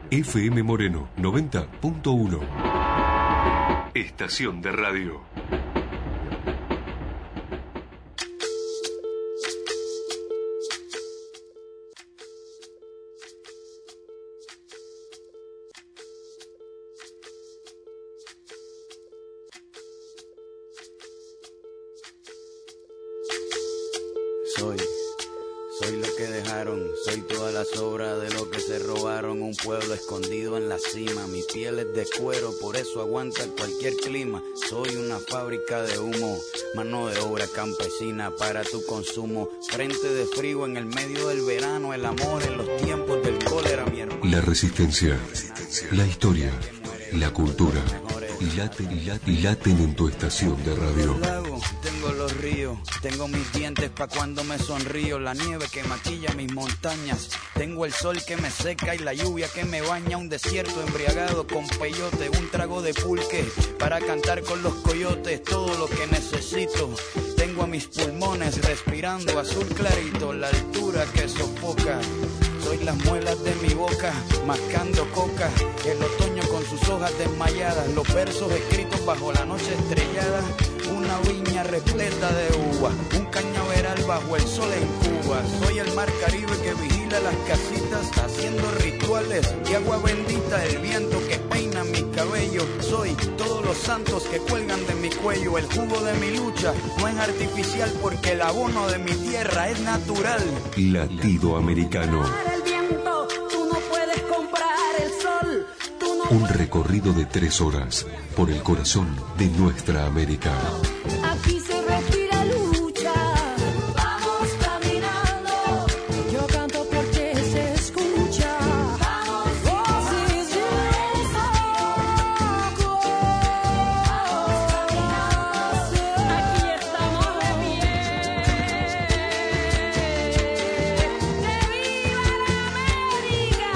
FM Moreno 90.1. Estación de radio. Soy lo que dejaron, soy toda la sobra de lo que se robaron. Un pueblo escondido en la cima, mi piel es de cuero, por eso aguanta cualquier clima. Soy una fábrica de humo, mano de obra campesina para tu consumo. Frente de frío en el medio del verano, el amor en los tiempos del cólera, mi hermano. La resistencia, la historia, la cultura. Y laten en tu estación de radio. Tengo los ríos, tengo mis dientes pa' cuando me sonrío. La nieve que maquilla mis montañas. Tengo el sol que me seca y la lluvia que me baña. Un desierto embriagado con peyote, un trago de pulque para cantar con los coyotes. Todo lo que necesito. Tengo a mis pulmones respirando azul clarito. La altura que sofoca. Soy las muelas de mi boca, mascando coca. El otoño con sus hojas desmayadas. Los versos escritos bajo la noche estrellada. Una viña repleta de uva. Un cañaveral bajo el sol en Cuba. Soy el mar Caribe que vigila las casitas, haciendo rituales y agua bendita. El viento que peina mi cabello. Soy todos los santos que cuelgan de mi cuello. El jugo de mi lucha no es artificial, porque el abono de mi tierra es natural. Latido Americano. Un recorrido de 3 horas por el corazón de nuestra América. Aquí se respira lucha. Vamos caminando. Yo canto porque se escucha. Vamos, voces de saco. Aquí estamos de pie. ¡Que viva la América!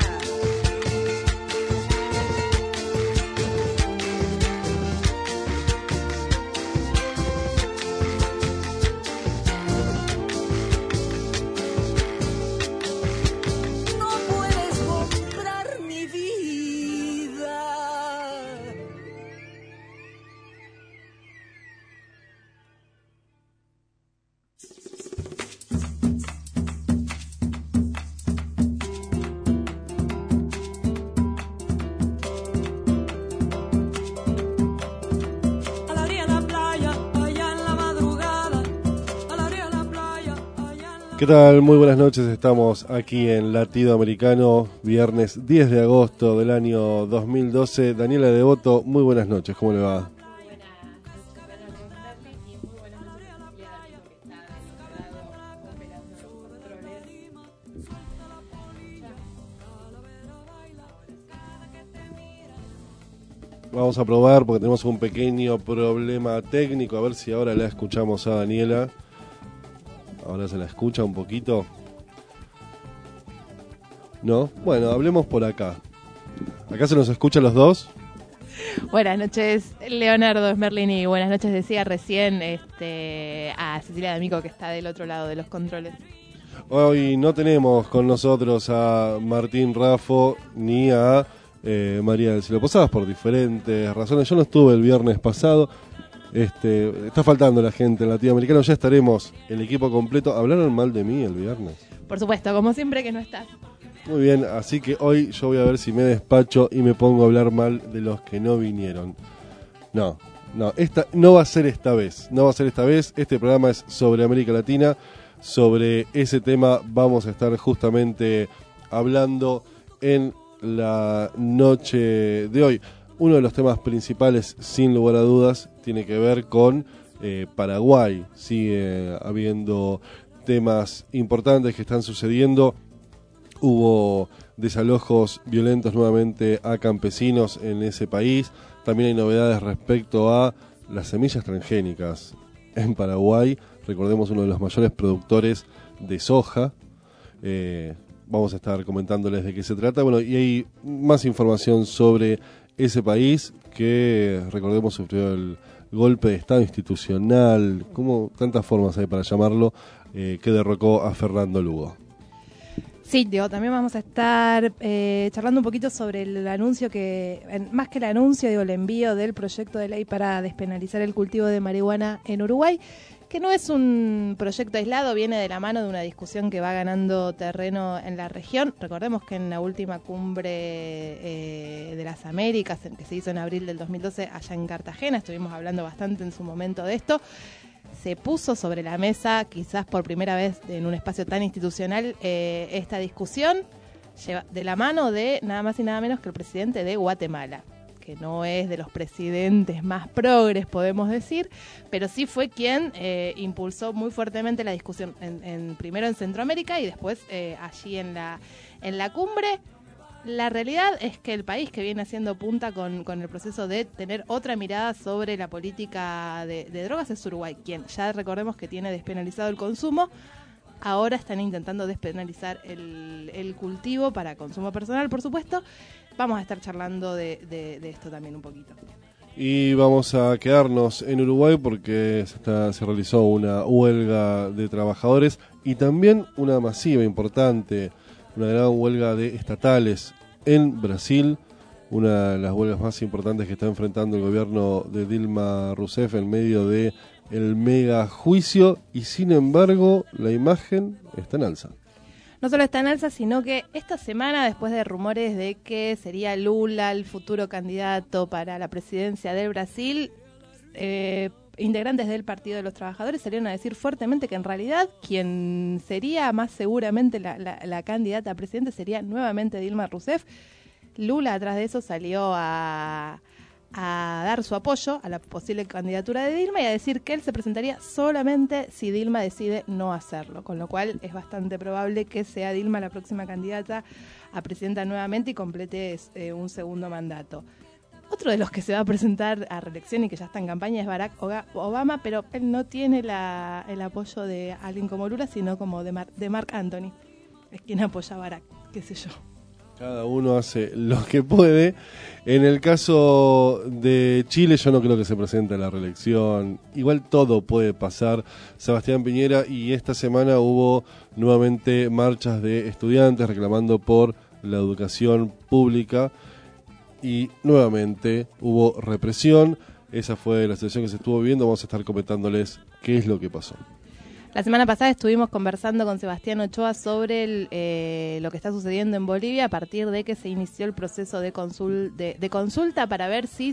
¿Qué tal? Muy buenas noches, estamos aquí en Latido Americano, viernes 10 de agosto del año 2012. Daniela Devoto, muy buenas noches, ¿cómo le va? Vamos a probar porque tenemos un pequeño problema técnico, a ver si ahora la escuchamos a Daniela. Ahora se la escucha un poquito. ¿No? Bueno, hablemos por acá. ¿Acá se nos escuchan los dos? Buenas noches, Leonardo Smerlini. Y buenas noches, decía recién a Cecilia D'Amico, que está del otro lado de los controles. Hoy no tenemos con nosotros a Martín Raffo ni a María del Cielo Posadas por diferentes razones. Yo no estuve el viernes pasado. Está faltando la gente en Latinoamericano. Ya estaremos el equipo completo. ¿Hablaron mal de mí el viernes? Por supuesto, como siempre que no estás. Muy bien, así que hoy yo voy a ver si me despacho y me pongo a hablar mal de los que no vinieron. No, esta no va a ser esta vez. No va a ser esta vez. Este programa es sobre América Latina. Sobre ese tema vamos a estar justamente hablando en la noche de hoy. Uno de los temas principales, sin lugar a dudas, tiene que ver con Paraguay. Sigue habiendo temas importantes que están sucediendo. Hubo desalojos violentos nuevamente a campesinos en ese país. También hay novedades respecto a las semillas transgénicas en Paraguay. Recordemos, uno de los mayores productores de soja. Vamos a estar comentándoles de qué se trata. Bueno, y hay más información sobre ese país que, recordemos, sufrió el golpe de Estado institucional, como tantas formas hay para llamarlo, que derrocó a Fernando Lugo. Sí, Diego, también vamos a estar charlando un poquito sobre el anuncio más que el anuncio, el envío del proyecto de ley para despenalizar el cultivo de marihuana en Uruguay, que no es un proyecto aislado, viene de la mano de una discusión que va ganando terreno en la región. Recordemos que en la última cumbre de las Américas, que se hizo en abril del 2012 allá en Cartagena, estuvimos hablando bastante en su momento de esto, se puso sobre la mesa, quizás por primera vez en un espacio tan institucional, esta discusión lleva de la mano de nada más y nada menos que el presidente de Guatemala, que no es de los presidentes más progres, podemos decir, pero sí fue quien impulsó muy fuertemente la discusión, primero en Centroamérica y después allí en la cumbre. La realidad es que el país que viene haciendo punta con el proceso de tener otra mirada sobre la política de drogas es Uruguay, quien ya recordemos que tiene despenalizado el consumo. Ahora están intentando despenalizar el cultivo para consumo personal, por supuesto. Vamos a estar charlando de esto también un poquito. Y vamos a quedarnos en Uruguay porque se realizó una huelga de trabajadores y también una masiva, importante, una gran huelga de estatales en Brasil, una de las huelgas más importantes que está enfrentando el gobierno de Dilma Rousseff en medio de el mega juicio, y sin embargo la imagen está en alza. No solo está en alza, sino que esta semana, después de rumores de que sería Lula el futuro candidato para la presidencia del Brasil, integrantes del Partido de los Trabajadores salieron a decir fuertemente que en realidad quien sería más seguramente la candidata a presidente sería nuevamente Dilma Rousseff. Lula atrás de eso salió a dar su apoyo a la posible candidatura de Dilma y a decir que él se presentaría solamente si Dilma decide no hacerlo, con lo cual es bastante probable que sea Dilma la próxima candidata a presidenta nuevamente y complete un segundo mandato. Otro de los que se va a presentar a reelección y que ya está en campaña es Barack Obama, pero él no tiene el apoyo de alguien como Lula, sino como de Marc Anthony. Es quien apoya a Barack, qué sé yo. Cada uno hace lo que puede. En el caso de Chile, yo no creo que se presente a la reelección. Igual todo puede pasar. Sebastián Piñera, y esta semana hubo nuevamente marchas de estudiantes reclamando por la educación pública. Y nuevamente hubo represión. Esa fue la situación que se estuvo viviendo. Vamos a estar comentándoles qué es lo que pasó. La semana pasada estuvimos conversando con Sebastián Ochoa sobre lo que está sucediendo en Bolivia a partir de que se inició el proceso de consulta para ver si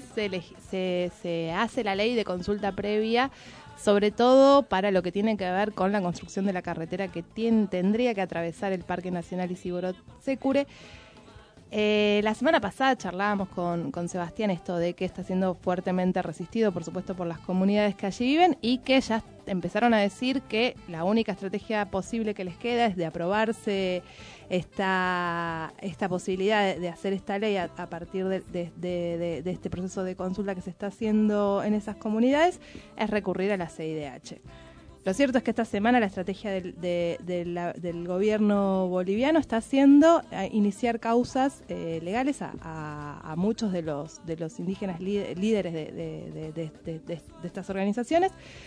se hace la ley de consulta previa, sobre todo para lo que tiene que ver con la construcción de la carretera que tendría que atravesar el Parque Nacional Isiguro-Secure. La semana pasada charlábamos con Sebastián esto de que está siendo fuertemente resistido, por supuesto, por las comunidades que allí viven y que ya empezaron a decir que la única estrategia posible que les queda es de aprobarse esta posibilidad de hacer esta ley a partir de este proceso de consulta que se está haciendo en esas comunidades, es recurrir a la CIDH. Lo cierto es que esta semana la estrategia del gobierno boliviano está haciendo iniciar causas legales a muchos de los indígenas líderes de estas organizaciones.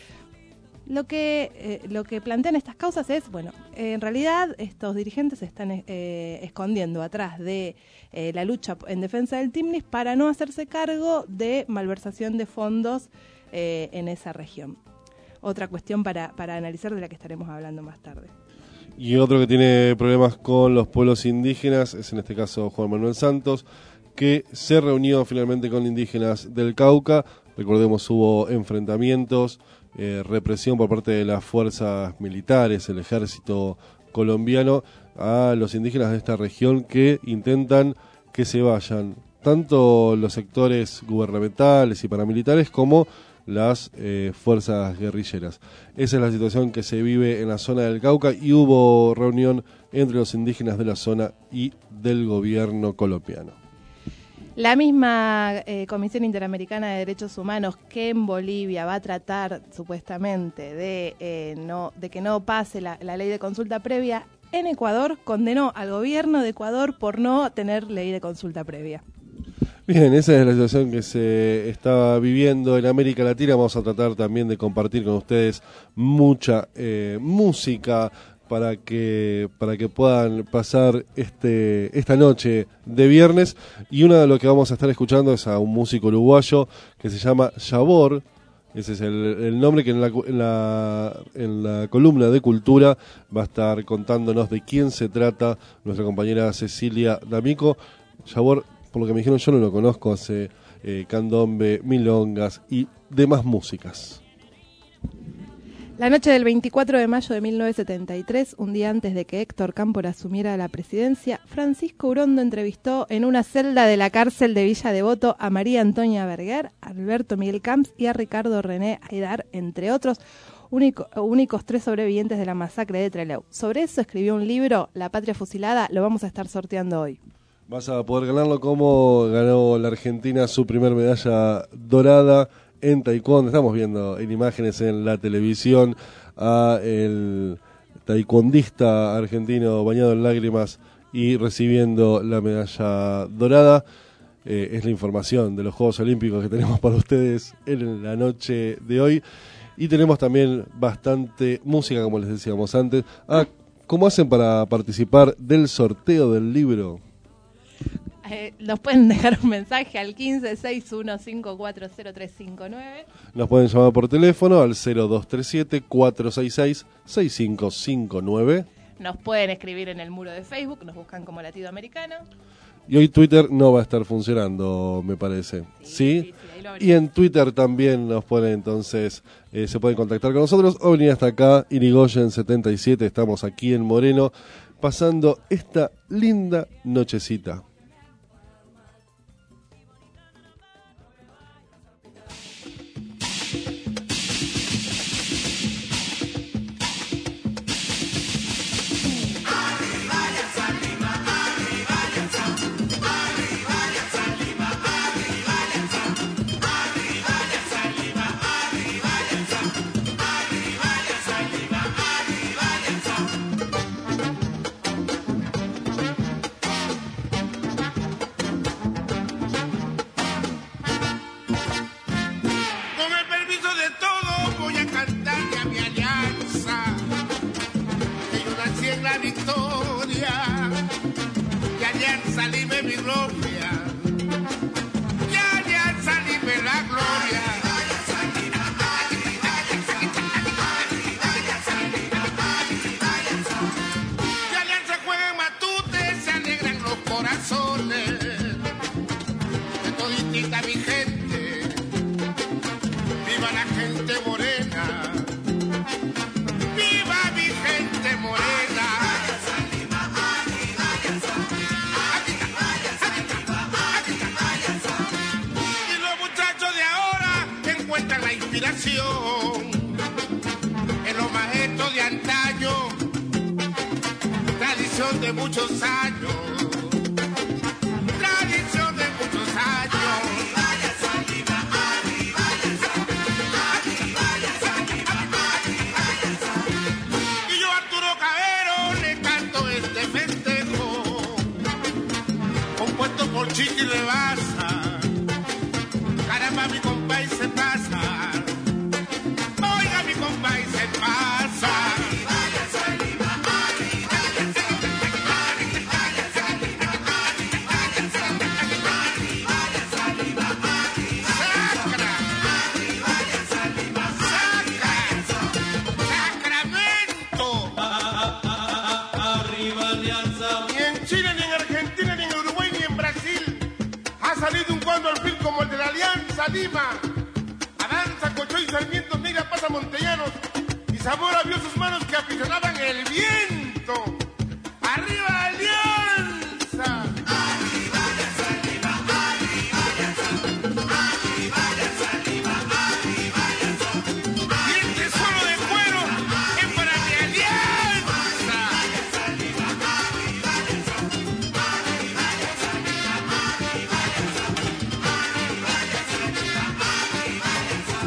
Lo que plantean estas causas es, bueno, en realidad estos dirigentes se están escondiendo atrás de la lucha en defensa del TIMNIS para no hacerse cargo de malversación de fondos en esa región. Otra cuestión para analizar, de la que estaremos hablando más tarde. Y otro que tiene problemas con los pueblos indígenas es en este caso Juan Manuel Santos, que se reunió finalmente con indígenas del Cauca. Recordemos, hubo enfrentamientos, represión por parte de las fuerzas militares, el ejército colombiano, a los indígenas de esta región que intentan que se vayan tanto los sectores gubernamentales y paramilitares como las fuerzas guerrilleras. Esa es la situación que se vive en la zona del Cauca y hubo reunión entre los indígenas de la zona y del gobierno colombiano. La misma Comisión Interamericana de Derechos Humanos, que en Bolivia va a tratar supuestamente de que no pase la ley de consulta previa, en Ecuador condenó al gobierno de Ecuador por no tener ley de consulta previa. Bien, esa es la situación que se está viviendo en América Latina. Vamos a tratar también de compartir con ustedes mucha música para que puedan pasar esta noche de viernes. Y uno de lo que vamos a estar escuchando es a un músico uruguayo que se llama Yabor. Ese es el nombre que en la columna de Cultura va a estar contándonos de quién se trata nuestra compañera Cecilia D'Amico. Yabor, por lo que me dijeron, yo no lo conozco, hace candombe, milongas y demás músicas. La noche del 24 de mayo de 1973, un día antes de que Héctor Cámpora asumiera la presidencia, Francisco Urondo entrevistó en una celda de la cárcel de Villa Devoto a María Antonia Berger, a Alberto Miguel Camps y a Ricardo René Aydar, entre otros, únicos 3 sobrevivientes de la masacre de Trelew. Sobre eso escribió un libro, La Patria Fusilada, lo vamos a estar sorteando hoy. Vas a poder ganarlo como ganó la Argentina su primer medalla dorada en taekwondo. Estamos viendo en imágenes en la televisión a el taekwondista argentino bañado en lágrimas y recibiendo la medalla dorada. Es la información de los Juegos Olímpicos que tenemos para ustedes en la noche de hoy. Y tenemos también bastante música, como les decíamos antes. ¿Cómo hacen para participar del sorteo del libro? Nos pueden dejar un mensaje al 1561540359. Nos pueden llamar por teléfono al 0237-466-6559. Nos pueden escribir en el muro de Facebook, nos buscan como Latido Americano. Y hoy Twitter no va a estar funcionando, me parece. ¿Sí? Ahí lo abrimos. Y en Twitter también nos pueden, entonces, se pueden contactar con nosotros o venir hasta acá, Irigoyen77, estamos aquí en Moreno, pasando esta linda nochecita. En los maestros de antaño, tradición de muchos años, tradición de muchos años. Y yo, Arturo Cabero, le canto este festejo, compuesto por Chiqui Rebasa. Caramba, mi compa y se pasa. Y se pasa. Sacramento. Arriba Alianza. Ni en Chile, ni en Argentina, ni en Uruguay, ni en Brasil ha salido un cuadro al fin como el de la Alianza Lima. Avanza Cocho y Sarmiento, mira, pasa Montellanos. Y Zamora vio sus manos que aficionaban el viento. ¡Arriba Alianza! ¡Arriba Alianza Lima! ¡Arriba Alianza! ¡Arriba Alianza Lima! ¡Arriba Alianza! Y este suelo de cuero es para mi alianza. ¡Arriba Alianza Lima! ¡Arriba Alianza! ¡Arriba Alianza Lima! ¡Arriba Alianza! ¡Arriba Alianza Lima! ¡Arriba Alianza!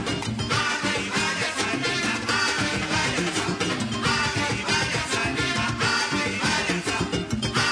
¡Arriba Alianza Lima!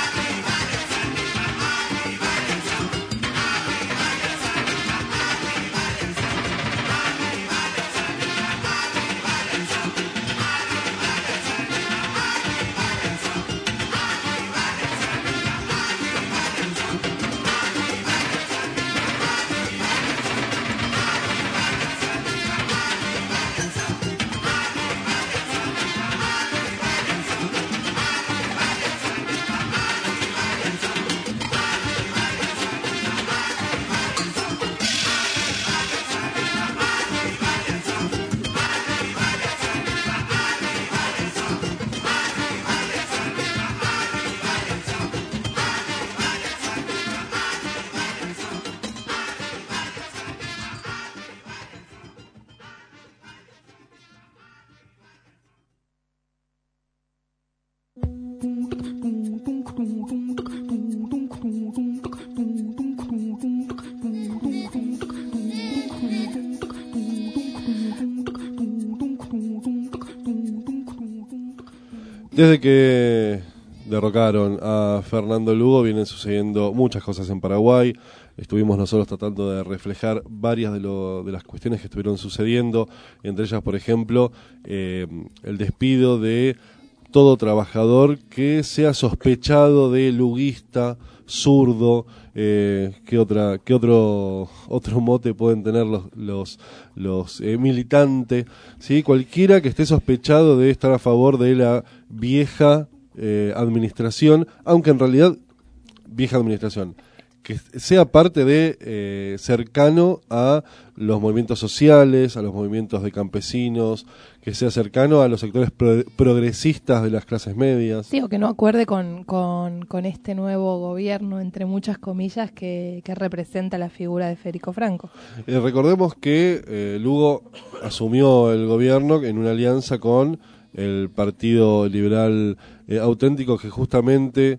Desde que derrocaron a Fernando Lugo vienen sucediendo muchas cosas en Paraguay. Estuvimos nosotros tratando de reflejar varias de las cuestiones que estuvieron sucediendo, entre ellas, por ejemplo, el despido de todo trabajador que sea sospechado de luguista, zurdo, ¿qué otro mote pueden tener los militantes? ¿Sí? Cualquiera que esté sospechado de estar a favor de la vieja administración, aunque en realidad vieja administración, que sea parte de cercano a los movimientos sociales, a los movimientos de campesinos, que sea cercano a los sectores progresistas de las clases medias. Sí, o que no acuerde con este nuevo gobierno, entre muchas comillas, que representa la figura de Federico Franco. Recordemos que Lugo asumió el gobierno en una alianza con el Partido Liberal Auténtico, que justamente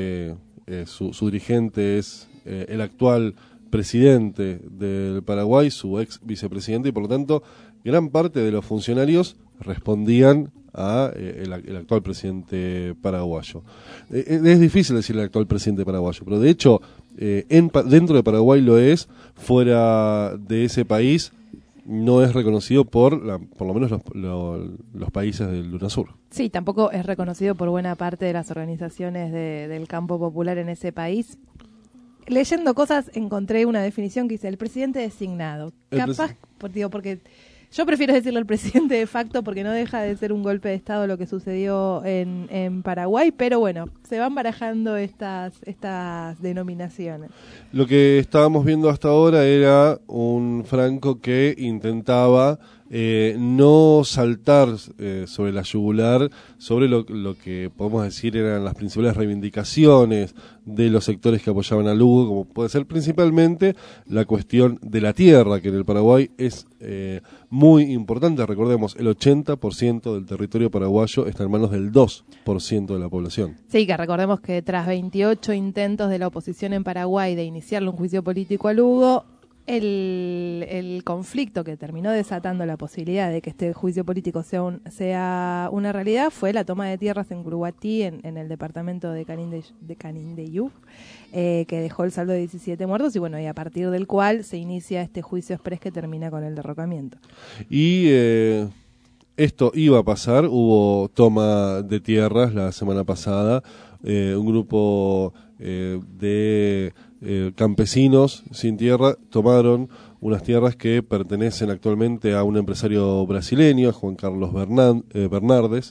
su dirigente es el actual presidente del Paraguay, su ex vicepresidente, y por lo tanto gran parte de los funcionarios respondían a el actual presidente paraguayo. Es difícil decir el actual presidente paraguayo, pero de hecho dentro de Paraguay lo es, fuera de ese país no es reconocido por lo menos los países del UNASUR. Sí, tampoco es reconocido por buena parte de las organizaciones del campo popular en ese país. Leyendo cosas encontré una definición que dice el presidente designado. Porque yo prefiero decirle el presidente de facto porque no deja de ser un golpe de Estado lo que sucedió en Paraguay, pero bueno, se van barajando estas denominaciones. Lo que estábamos viendo hasta ahora era un Franco que intentaba no saltar sobre la yugular, sobre lo que podemos decir eran las principales reivindicaciones de los sectores que apoyaban a Lugo, como puede ser principalmente la cuestión de la tierra, que en el Paraguay es muy importante. Recordemos, el 80% del territorio paraguayo está en manos del 2% de la población. Sí, que recordemos que tras 28 intentos de la oposición en Paraguay de iniciarle un juicio político a Lugo, el conflicto que terminó desatando la posibilidad de que este juicio político sea una realidad fue la toma de tierras en Curuguatí, en el departamento de Canindeyú, que dejó el saldo de 17 muertos y a partir del cual se inicia este juicio exprés que termina con el derrocamiento. Y esto iba a pasar, hubo toma de tierras la semana pasada, un grupo de campesinos sin tierra tomaron unas tierras que pertenecen actualmente a un empresario brasileño, Juan Carlos Bernardes.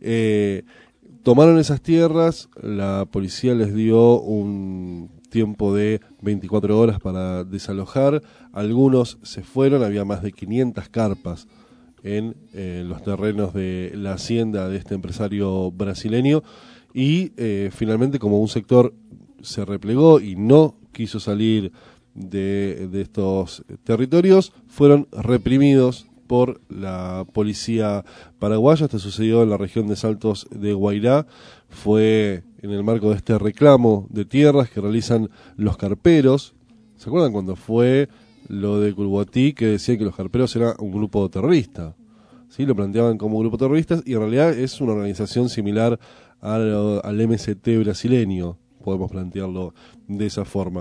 Tomaron esas tierras, la policía les dio un tiempo de 24 horas para desalojar, algunos se fueron, había más de 500 carpas en los terrenos de la hacienda de este empresario brasileño y finalmente, como un sector se replegó y no quiso salir de estos territorios, fueron reprimidos por la policía paraguaya. Esto sucedió en la región de Saltos de Guairá, fue en el marco de este reclamo de tierras que realizan los carperos. ¿Se acuerdan cuando fue lo de Curuguatí, que decían que los carperos eran un grupo terrorista? ¿Sí? Lo planteaban como grupo terrorista y en realidad es una organización similar al MST brasileño, podemos plantearlo de esa forma.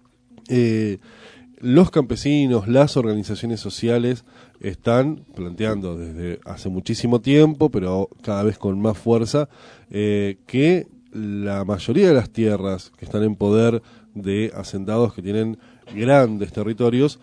Los campesinos, las organizaciones sociales están planteando desde hace muchísimo tiempo, pero cada vez con más fuerza, que la mayoría de las tierras que están en poder de hacendados que tienen grandes territorios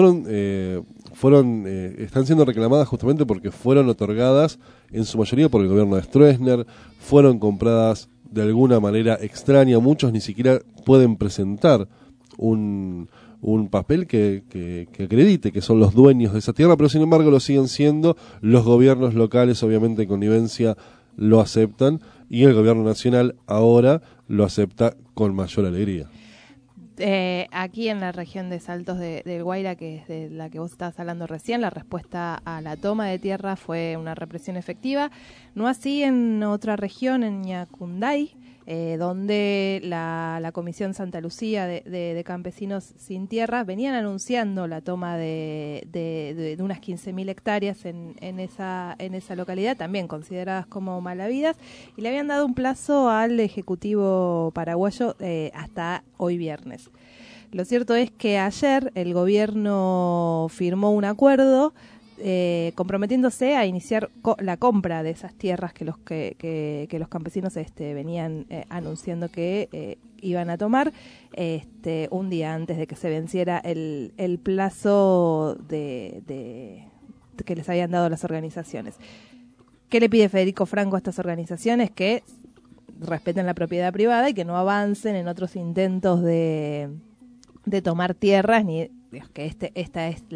están siendo reclamadas justamente porque fueron otorgadas en su mayoría por el gobierno de Stroessner, fueron compradas de alguna manera extraña, muchos ni siquiera pueden presentar un papel que acredite que son los dueños de esa tierra, pero sin embargo lo siguen siendo. Los gobiernos locales, obviamente en connivencia, lo aceptan y el gobierno nacional ahora lo acepta con mayor alegría. Aquí en la región de Saltos del Guaira, que es de la que vos estabas hablando recién, la respuesta a la toma de tierra fue una represión efectiva. No así en otra región, en Ñacunday, donde la Comisión Santa Lucía de Campesinos Sin Tierra venían anunciando la toma de unas 15.000 hectáreas en esa localidad, también consideradas como malavidas, y le habían dado un plazo al Ejecutivo paraguayo hasta hoy viernes. Lo cierto es que ayer el gobierno firmó un acuerdo comprometiéndose a iniciar la compra de esas tierras que los campesinos venían anunciando que iban a tomar un día antes de que se venciera el plazo que les habían dado las organizaciones. ¿Qué le pide Federico Franco a estas organizaciones? Que respeten la propiedad privada y que no avancen en otros intentos de tomar tierras, ni que esta es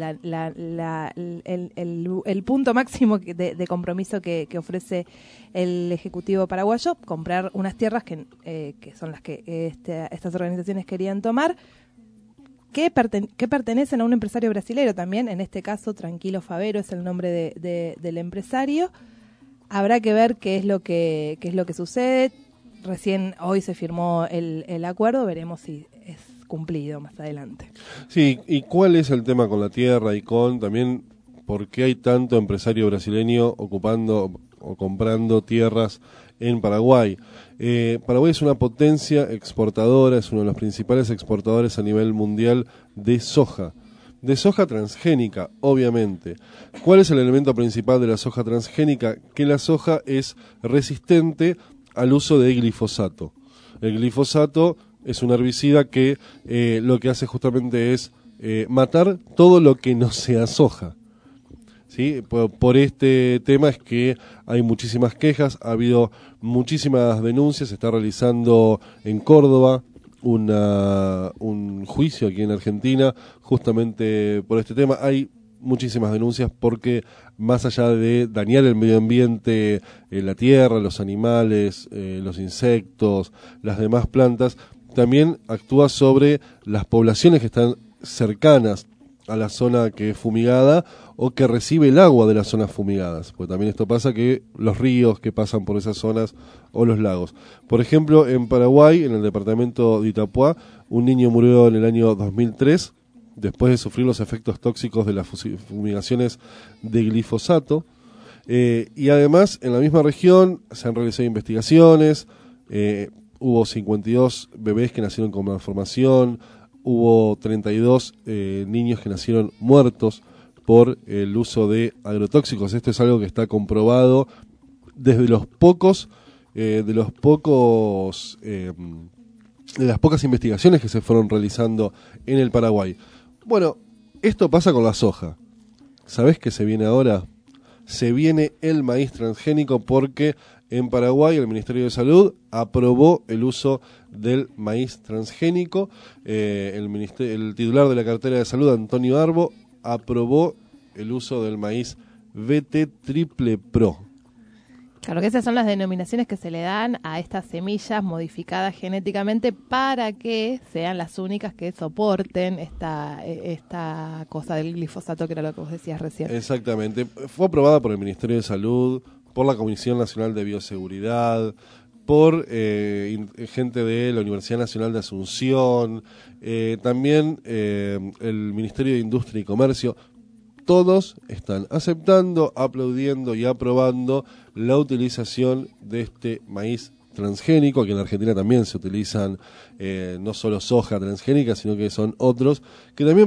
el punto máximo de compromiso que ofrece el Ejecutivo paraguayo, comprar unas tierras que son las que estas organizaciones querían tomar, que pertenecen a un empresario brasilero también, en este caso Tranquilo Favero es el nombre del empresario. Habrá que ver qué es lo que sucede. Recién hoy se firmó el acuerdo, veremos si es cumplido más adelante. Sí, ¿y cuál es el tema con la tierra y con también por qué hay tanto empresario brasileño ocupando o comprando tierras en Paraguay? Paraguay es una potencia exportadora, es uno de los principales exportadores a nivel mundial de soja transgénica, obviamente. ¿Cuál es el elemento principal de la soja transgénica? Que la soja es resistente al uso de glifosato. El glifosato es un herbicida que lo que hace justamente es matar todo lo que no sea soja. ¿Sí? Por este tema es que hay muchísimas quejas, ha habido muchísimas denuncias, se está realizando en Córdoba un juicio aquí en Argentina justamente por este tema. Hay muchísimas denuncias porque más allá de dañar el medio ambiente, la tierra, los animales, los insectos, las demás plantas, también actúa sobre las poblaciones que están cercanas a la zona que es fumigada o que recibe el agua de las zonas fumigadas, porque también esto pasa que los ríos que pasan por esas zonas o los lagos. Por ejemplo, en Paraguay, en el departamento de Itapuá, un niño murió en el año 2003 después de sufrir los efectos tóxicos de las fumigaciones de glifosato. Y además, en la misma región se han realizado investigaciones, hubo 52 bebés que nacieron con malformación, hubo 32 niños que nacieron muertos por el uso de agrotóxicos. Esto es algo que está comprobado desde de las pocas investigaciones que se fueron realizando en el Paraguay. Bueno, esto pasa con la soja. ¿Sabés qué se viene ahora? Se viene el maíz transgénico porque en Paraguay el Ministerio de Salud aprobó el uso del maíz transgénico. El titular de la cartera de salud, Antonio Arbo, aprobó el uso del maíz VT Triple Pro. Claro que esas son las denominaciones que se le dan a estas semillas modificadas genéticamente para que sean las únicas que soporten esta cosa del glifosato, que era lo que vos decías recién. Exactamente. Fue aprobada por el Ministerio de Salud, por la Comisión Nacional de Bioseguridad, por gente de la Universidad Nacional de Asunción, también el Ministerio de Industria y Comercio. Todos están aceptando, aplaudiendo y aprobando la utilización de este maíz transgénico, que en Argentina también se utilizan no solo soja transgénica, sino que son otros, que también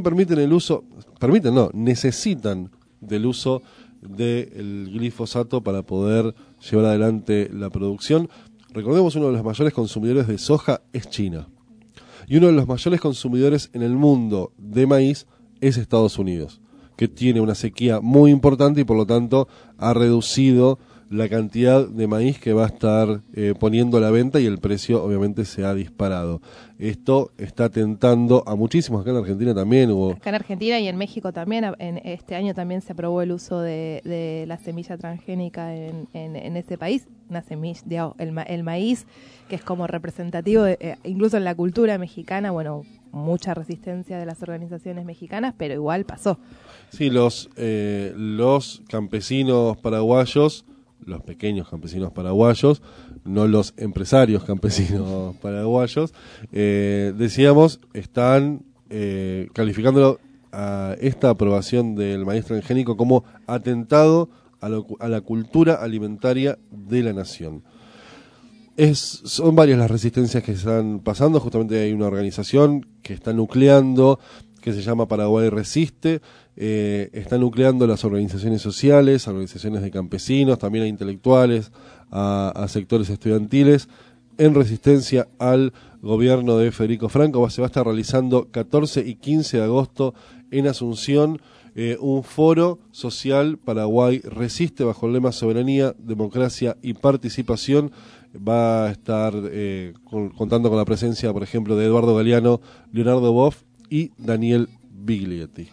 necesitan del uso del glifosato para poder llevar adelante la producción. Recordemos, uno de los mayores consumidores de soja es China. Y uno de los mayores consumidores en el mundo de maíz es Estados Unidos, que tiene una sequía muy importante y por lo tanto ha reducido la cantidad de maíz que va a estar poniendo a la venta y el precio obviamente se ha disparado. Esto está tentando a muchísimos. Acá en Argentina también hubo. Acá en Argentina y en México también, en este año también se aprobó el uso de la semilla transgénica en ese país. Una semilla, digamos, el maíz, que es como representativo, incluso en la cultura mexicana, bueno, mucha resistencia de las organizaciones mexicanas, pero igual pasó. Sí, los campesinos paraguayos los pequeños campesinos paraguayos, no los empresarios campesinos paraguayos, decíamos, están calificándolo a esta aprobación del maíz transgénico como atentado a la cultura alimentaria de la nación. Son varias las resistencias que están pasando. Justamente hay una organización que está nucleando, que se llama Paraguay Resiste, está nucleando las organizaciones sociales, organizaciones de campesinos, también a intelectuales, a sectores estudiantiles, en resistencia al gobierno de Federico Franco. Se va a estar realizando 14 y 15 de agosto en Asunción un foro social Paraguay Resiste bajo el lema Soberanía, Democracia y Participación. Va a estar contando con la presencia, por ejemplo, de Eduardo Galeano, Leonardo Boff y Daniel Biglietti.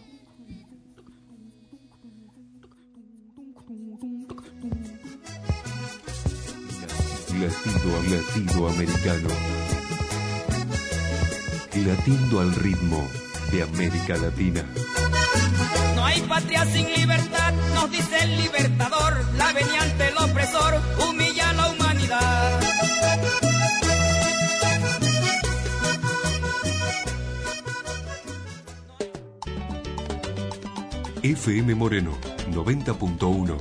Latido americano. Latindo al ritmo de América Latina. No hay patria sin libertad, nos dice el libertador. La veniente, el opresor, humilla a la humanidad. FM Moreno 90.1.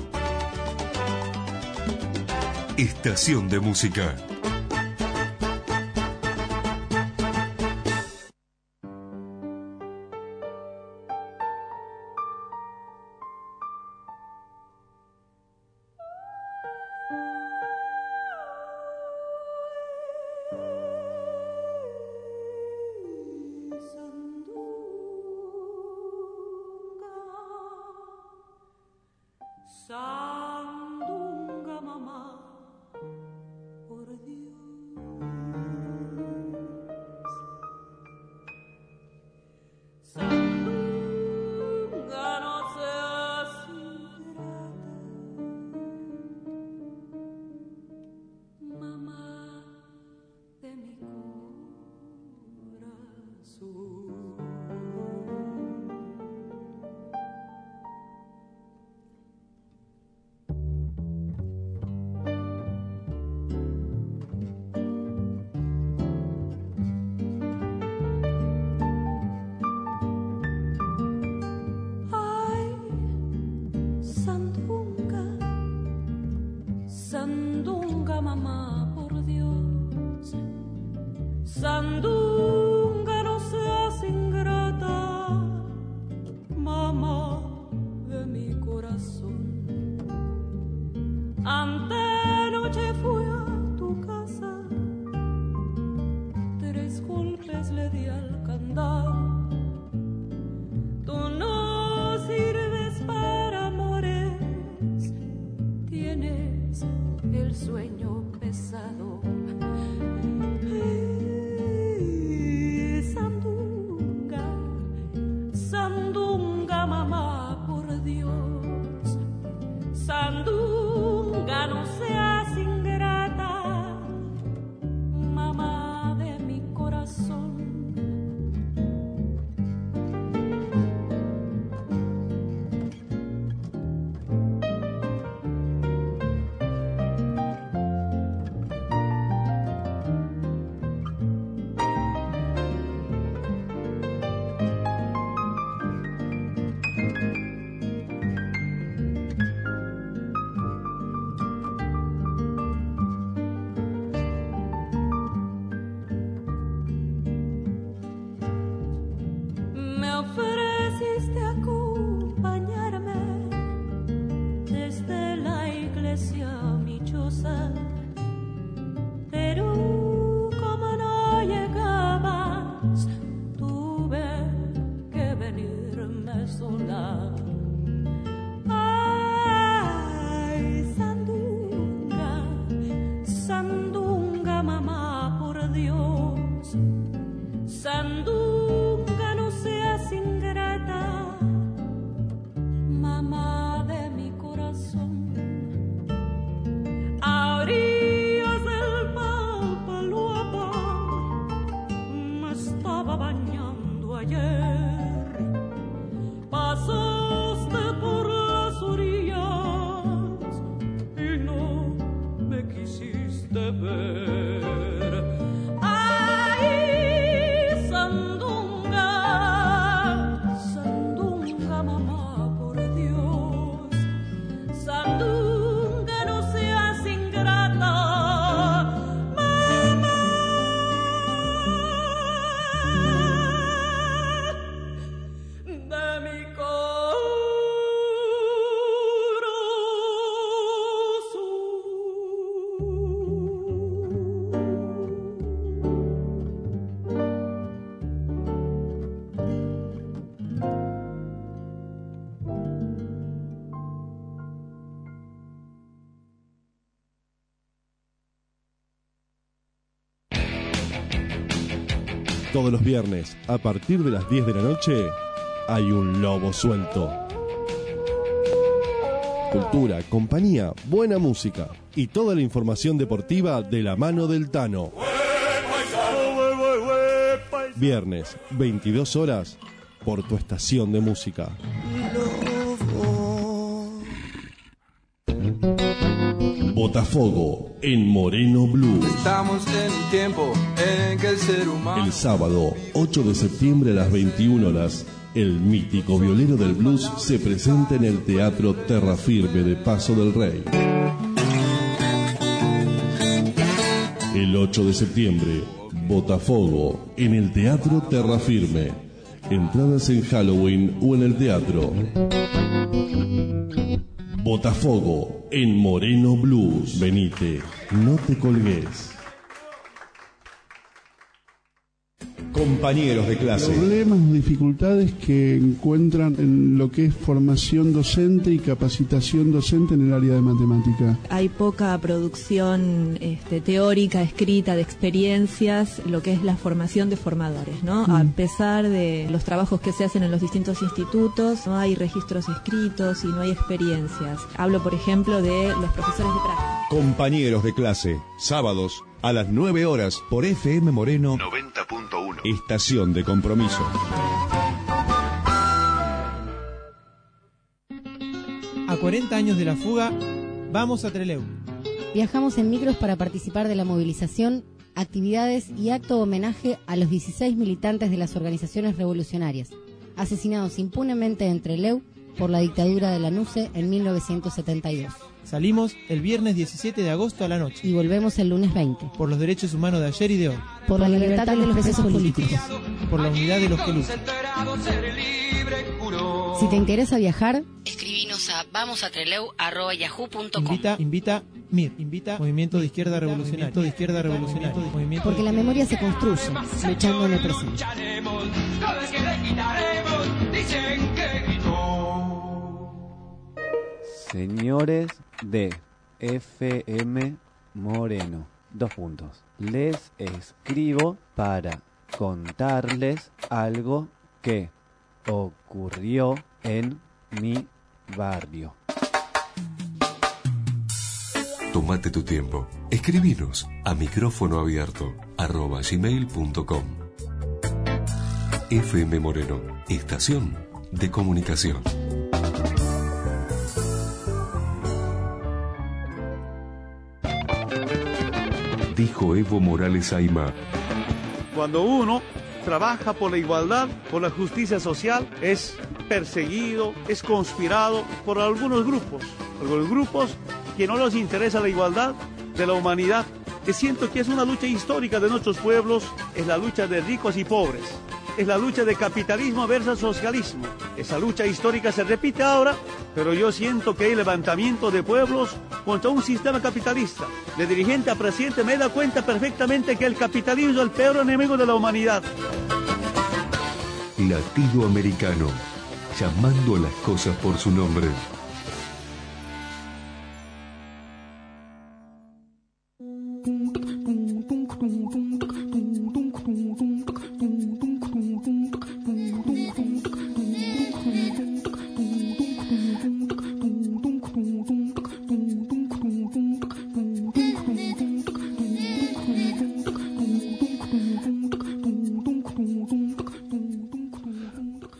Estación de música. Sandunga, mamá, por Dios. Sandunga, no seas ingrata, mamá de mi corazón. Sandunga, mamá, por Dios. Sandunga, no seas ingrata, mamá de mi corazón. Antenoche fui a tu casa, 3 golpes le di al candado. Tú no sirves para amores, tienes el sueño pesado. Sandunga, Sandunga, mamá, por Dios. Sandunga, no seas ingrata, mamá de mi corazón. Sandunga, no seas ingrata, mamá de mi corazón. A orillas del Papaloapa me estaba bañando ayer. Pasaste por las orillas y no volver. Ay, sandunga, sandunga, mamá, por Dios, sandunga, no seas ingrata, mamá, de mi Todos los viernes, a partir de las 10 de la noche, hay un lobo suelto. Cultura, compañía, buena música y toda la información deportiva de la mano del Tano. Viernes, 22 horas, por tu estación de música. Botafogo en Moreno Blues. Estamos en un tiempo en que el ser humano... El sábado, 8 de septiembre a las 21 horas, el mítico violero del blues se presenta en el Teatro Terra Firme de Paso del Rey. El 8 de septiembre, Botafogo en el Teatro Terra Firme. Entradas en Halloween o en el teatro. Botafogo en Moreno Blues. Venite, no te colgues. Compañeros de clase. Problemas o dificultades que encuentran en lo que es formación docente y capacitación docente en el área de matemática. Hay poca producción teórica, escrita, de experiencias, lo que es la formación de formadores, ¿no? A pesar de los trabajos que se hacen en los distintos institutos, no hay registros escritos y no hay experiencias. Hablo, por ejemplo, de los profesores de práctica. Compañeros de clase, sábados a las 9 horas por FM Moreno 90.1. Estación de compromiso. A 40 años de la fuga, vamos a Trelew. Viajamos en micros para participar de la movilización, actividades y acto homenaje a los 16 militantes de las organizaciones revolucionarias, asesinados impunemente en Trelew por la dictadura de la NUCE en 1972. Salimos el viernes 17 de agosto a la noche. Y volvemos el lunes 20. Por los derechos humanos de ayer y de hoy. Por la libertad de los presos políticos. Por la unidad de los que luchan. Si te interesa viajar, escribinos a vamosatreleu@yahoo.com. Invita MIR, invita Movimiento de Izquierda Revolucionaria. Movimiento porque la memoria se construye luchando en el presente. Señores de FM Moreno, les escribo para contarles algo que ocurrió en mi barrio. Tómate tu tiempo. Escribinos a micrófonoabierto@gmail.com. FM Moreno, estación de comunicación. Dijo Evo Morales Aymar. Cuando uno trabaja por la igualdad, por la justicia social, es perseguido, es conspirado por algunos grupos que no les interesa la igualdad de la humanidad. Que siento que es una lucha histórica de nuestros pueblos, es la lucha de ricos y pobres, es la lucha de capitalismo versus socialismo. Esa lucha histórica se repite ahora, pero yo siento que hay levantamiento de pueblos contra un sistema capitalista. De dirigente a presidente me da cuenta perfectamente que el capitalismo es el peor enemigo de la humanidad. Latinoamericano, llamando a las cosas por su nombre.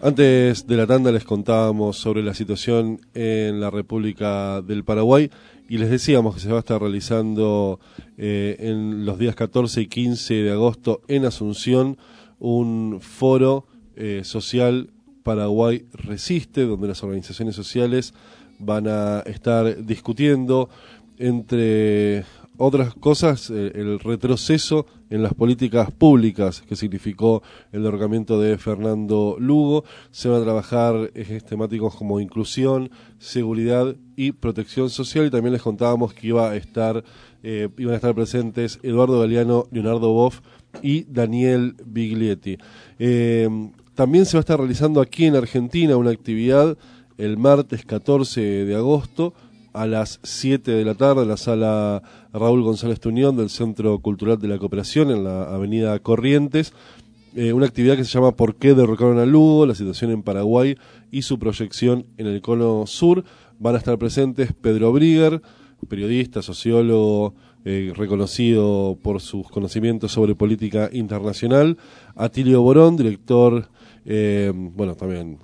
Antes de la tanda les contábamos sobre la situación en la República del Paraguay y les decíamos que se va a estar realizando en los días 14 y 15 de agosto en Asunción un foro social Paraguay Resiste, donde las organizaciones sociales van a estar discutiendo, entre otras cosas, el retroceso en las políticas públicas que significó el derrocamiento de Fernando Lugo. Se van a trabajar ejes temáticos como inclusión, seguridad y protección social, y también les contábamos que iban a estar presentes Eduardo Galeano, Leonardo Boff y Daniel Biglietti. También se va a estar realizando aquí en Argentina una actividad el martes 14 de agosto a las 7 de la tarde en la sala Raúl González Tuñón del Centro Cultural de la Cooperación en la avenida Corrientes. Una actividad que se llama ¿Por qué derrocaron a Lugo? La situación en Paraguay y su proyección en el Cono Sur. Van a estar presentes Pedro Brigger, periodista, sociólogo, reconocido por sus conocimientos sobre política internacional, Atilio Borón, director también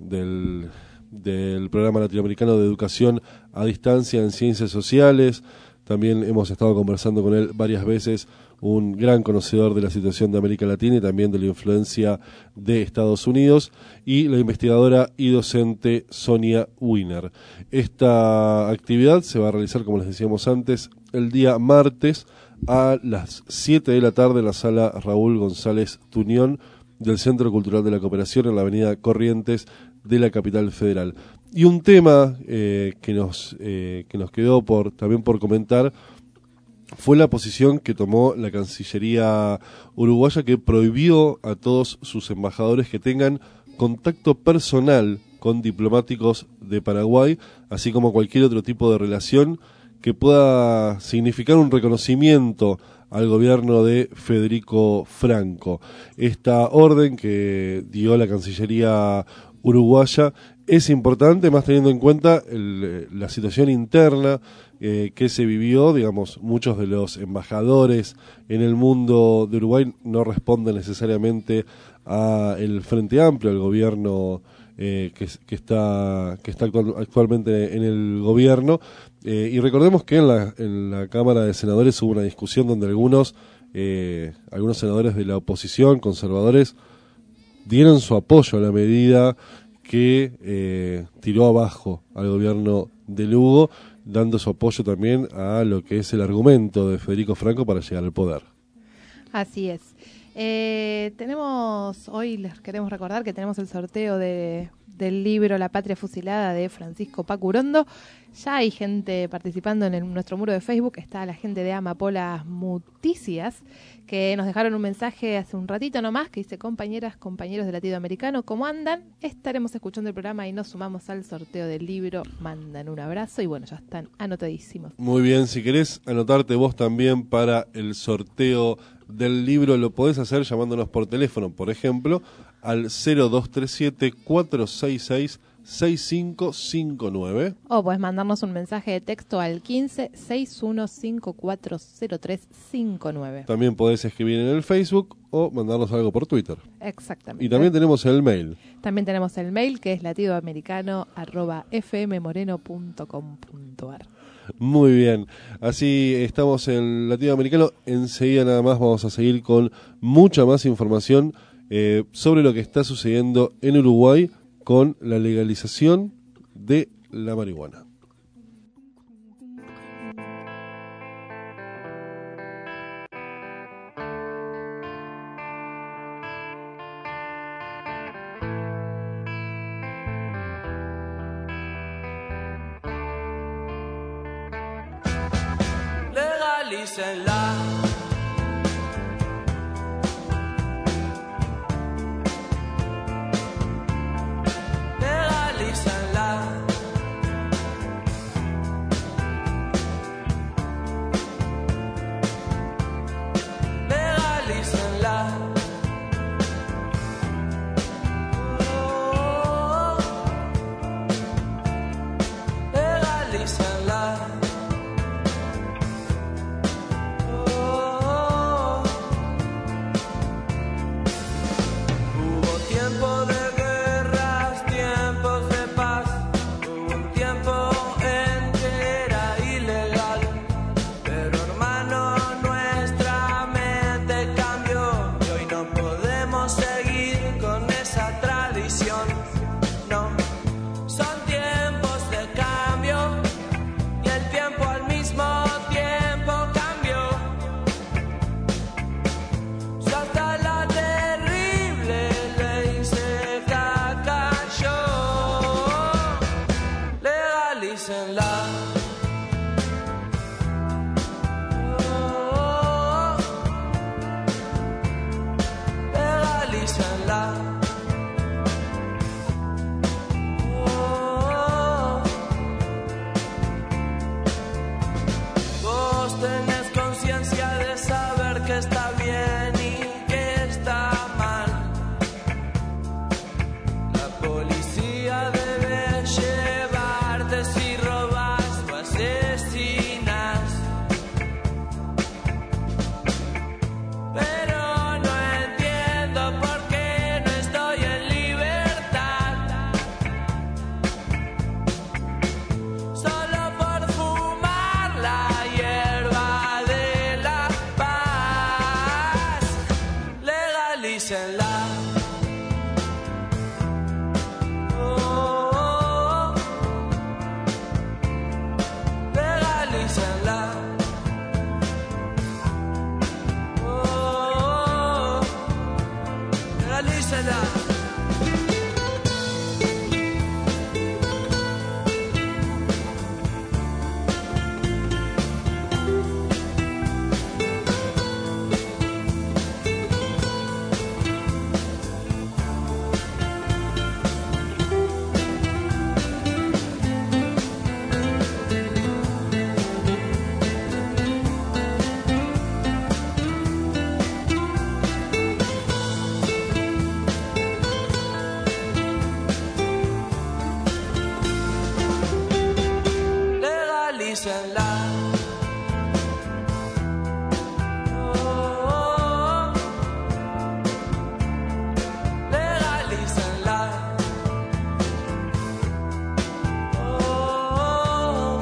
del Programa Latinoamericano de Educación a Distancia en Ciencias Sociales. También hemos estado conversando con él varias veces, un gran conocedor de la situación de América Latina y también de la influencia de Estados Unidos, y la investigadora y docente Sonia Wiener. Esta actividad se va a realizar, como les decíamos antes, el día martes a las 7 de la tarde en la sala Raúl González Tuñón del Centro Cultural de la Cooperación en la avenida Corrientes de la capital federal. Y un tema que nos quedó también por comentar fue la posición que tomó la Cancillería uruguaya, que prohibió a todos sus embajadores que tengan contacto personal con diplomáticos de Paraguay, así como cualquier otro tipo de relación que pueda significar un reconocimiento al gobierno de Federico Franco. Esta orden que dio la Cancillería uruguaya es importante, más teniendo en cuenta la situación interna que se vivió. Digamos, muchos de los embajadores en el mundo de Uruguay no responden necesariamente a el Frente Amplio, al gobierno que está actualmente en el gobierno. Y recordemos que en la Cámara de Senadores hubo una discusión donde algunos senadores de la oposición, conservadores, dieron su apoyo a la medida que tiró abajo al gobierno de Lugo, dando su apoyo también a lo que es el argumento de Federico Franco para llegar al poder. Así es. Hoy les queremos recordar que tenemos el sorteo del libro La Patria Fusilada de Francisco Pacurondo. Ya hay gente participando en nuestro muro de Facebook. Está la gente de Amapolas Muticias, que nos dejaron un mensaje hace un ratito nomás que dice: compañeras, compañeros de Latido Americano, ¿cómo andan? Estaremos escuchando el programa y nos sumamos al sorteo del libro. Mandan un abrazo y bueno, ya están anotadísimos. Muy bien, si querés anotarte vos también para el sorteo del libro, lo podés hacer llamándonos por teléfono, por ejemplo, al 0237-466-6559. O podés mandarnos un mensaje de texto al 15-61540359. También podés escribir en el Facebook o mandarnos algo por Twitter. Exactamente. Y también tenemos el mail. También tenemos el mail, que es latidoamericano@fmmoreno.com.ar. Muy bien, así estamos en Latinoamericano. Enseguida nada más vamos a seguir con mucha más información sobre lo que está sucediendo en Uruguay con la legalización de la marihuana. Legalícenla. Legalícenla. Legalícenla. Oh, legalícenla. Oh. Oh, vos tenés conciencia de saber que está bien y que está mal. La policía debe llevarte si robas o asesinas. Pero no entiendo por qué no estoy en libertad. Solo por fumar la hierba de la paz. Legalícenla. Oh, legalícenla. Oh, legalícenla. Legalícenla. Oh, legalícenla. Oh,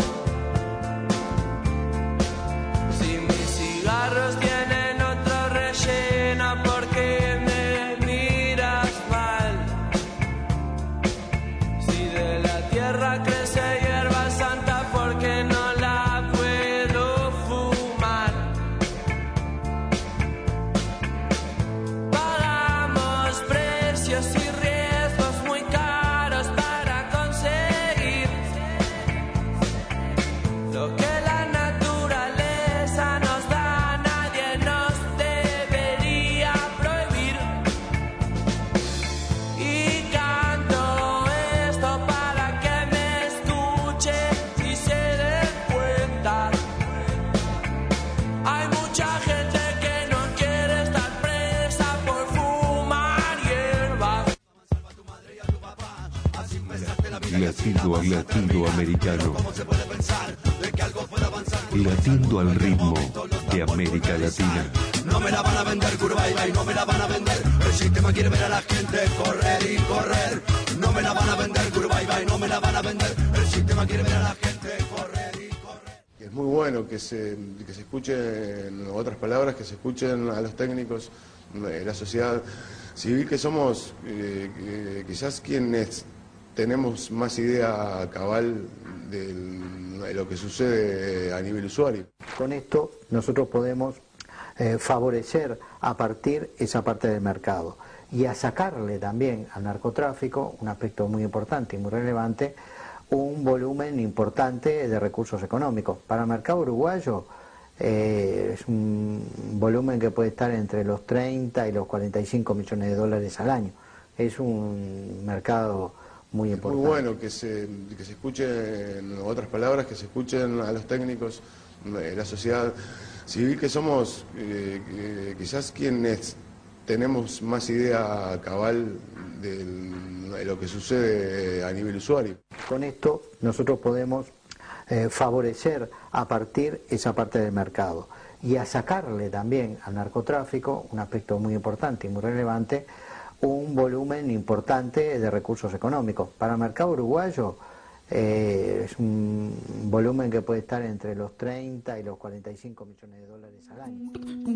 si mis cigarros tienen otro relleno, ¿por qué me miras mal? Si de la tierra crece hierba santa, ¿por qué no la puedo fumar? Pagamos precios y riesgos muy caros para conseguir lo que la naturaleza nos da. Nadie nos debería prohibir. Y canto esto para que me escuchen y se den cuenta. Hay mucha gente que no quiere estar presa por fumar hierba. Latinoamericano. Latiendo al ritmo de América Latina. No me la van a vender, Curvaiba, y no me la van a vender. El sistema quiere ver a la gente correr y correr. No me la van a vender, Curvaiba, y no me la van a vender. El sistema quiere ver a la gente correr y correr. Es muy bueno que se escuchen, en otras palabras, que se escuchen a los técnicos, la sociedad civil que somos, quizás quienes tenemos más idea cabal de lo que sucede a nivel usuario. Con esto nosotros podemos favorecer a partir esa parte del mercado y a sacarle también al narcotráfico, un aspecto muy importante y muy relevante, un volumen importante de recursos económicos. Para el mercado uruguayo es un volumen que puede estar entre los 30 y los 45 millones de dólares al año. Es un mercado muy importante. Muy bueno que se escuchen, en otras palabras, que se escuchen a los técnicos, la sociedad civil que somos, quizás quienes tenemos más idea cabal de lo que sucede a nivel usuario. Con esto nosotros podemos favorecer a partir esa parte del mercado y a sacarle también al narcotráfico, un aspecto muy importante y muy relevante, un volumen importante de recursos económicos. Para el mercado uruguayo es un volumen que puede estar entre los 30 y los 45 millones de dólares al año.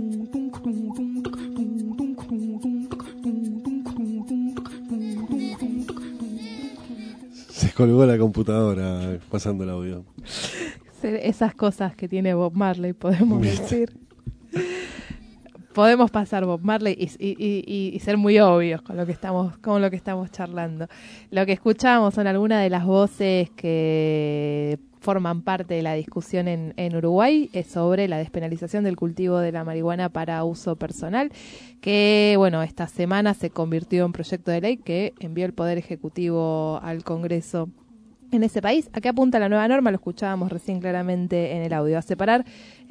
Se colgó la computadora pasando el audio. Esas cosas que tiene Bob Marley, podemos decir. Podemos pasar Bob Marley y ser muy obvios con lo que estamos charlando. Lo que escuchamos son algunas de las voces que forman parte de la discusión en Uruguay es sobre la despenalización del cultivo de la marihuana para uso personal, que bueno, esta semana se convirtió en proyecto de ley que envió el Poder Ejecutivo al Congreso en ese país. ¿A qué apunta la nueva norma? Lo escuchábamos recién claramente en el audio. A separar,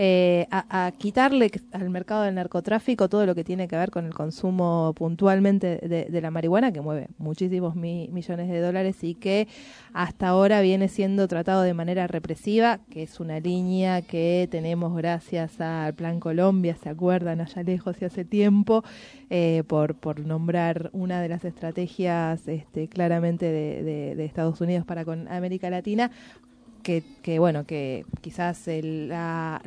a quitarle al mercado del narcotráfico todo lo que tiene que ver con el consumo puntualmente de la marihuana, que mueve muchísimos millones de dólares y que hasta ahora viene siendo tratado de manera represiva, que es una línea que tenemos gracias al Plan Colombia, ¿se acuerdan? Allá lejos y hace tiempo, por nombrar una de las estrategias claramente de Estados Unidos para con América Latina, que bueno, que quizás la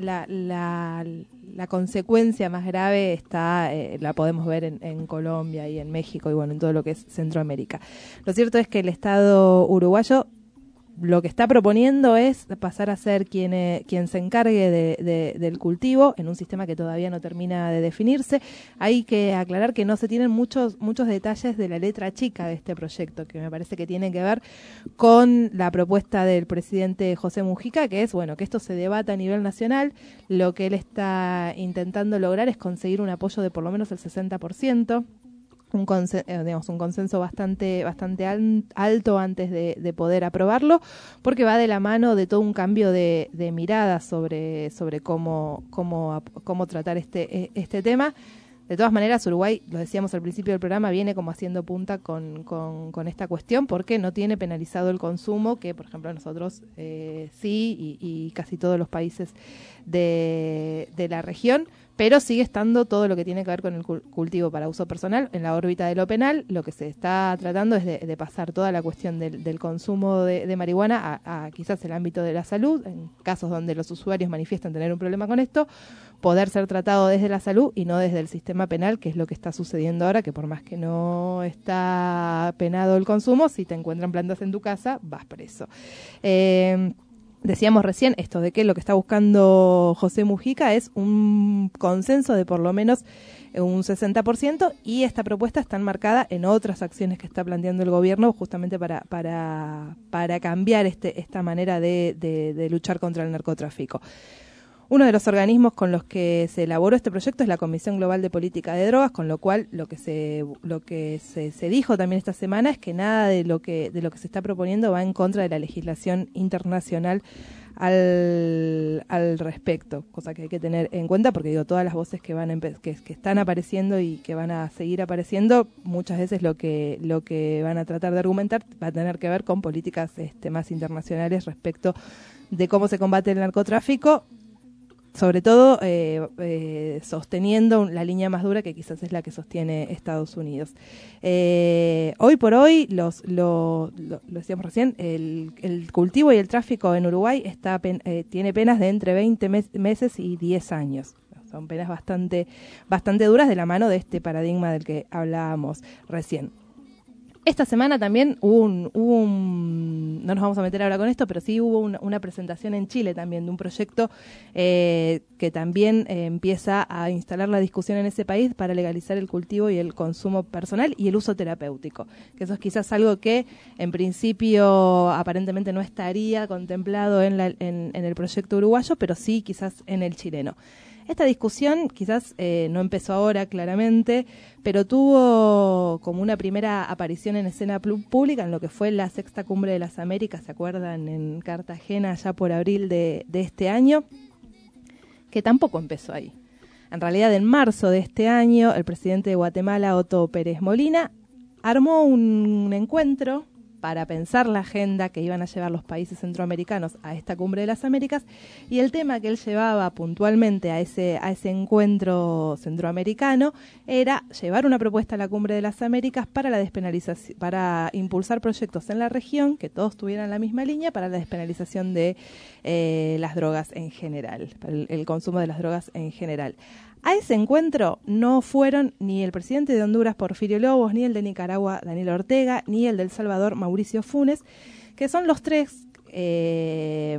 consecuencia más grave está la podemos ver en Colombia y en México y bueno, en todo lo que es Centroamérica. Lo cierto es que el Estado uruguayo lo que está proponiendo es pasar a ser quien se encargue del cultivo en un sistema que todavía no termina de definirse. Hay que aclarar que no se tienen muchos detalles de la letra chica de este proyecto, que me parece que tiene que ver con la propuesta del presidente José Mujica, que es que esto se debata a nivel nacional. Lo que él está intentando lograr es conseguir un apoyo de por lo menos el 60%. Un consenso bastante alto antes de poder aprobarlo, porque va de la mano de todo un cambio de mirada sobre cómo tratar este tema. De todas maneras, Uruguay, lo decíamos al principio del programa, viene como haciendo punta con esta cuestión porque no tiene penalizado el consumo, que por ejemplo nosotros sí, y casi todos los países de la región, pero sigue estando todo lo que tiene que ver con el cultivo para uso personal en la órbita de lo penal. Lo que se está tratando es de pasar toda la cuestión del consumo de marihuana a quizás el ámbito de la salud, en casos donde los usuarios manifiestan tener un problema con esto, poder ser tratado desde la salud y no desde el sistema penal, que es lo que está sucediendo ahora, que por más que no está penado el consumo, si te encuentran plantas en tu casa, vas preso. Decíamos recién esto de que lo que está buscando José Mujica es un consenso de por lo menos un 60%, y esta propuesta está enmarcada en otras acciones que está planteando el gobierno justamente para cambiar esta manera de luchar contra el narcotráfico. Uno de los organismos con los que se elaboró este proyecto es la Comisión Global de Política de Drogas, con lo cual lo que se dijo también esta semana es que nada de lo que se está proponiendo va en contra de la legislación internacional al respecto, cosa que hay que tener en cuenta porque todas las voces que que están apareciendo y que van a seguir apareciendo, muchas veces lo que van a tratar de argumentar va a tener que ver con políticas más internacionales respecto de cómo se combate el narcotráfico, sobre todo sosteniendo la línea más dura que quizás es la que sostiene Estados Unidos. Hoy por hoy, lo decíamos recién, el cultivo y el tráfico en Uruguay tiene penas de entre 20 meses y 10 años. Son penas bastante duras de la mano de este paradigma del que hablábamos recién. Esta semana también hubo no nos vamos a meter ahora con esto, pero sí hubo una presentación en Chile también de un proyecto que también empieza a instalar la discusión en ese país para legalizar el cultivo y el consumo personal y el uso terapéutico, que eso es quizás algo que en principio aparentemente no estaría contemplado en el proyecto uruguayo, pero sí quizás en el chileno. Esta discusión quizás no empezó ahora claramente, pero tuvo como una primera aparición en escena pública en lo que fue la Sexta Cumbre de las Américas, ¿se acuerdan? En Cartagena, ya por abril de este año, que tampoco empezó ahí. En realidad, en marzo de este año, el presidente de Guatemala, Otto Pérez Molina, armó un encuentro para pensar la agenda que iban a llevar los países centroamericanos a esta Cumbre de las Américas, y el tema que él llevaba puntualmente a ese encuentro centroamericano era llevar una propuesta a la Cumbre de las Américas para la despenalización, para impulsar proyectos en la región que todos tuvieran la misma línea para la despenalización de las drogas en general, para el consumo de las drogas en general. A ese encuentro no fueron ni el presidente de Honduras, Porfirio Lobos, ni el de Nicaragua, Daniel Ortega, ni el de El Salvador, Mauricio Funes, que son los tres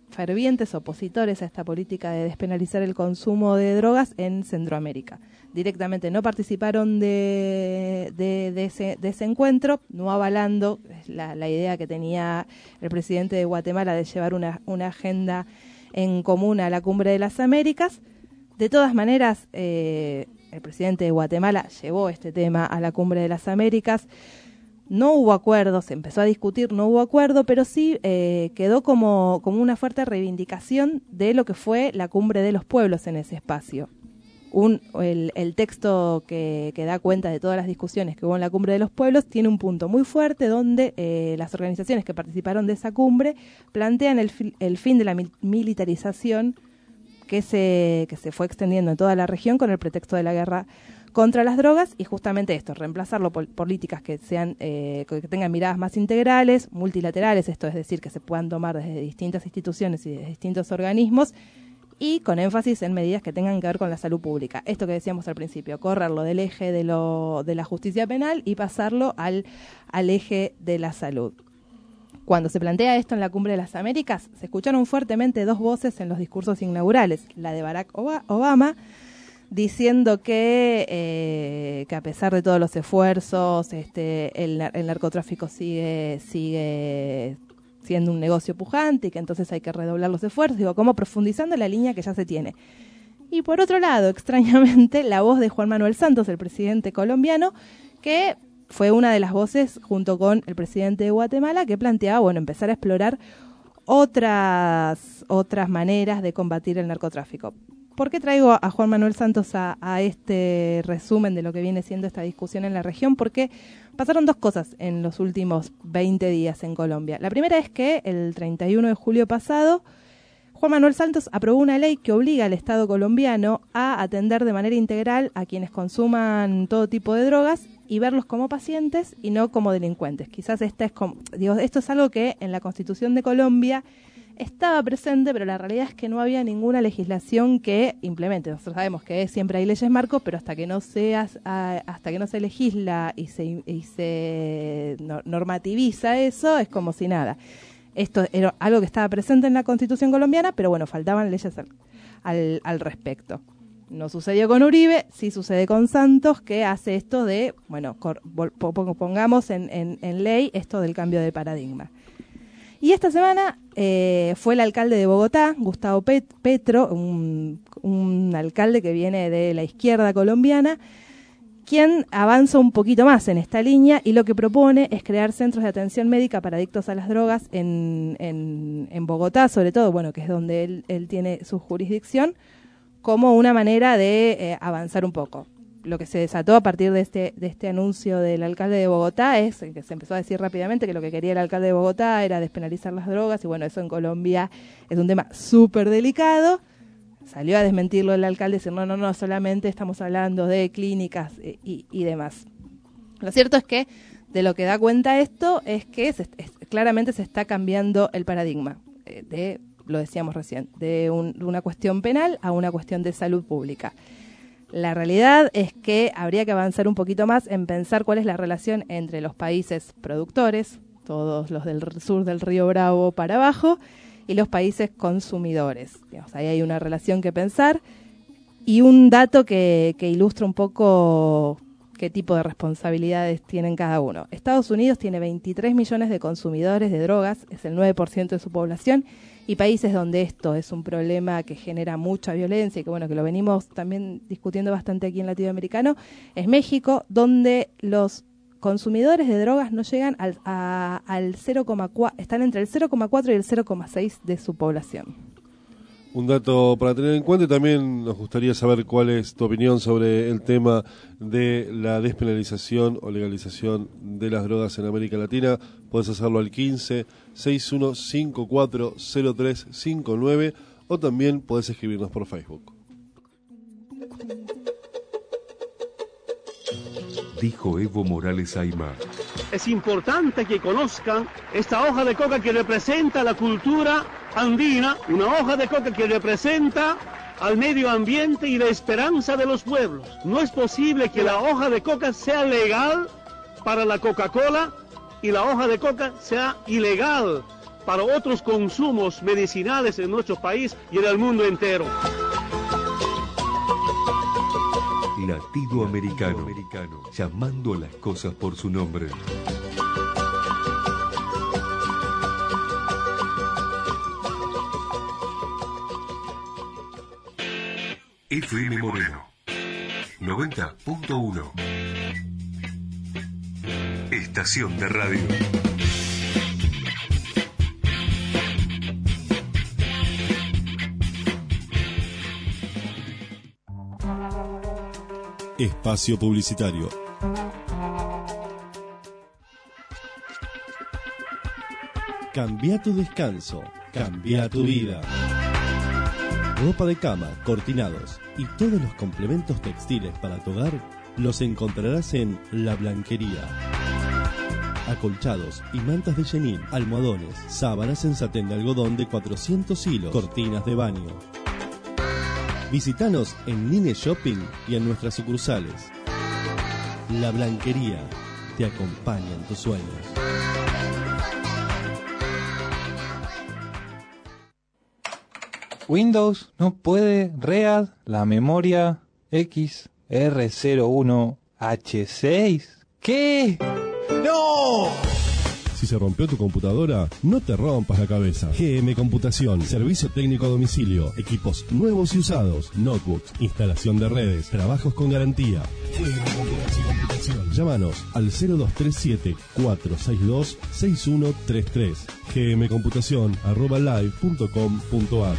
fervientes opositores a esta política de despenalizar el consumo de drogas en Centroamérica. Directamente no participaron de ese encuentro, no avalando la idea que tenía el presidente de Guatemala de llevar una agenda en común a la Cumbre de las Américas. De todas maneras, el presidente de Guatemala llevó este tema a la Cumbre de las Américas. No hubo acuerdo, se empezó a discutir, no hubo acuerdo, pero sí quedó como una fuerte reivindicación de lo que fue la Cumbre de los Pueblos en ese espacio. El texto que da cuenta de todas las discusiones que hubo en la Cumbre de los Pueblos tiene un punto muy fuerte donde las organizaciones que participaron de esa cumbre plantean el fin de la militarización que se fue extendiendo en toda la región con el pretexto de la guerra contra las drogas, y justamente esto, reemplazarlo por políticas que sean que tengan miradas más integrales, multilaterales, esto es decir, que se puedan tomar desde distintas instituciones y de distintos organismos, y con énfasis en medidas que tengan que ver con la salud pública. Esto que decíamos al principio, correrlo del eje de la justicia penal y pasarlo al eje de la salud. Cuando se plantea esto en la Cumbre de las Américas, se escucharon fuertemente dos voces en los discursos inaugurales, la de Barack Obama, diciendo que a pesar de todos los esfuerzos, el narcotráfico sigue siendo un negocio pujante y que entonces hay que redoblar los esfuerzos, como profundizando la línea que ya se tiene. Y por otro lado, extrañamente, la voz de Juan Manuel Santos, el presidente colombiano, que fue una de las voces, junto con el presidente de Guatemala, que planteaba, empezar a explorar otras maneras de combatir el narcotráfico. ¿Por qué traigo a Juan Manuel Santos a este resumen de lo que viene siendo esta discusión en la región? Porque pasaron dos cosas en los últimos 20 días en Colombia. La primera es que el 31 de julio pasado, Juan Manuel Santos aprobó una ley que obliga al Estado colombiano a atender de manera integral a quienes consuman todo tipo de drogas y verlos como pacientes y no como delincuentes. Quizás esto es algo que en la Constitución de Colombia estaba presente, pero la realidad es que no había ninguna legislación que implemente. Nosotros sabemos que siempre hay leyes marco, pero hasta que no se legisla y se normativiza eso, es como si nada. Esto era algo que estaba presente en la Constitución colombiana, pero faltaban leyes al respecto. No sucedió con Uribe, sí sucede con Santos, que hace esto de, pongamos en ley esto del cambio de paradigma. Y esta semana fue el alcalde de Bogotá, Gustavo Petro, un alcalde que viene de la izquierda colombiana, quien avanza un poquito más en esta línea y lo que propone es crear centros de atención médica para adictos a las drogas en Bogotá, sobre todo, que es donde él tiene su jurisdicción, como una manera de avanzar un poco. Lo que se desató a partir de este anuncio del alcalde de Bogotá es que se empezó a decir rápidamente que lo que quería el alcalde de Bogotá era despenalizar las drogas, y eso en Colombia es un tema súper delicado. Salió a desmentirlo el alcalde, decir no, solamente estamos hablando de clínicas y demás. Lo cierto es que de lo que da cuenta esto es que claramente se está cambiando el paradigma lo decíamos recién, de una cuestión penal a una cuestión de salud pública. La realidad es que habría que avanzar un poquito más en pensar cuál es la relación entre los países productores, todos los del sur del Río Bravo para abajo, y los países consumidores. Ahí hay una relación que pensar, y un dato que ilustra un poco qué tipo de responsabilidades tienen cada uno. Estados Unidos tiene 23 millones de consumidores de drogas, es el 9% de su población, y países donde esto es un problema que genera mucha violencia y que lo venimos también discutiendo bastante aquí en Latinoamericano, es México, donde los consumidores de drogas no llegan al 0,4, están entre el 0,4 y el 0,6 de su población. Un dato para tener en cuenta, y también nos gustaría saber cuál es tu opinión sobre el tema de la despenalización o legalización de las drogas en América Latina. Puedes hacerlo al 15-6154-0359 o también puedes escribirnos por Facebook. Dijo Evo Morales Aymar. Es importante que conozcan esta hoja de coca que representa la cultura andina, una hoja de coca que representa al medio ambiente y la esperanza de los pueblos. No es posible que la hoja de coca sea legal para la Coca-Cola y la hoja de coca sea ilegal para otros consumos medicinales en nuestro país y en el mundo entero. Latido Americano, llamando las cosas por su nombre. FM Moreno 90.1. Estación de radio. Espacio publicitario. Cambia tu descanso, cambia tu vida. Ropa de cama, cortinados y todos los complementos textiles para tu hogar los encontrarás en La Blanquería. Acolchados y mantas de chenil, almohadones, sábanas en satén de algodón de 400 hilos, cortinas de baño. Visítanos en Nine Shopping y en nuestras sucursales. La Blanquería te acompaña en tus sueños. Windows no puede read la memoria XR01H6. ¿Qué? ¡No! Si se rompió tu computadora, no te rompas la cabeza. GM Computación, servicio técnico a domicilio, equipos nuevos y usados, notebooks, instalación de redes, trabajos con garantía. GM Computación. Llámanos al 0237-462-6133. gmcomputación@live.com.ar.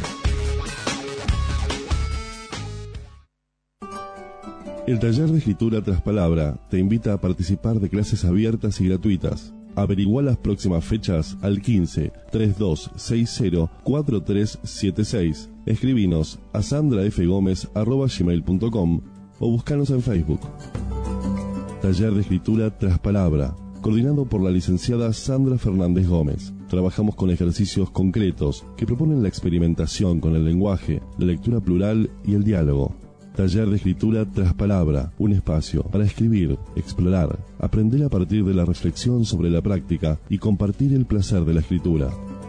El taller de escritura tras palabra te invita a participar de clases abiertas y gratuitas. Averigua las próximas fechas al 15 3260 4376. Escribinos a sandrafgomez@gmail.com o búscanos en Facebook. Taller de escritura tras palabra, coordinado por la licenciada Sandra Fernández Gómez. Trabajamos con ejercicios concretos que proponen la experimentación con el lenguaje, la lectura plural y el diálogo. Taller de escritura tras palabra, un espacio para escribir, explorar, aprender a partir de la reflexión sobre la práctica y compartir el placer de la escritura.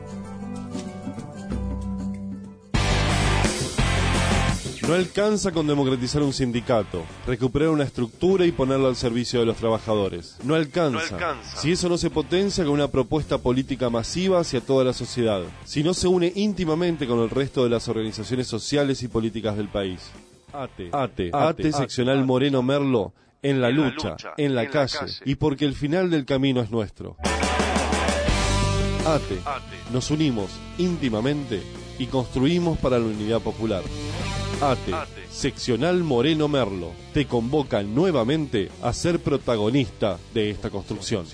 No alcanza con democratizar un sindicato, recuperar una estructura y ponerlo al servicio de los trabajadores. No alcanza. Si eso no se potencia con una propuesta política masiva hacia toda la sociedad. Si no se une íntimamente con el resto de las organizaciones sociales y políticas del país. ATE seccional Moreno Merlo, en la lucha, en la calle, y porque el final del camino es nuestro. ATE, nos unimos íntimamente y construimos para la unidad popular. ATE, seccional Moreno Merlo, te convoca nuevamente a ser protagonista de esta construcción.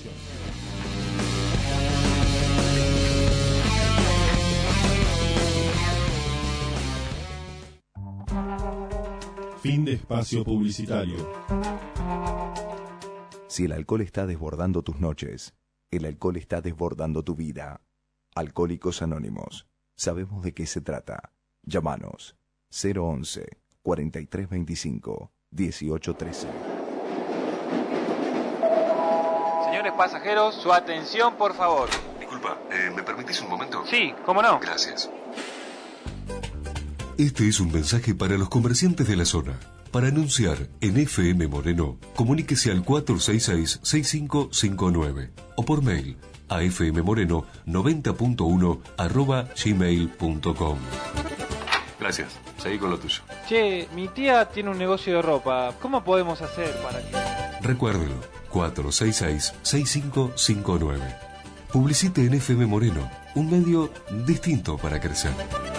Fin de espacio publicitario. Si el alcohol está desbordando tus noches, el alcohol está desbordando tu vida. Alcohólicos Anónimos. Sabemos de qué se trata. Llámanos 011 4325 1813. Señores pasajeros, su atención, por favor. Disculpa, ¿me permitís un momento? Sí, ¿cómo no? Gracias. Este es un mensaje para los comerciantes de la zona. Para anunciar en FM Moreno, comuníquese al 466-6559 o por mail a fmmoreno90.1@gmail.com. Gracias. Seguí con lo tuyo. Che, mi tía tiene un negocio de ropa. ¿Cómo podemos hacer para que...? Recuérdelo, 466-6559. Publicite en FM Moreno, un medio distinto para crecer.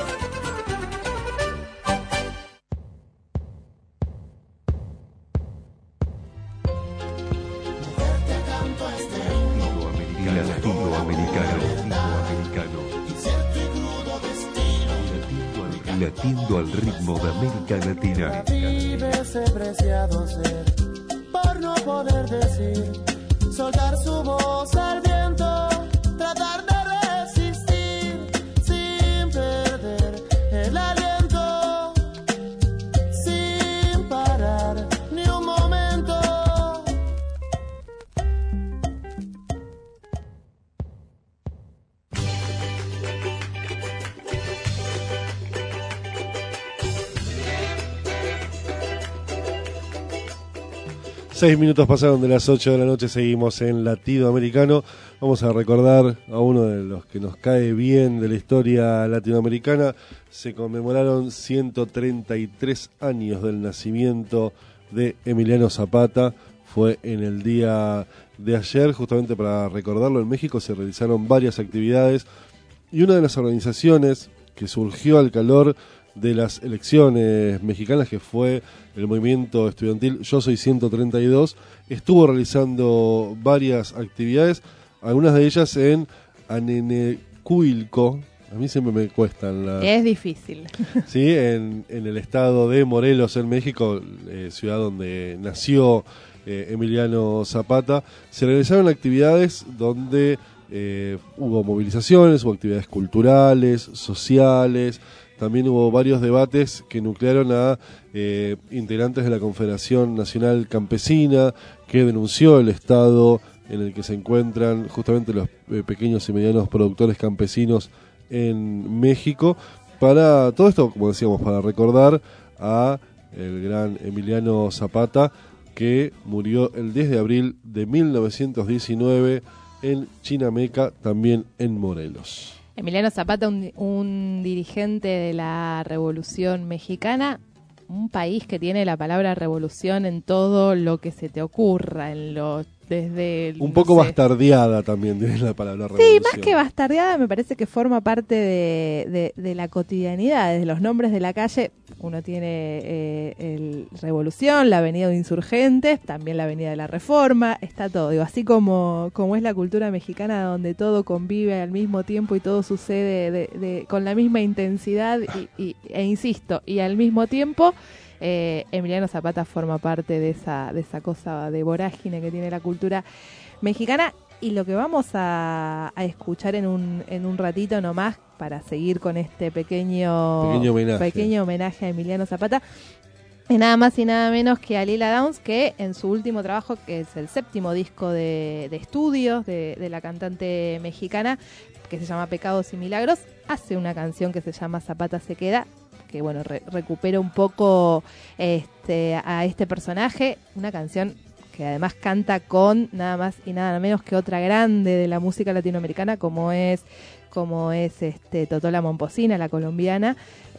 Latiendo al ritmo de América Latina. Vives preciado ser, por no poder decir, soltar su voz al viento, tratar de resistir, sin perder el aliento, sin parar ni un momento. 6 minutos pasaron de las 8 de la noche, seguimos en Latinoamericano. Vamos a recordar a uno de los que nos cae bien de la historia latinoamericana. Se conmemoraron 133 años del nacimiento de Emiliano Zapata. Fue en el día de ayer, justamente para recordarlo. En México se realizaron varias actividades y una de las organizaciones que surgió al calor de las elecciones mexicanas, que fue el movimiento estudiantil Yo Soy 132, estuvo realizando varias actividades, algunas de ellas en Anenecuilco. A mí siempre me cuestan las... Es difícil. Sí, en el estado de Morelos, en México, ciudad donde nació Emiliano Zapata. Se realizaron actividades donde hubo movilizaciones, hubo actividades culturales, sociales. También hubo varios debates que nuclearon a integrantes de la Confederación Nacional Campesina, que denunció el estado en el que se encuentran justamente los pequeños y medianos productores campesinos en México. Para todo esto, como decíamos, para recordar a el gran Emiliano Zapata, que murió el 10 de abril de 1919 en Chinameca, también en Morelos. Emiliano Zapata, un dirigente de la Revolución Mexicana, un país que tiene la palabra revolución en todo lo que se te ocurra, desde un poco bastardeada también tiene la palabra revolución. Sí, más que bastardeada, me parece que forma parte de la cotidianidad. Desde los nombres de la calle, uno tiene el Revolución, la Avenida de Insurgentes, también la Avenida de la Reforma, está todo. Digo, así como es la cultura mexicana, donde todo convive al mismo tiempo y todo sucede con la misma intensidad e insisto, y al mismo tiempo. Emiliano Zapata forma parte de esa cosa de vorágine que tiene la cultura mexicana, y lo que vamos a escuchar en un ratito nomás, para seguir con este pequeño homenaje a Emiliano Zapata, es nada más y nada menos que a Lila Downs, que en su último trabajo, que es el 7º disco de estudios de la cantante mexicana, que se llama Pecados y Milagros, hace una canción que se llama Zapata se queda, que bueno, recupera un poco a este personaje, una canción que además canta con nada más y nada menos que otra grande de la música latinoamericana, como es Totola Momposina, la colombiana.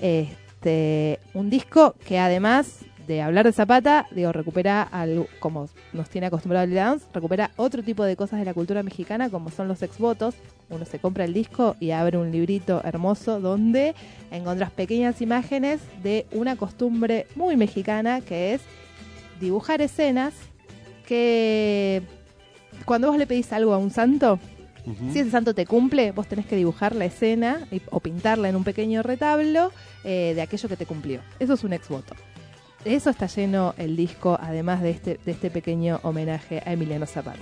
Un disco que además de hablar de Zapata, recupera como nos tiene acostumbrado Lila Downs, recupera otro tipo de cosas de la cultura mexicana, como son los exvotos. Uno se compra el disco y abre un librito hermoso donde encontrás pequeñas imágenes de una costumbre muy mexicana, que es dibujar escenas que cuando vos le pedís algo a un santo, si ese santo te cumple, vos tenés que dibujar la escena o pintarla en un pequeño retablo de aquello que te cumplió. Eso es un exvoto. De eso está lleno el disco, además de este pequeño homenaje a Emiliano Zapata.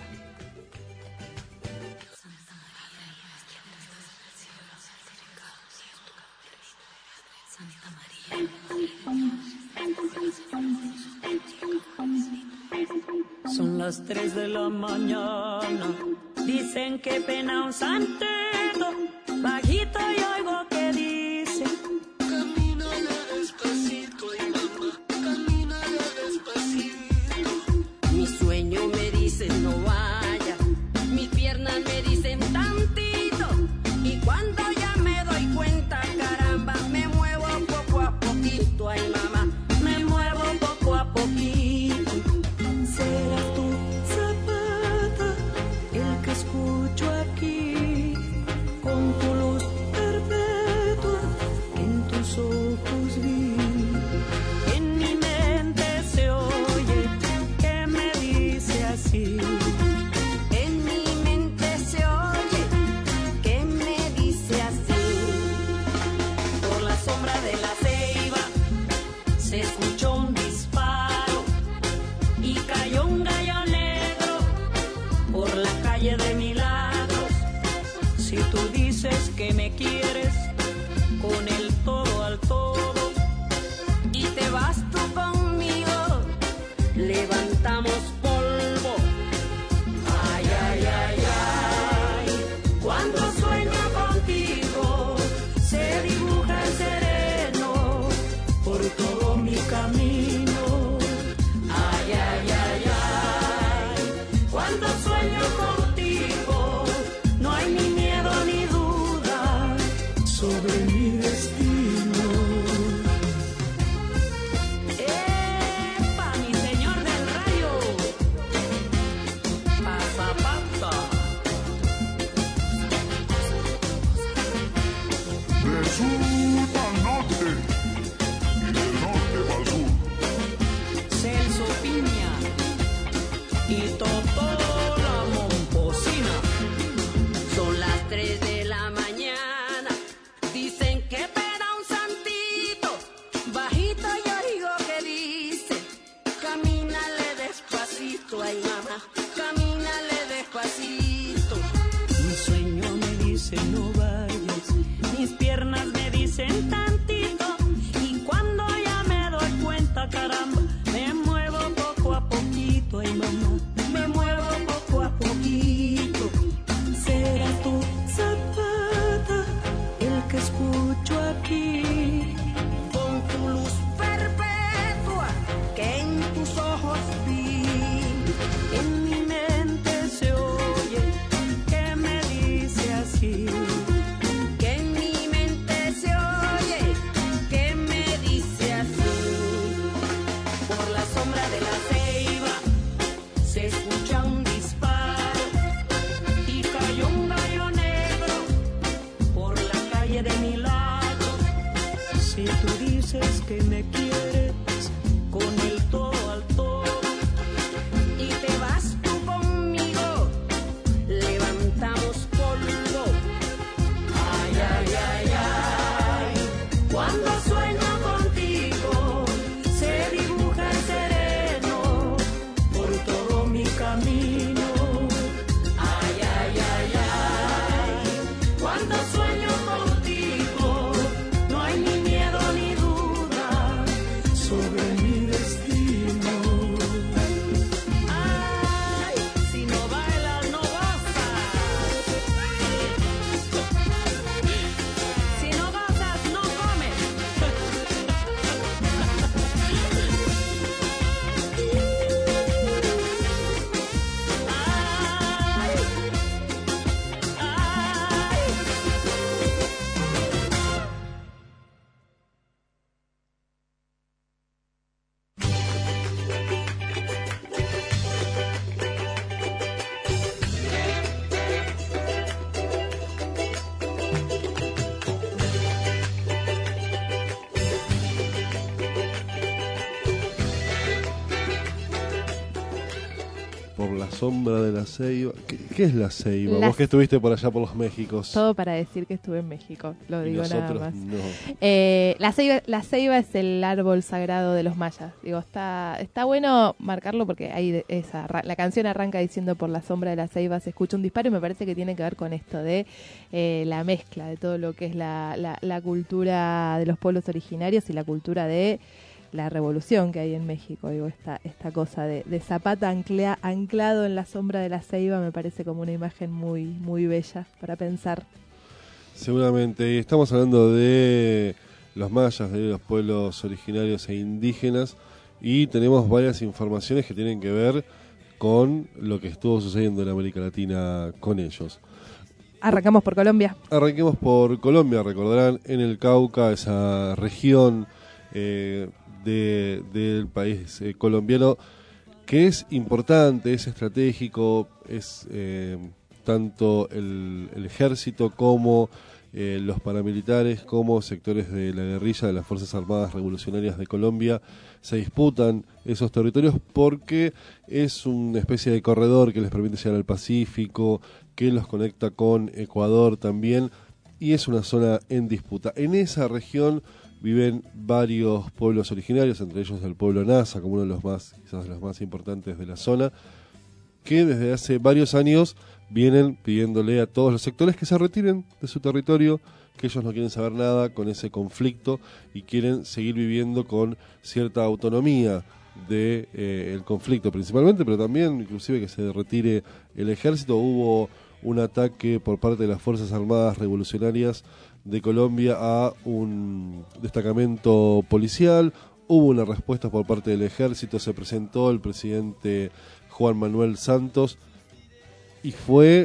Son las 3 de la mañana, dicen que pena un santeto, bajito y oigo que dice: camínale despacito y mamá, camínale despacito. Mi sueño me dice no vaya, mis piernas me dicen tantito, y cuando ya me doy cuenta, caramba, me muevo poco a poquito, ay mamá, me muevo poco a poquito. Serás tú, Zapata, el que escucho aquí, con tu luz perpetua que en tus ojos vi. En mi mente se oye que me dice así. En mi mente se oye que me dice así. Por la sombra de la ceiba se escuchó un disparo y cayó un gallo negro por la calle de Milagros. Si tú dices que me quieres con el todo al todo y te vas tú conmigo, levantamos polvo. Ay, ay, ay, ay, cuando sueño contigo se dibuja el sereno por todo mi camino. Ay, ay, ay, ay. respeto. Mi sueño me dice no vayas, mis piernas me dicen tantito, y cuando ya me doy cuenta, caramba, me muevo poco a poquito, ay mamá, me muevo poco a poquito. Será tu Zapata el que escucho aquí, con tu luz perpetua que en tus ojos vi. En mi mente se oye que me dice así, que en mi mente se oye que me dice así. Por la sombra de la ceiba se escucha un disparo y cayó un gallo negro por la calle de mi lado. Si tú dices que me quieres con el todo al todo y te vas tú conmigo, levantamos polvo. Ay, ay, ay, ay, cuando sueño contigo se dibuja el sereno por todo mi camino. Ay, ay, ay, ay, cuando sueño contigo no hay ni miedo ni duda sobre mi destino. Ay, si no bailas no gozas, si no gozas no comes. Por la sombra de la ceiba. ¿Qué es la ceiba? Vos que estuviste por allá por los Méxicos. Todo para decir que estuve en México, lo Y digo nada nosotros más. no. La ceiba es el árbol sagrado de los mayas. Digo, está bueno marcarlo porque ahí la canción arranca diciendo por la sombra de la ceiba se escucha un disparo, y me parece que tiene que ver con esto de la mezcla de todo lo que es la cultura de los pueblos originarios y la cultura de la revolución que hay en México. Digo, esta cosa de Zapata anclado en la sombra de la ceiba me parece como una imagen muy, muy bella para pensar. Seguramente. Estamos hablando de los mayas, de los pueblos originarios e indígenas, y tenemos varias informaciones que tienen que ver con lo que estuvo sucediendo en América Latina con ellos. Arrancamos por Colombia. Arranquemos por Colombia. Recordarán, en el Cauca, esa región del país colombiano, que es importante, es estratégico, es tanto el ejército como los paramilitares, como sectores de la guerrilla de las Fuerzas Armadas Revolucionarias de Colombia se disputan esos territorios porque es una especie de corredor que les permite llegar al Pacífico, que los conecta con Ecuador también, y es una zona en disputa. En esa región viven varios pueblos originarios, entre ellos el pueblo Nasa, como uno de los más, quizás de los más importantes de la zona, que desde hace varios años vienen pidiéndole a todos los sectores que se retiren de su territorio, que ellos no quieren saber nada con ese conflicto y quieren seguir viviendo con cierta autonomía de el conflicto principalmente, pero también inclusive que se retire el ejército. Hubo un ataque por parte de las Fuerzas Armadas Revolucionarias de Colombia a un destacamento policial, hubo una respuesta por parte del ejército, se presentó el presidente Juan Manuel Santos y fue,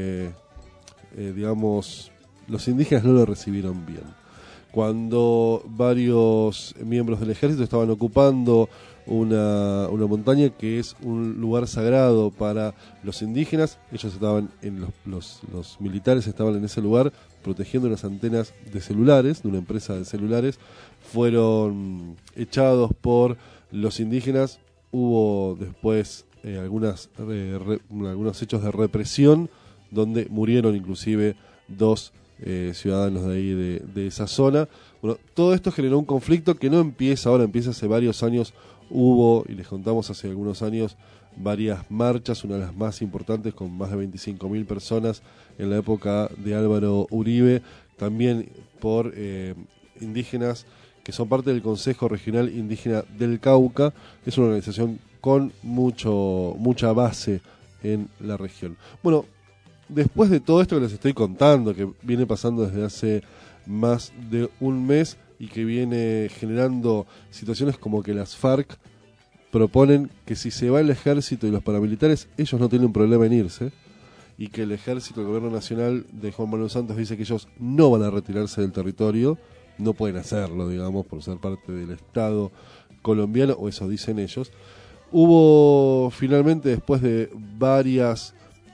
digamos, los indígenas no lo recibieron bien. Cuando varios miembros del ejército estaban ocupando una montaña que es un lugar sagrado para los indígenas, ellos estaban los militares estaban en ese lugar protegiendo unas antenas de celulares, de una empresa de celulares, fueron echados por los indígenas. Hubo después algunos hechos de represión donde murieron inclusive 2 ciudadanos de ahí de esa zona. Bueno, todo esto generó un conflicto que no empieza ahora, empieza hace varios años. Hubo, y les contamos hace algunos años, varias marchas, una de las más importantes con más de 25.000 personas en la época de Álvaro Uribe, también por indígenas que son parte del Consejo Regional Indígena del Cauca, que es una organización con mucha base en la región. Bueno, después de todo esto que les estoy contando, que viene pasando desde hace más de un mes y que viene generando situaciones como que las FARC proponen que si se va el ejército y los paramilitares, ellos no tienen problema en irse, y que el ejército, el gobierno nacional de Juan Manuel Santos dice que ellos no van a retirarse del territorio, no pueden hacerlo, digamos, por ser parte del Estado colombiano, o eso dicen ellos. Hubo finalmente, después de varias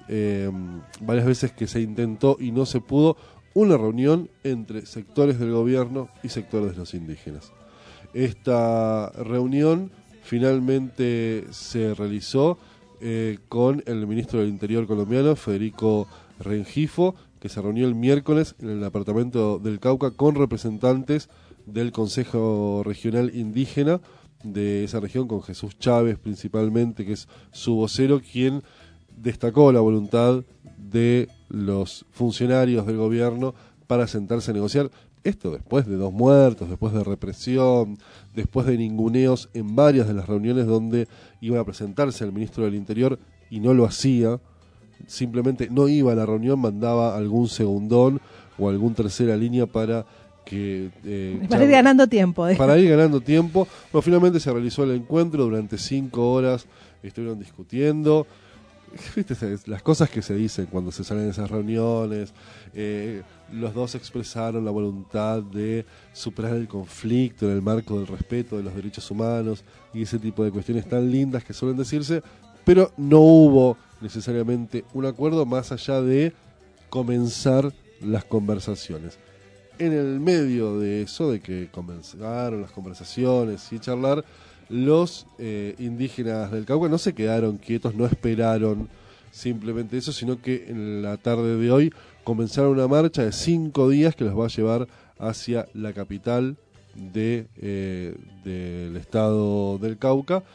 veces que se intentó y no se pudo, una reunión entre sectores del gobierno y sectores de los indígenas. Esta reunión finalmente se realizó con el ministro del Interior colombiano, Federico Rengifo, que se reunió el miércoles en el departamento del Cauca con representantes del Consejo Regional Indígena de esa región, con Jesús Chávez principalmente, que es su vocero, quien destacó la voluntad de los funcionarios del gobierno para sentarse a negociar. Esto después de 2 muertos, después de represión, después de ninguneos en varias de las reuniones donde iba a presentarse el ministro del Interior y no lo hacía. Simplemente no iba a la reunión, mandaba algún segundón o algún tercera línea para que para ir ganando tiempo. Para ir ganando tiempo. Bueno, finalmente se realizó el encuentro, durante 5 horas estuvieron discutiendo. ¿Viste? Las cosas que se dicen cuando se salen de esas reuniones. Los dos expresaron la voluntad de superar el conflicto en el marco del respeto de los derechos humanos y ese tipo de cuestiones tan lindas que suelen decirse, pero no hubo necesariamente un acuerdo más allá de comenzar las conversaciones. En el medio de eso, de que comenzaron las conversaciones y charlar, los indígenas del Cauca no se quedaron quietos, no esperaron simplemente eso, sino que en la tarde de hoy comenzaron una marcha de 5 días que los va a llevar hacia la capital del estado del Cauca,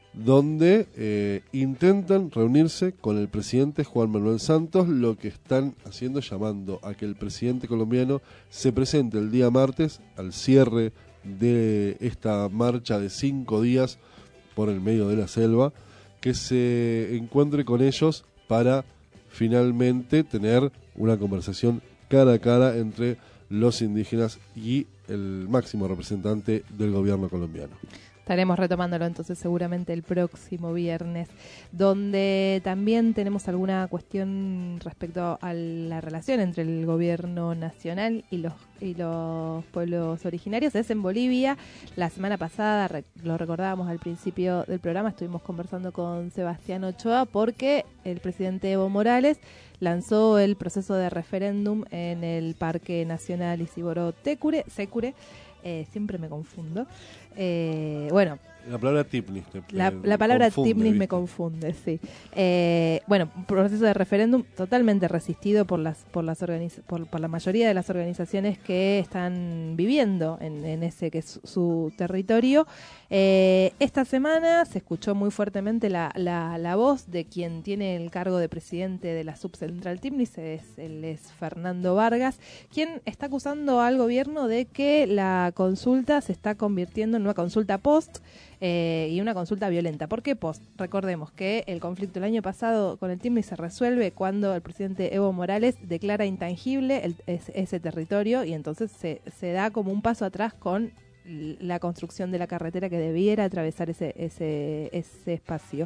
donde intentan reunirse con el presidente Juan Manuel Santos. Lo que están haciendo, llamando a que el presidente colombiano se presente el día martes al cierre de esta marcha de 5 días por el medio de la selva, que se encuentre con ellos para finalmente tener una conversación cara a cara entre los indígenas y el máximo representante del gobierno colombiano. Estaremos retomándolo entonces seguramente el próximo viernes, donde también tenemos alguna cuestión respecto a la relación entre el gobierno nacional y los pueblos originarios. Es en Bolivia. La semana pasada, lo recordábamos al principio del programa, estuvimos conversando con Sebastián Ochoa porque el presidente Evo Morales lanzó el proceso de referéndum en el Parque Nacional Isiboro-Secure. Siempre me confundo. Bueno, la palabra Tipnis la palabra Tipnis me confunde, sí. Bueno, un proceso de referéndum totalmente resistido por la mayoría de las organizaciones que están viviendo en ese que es su territorio. Esta semana se escuchó muy fuertemente la voz de quien tiene el cargo de presidente de la subcentral Tipnis, él es Fernando Vargas, quien está acusando al gobierno de que la consulta se está convirtiendo en una consulta post y una consulta violenta. ¿Por qué post? Recordemos que el conflicto el año pasado con el Tipnis se resuelve cuando el presidente Evo Morales declara intangible ese territorio y entonces se da como un paso atrás con la construcción de la carretera que debiera atravesar ese espacio.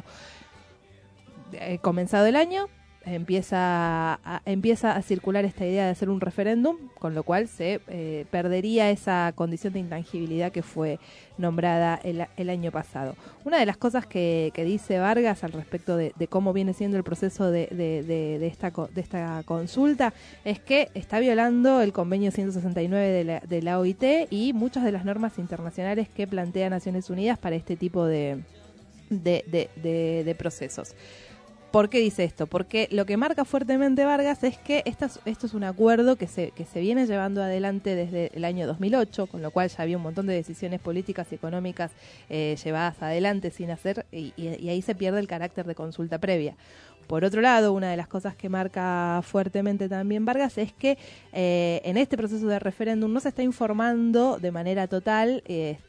Comenzado el año, empieza a circular esta idea de hacer un referéndum, con lo cual se perdería esa condición de intangibilidad que fue nombrada el año pasado. Una de las cosas que dice Vargas al respecto de cómo viene siendo el proceso de esta consulta es que está violando el convenio 169 de la OIT y muchas de las normas internacionales que plantea Naciones Unidas para este tipo de procesos. ¿Por qué dice esto? Porque lo que marca fuertemente Vargas es que esto es un acuerdo que se viene llevando adelante desde el año 2008, con lo cual ya había un montón de decisiones políticas y económicas llevadas adelante sin hacer, y ahí se pierde el carácter de consulta previa. Por otro lado, una de las cosas que marca fuertemente también Vargas es que en este proceso de referéndum no se está informando de manera total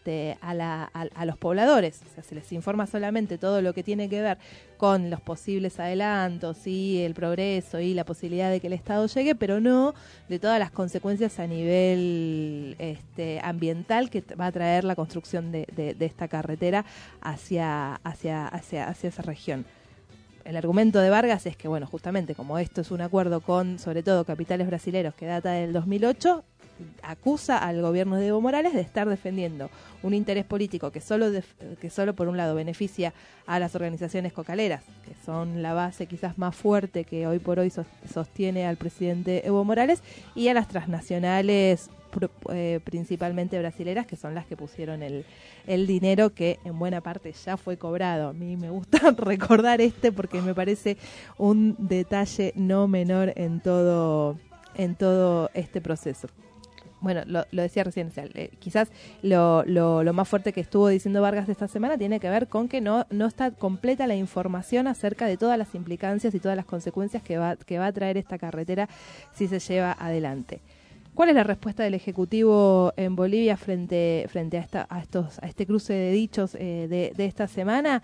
a los pobladores. O sea, se les informa solamente todo lo que tiene que ver con los posibles adelantos y el progreso y la posibilidad de que el Estado llegue, pero no de todas las consecuencias a nivel ambiental que va a traer la construcción de esta carretera hacia esa región. El argumento de Vargas es que, bueno, justamente como esto es un acuerdo con, sobre todo, capitales brasileños que data del 2008, acusa al gobierno de Evo Morales de estar defendiendo un interés político que solo por un lado beneficia a las organizaciones cocaleras, que son la base quizás más fuerte que hoy por hoy sostiene al presidente Evo Morales, y a las transnacionales principalmente brasileras, que son las que pusieron el dinero que en buena parte ya fue cobrado. A mí me gusta recordar porque me parece un detalle no menor en todo este proceso. Bueno, lo decía recién, quizás lo más fuerte que estuvo diciendo Vargas esta semana tiene que ver con que no está completa la información acerca de todas las implicancias y todas las consecuencias que va a traer esta carretera si se lleva adelante. ¿Cuál es la respuesta del Ejecutivo en Bolivia frente a este cruce de dichos de esta semana?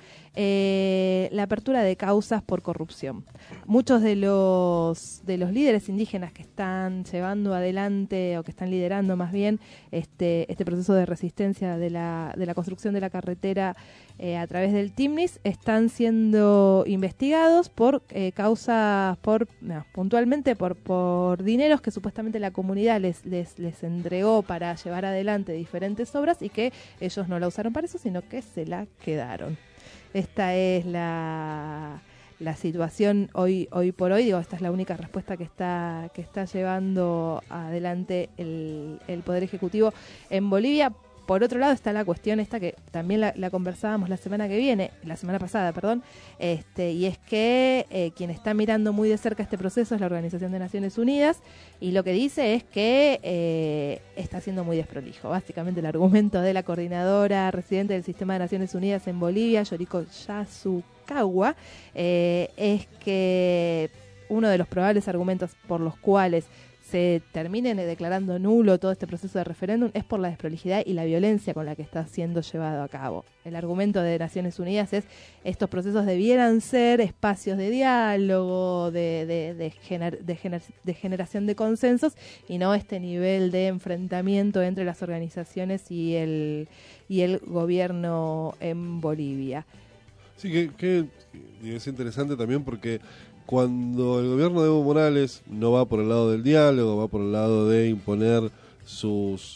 La apertura de causas por corrupción. Muchos de los líderes indígenas que están llevando adelante, o que están liderando más bien, este proceso de resistencia de la construcción de la carretera a través del TIMNIS, están siendo investigados por causas, puntualmente por dineros que supuestamente la comunidad les entregó para llevar adelante diferentes obras y que ellos no la usaron para eso, sino que se la quedaron. Esta es la situación hoy por hoy. Esta es la única respuesta que está llevando adelante el Poder Ejecutivo en Bolivia. Por otro lado está la cuestión esta que también la conversábamos la semana pasada, y es que quien está mirando muy de cerca este proceso es la Organización de Naciones Unidas, y lo que dice es que está siendo muy desprolijo. Básicamente el argumento de la coordinadora residente del Sistema de Naciones Unidas en Bolivia, Yoriko Yasukawa, es que uno de los probables argumentos por los cuales se termine declarando nulo todo este proceso de referéndum es por la desprolijidad y la violencia con la que está siendo llevado a cabo. El argumento de Naciones Unidas es estos procesos debieran ser espacios de diálogo, de generación de consensos, y no este nivel de enfrentamiento entre las organizaciones y el gobierno en Bolivia. Sí, que es interesante también porque cuando el gobierno de Evo Morales no va por el lado del diálogo, va por el lado de imponer sus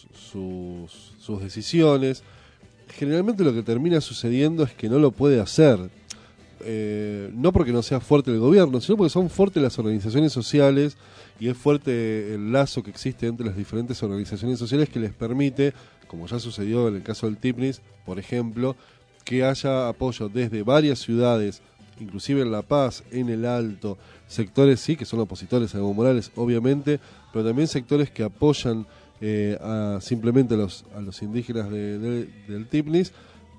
decisiones, generalmente lo que termina sucediendo es que no lo puede hacer. No porque no sea fuerte el gobierno, sino porque son fuertes las organizaciones sociales y es fuerte el lazo que existe entre las diferentes organizaciones sociales que les permite, como ya sucedió en el caso del TIPNIS, por ejemplo, que haya apoyo desde varias ciudades, inclusive en La Paz, en el Alto, sectores sí que son opositores a Evo Morales, obviamente, pero también sectores que apoyan simplemente a los indígenas del TIPNIS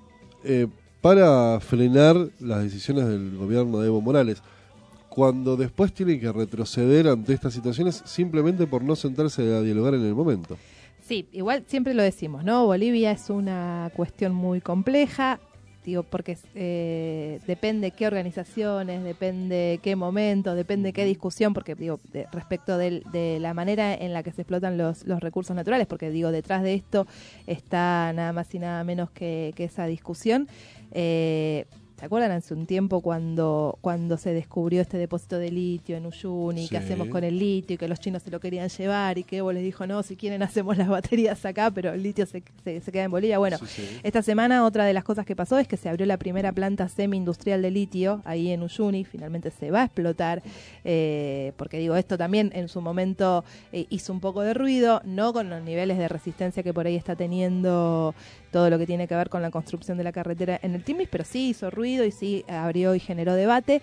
para frenar las decisiones del gobierno de Evo Morales, cuando después tienen que retroceder ante estas situaciones simplemente por no sentarse a dialogar en el momento. Sí, igual siempre lo decimos, ¿no? Bolivia es una cuestión muy compleja, porque depende qué organizaciones, depende qué momento, depende qué discusión, porque respecto de la manera en la que se explotan los recursos naturales, porque detrás de esto está nada más y nada menos que esa discusión. ¿Se acuerdan hace un tiempo cuando se descubrió este depósito de litio en Uyuni? Sí. ¿Qué hacemos con el litio? Y que los chinos se lo querían llevar y que Evo les dijo, no, si quieren hacemos las baterías acá, pero el litio se queda en Bolivia. Bueno, sí. Esta semana otra de las cosas que pasó es que se abrió la primera planta semi-industrial de litio ahí en Uyuni. Finalmente se va a explotar, porque esto también en su momento hizo un poco de ruido, no con los niveles de resistencia que por ahí está teniendo todo lo que tiene que ver con la construcción de la carretera en el TIMNIS, pero sí hizo ruido y sí abrió y generó debate.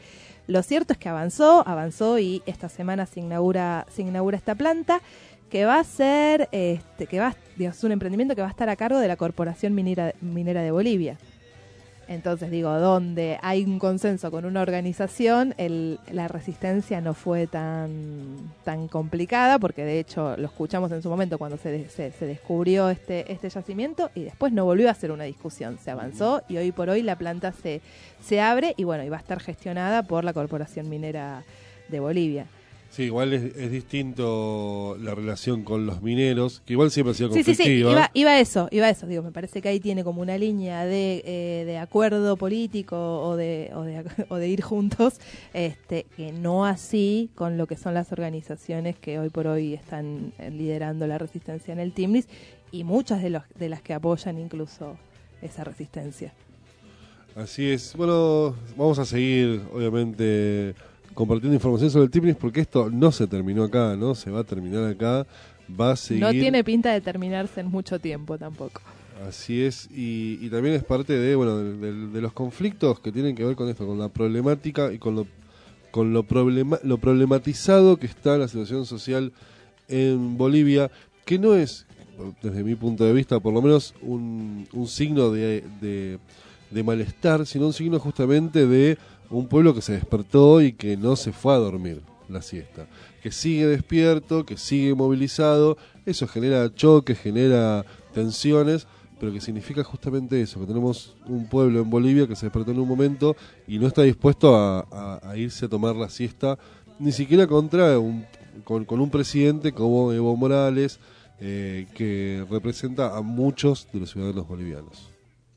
Lo cierto es que avanzó y esta semana se inaugura esta planta que va a ser, es un emprendimiento que va a estar a cargo de la Corporación Minera de Bolivia. Entonces donde hay un consenso con una organización, la resistencia no fue tan complicada, porque de hecho lo escuchamos en su momento cuando se descubrió este yacimiento, y después no volvió a ser una discusión, se avanzó y hoy por hoy la planta se abre y va a estar gestionada por la Corporación Minera de Bolivia. Sí, igual es distinto la relación con los mineros, que igual siempre ha sido conflictiva. Sí, iba a eso. Me parece que ahí tiene como una línea de acuerdo político o de ir juntos, que no así con lo que son las organizaciones que hoy por hoy están liderando la resistencia en el Timnis, y muchas de las que apoyan incluso esa resistencia. Así es. Bueno, vamos a seguir, obviamente, compartiendo información sobre el Timnis, porque esto no se terminó acá, no se va a terminar acá, va a seguir. No tiene pinta de terminarse en mucho tiempo tampoco. Así es, y también es parte de los conflictos que tienen que ver con esto, con la problemática y con lo problematizado que está la situación social en Bolivia, que no es, desde mi punto de vista, por lo menos un signo de malestar, sino un signo justamente de un pueblo que se despertó y que no se fue a dormir la siesta, que sigue despierto, que sigue movilizado. Eso genera choques, genera tensiones, pero que significa justamente eso, que tenemos un pueblo en Bolivia que se despertó en un momento y no está dispuesto a irse a tomar la siesta, ni siquiera con un presidente como Evo Morales, que representa a muchos de los ciudadanos bolivianos.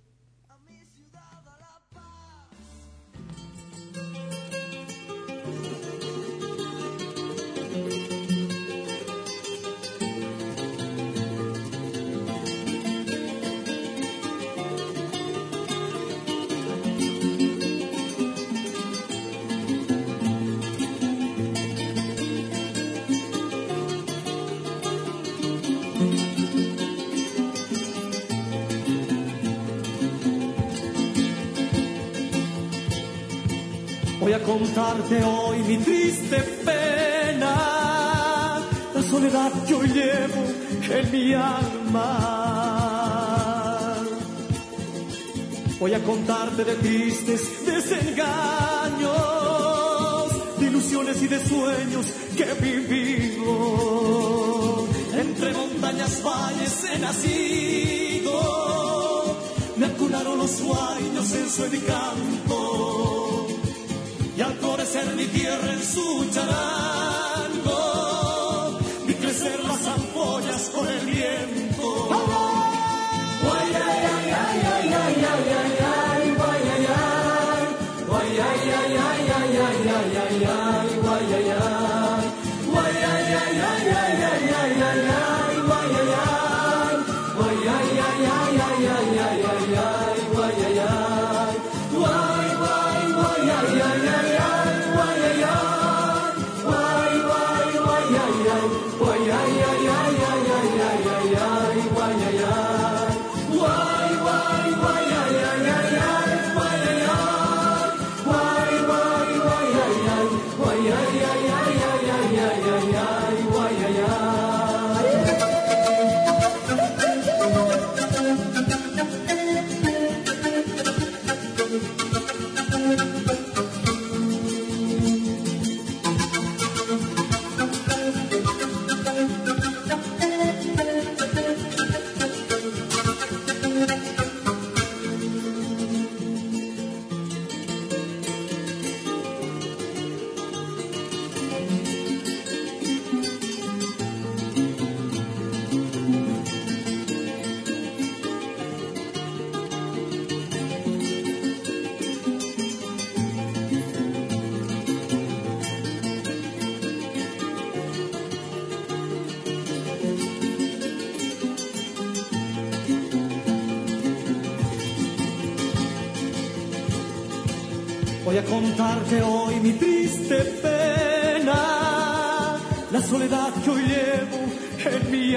Voy a contarte hoy mi triste pena, la soledad que hoy llevo en mi alma. Voy a contarte de tristes desengaños, de ilusiones y de sueños que he vivido. Entre montañas, valles he nacido, me acunaron los sueños en su encanto. Y al florecer mi tierra en su charango, vi crecer las ampollas con el viento. Guay, ay, ay, ay, ay, ay, ay, ay, ay, guay, ay, ay, guay, ay, ay, ay, ay, ay, ay, ay, ay, guay, ay, ay, guay, ay, ay, ay, ay, ay, ay, ay, ay, guay, ay, ay, guay, ay, ay, ay, ay, ay, ay, ay, guay, ay, ay, guay, guay, guay, ay, ay, ay. Voy a contarte hoy mi triste pena, la soledad que hoy llevo en mi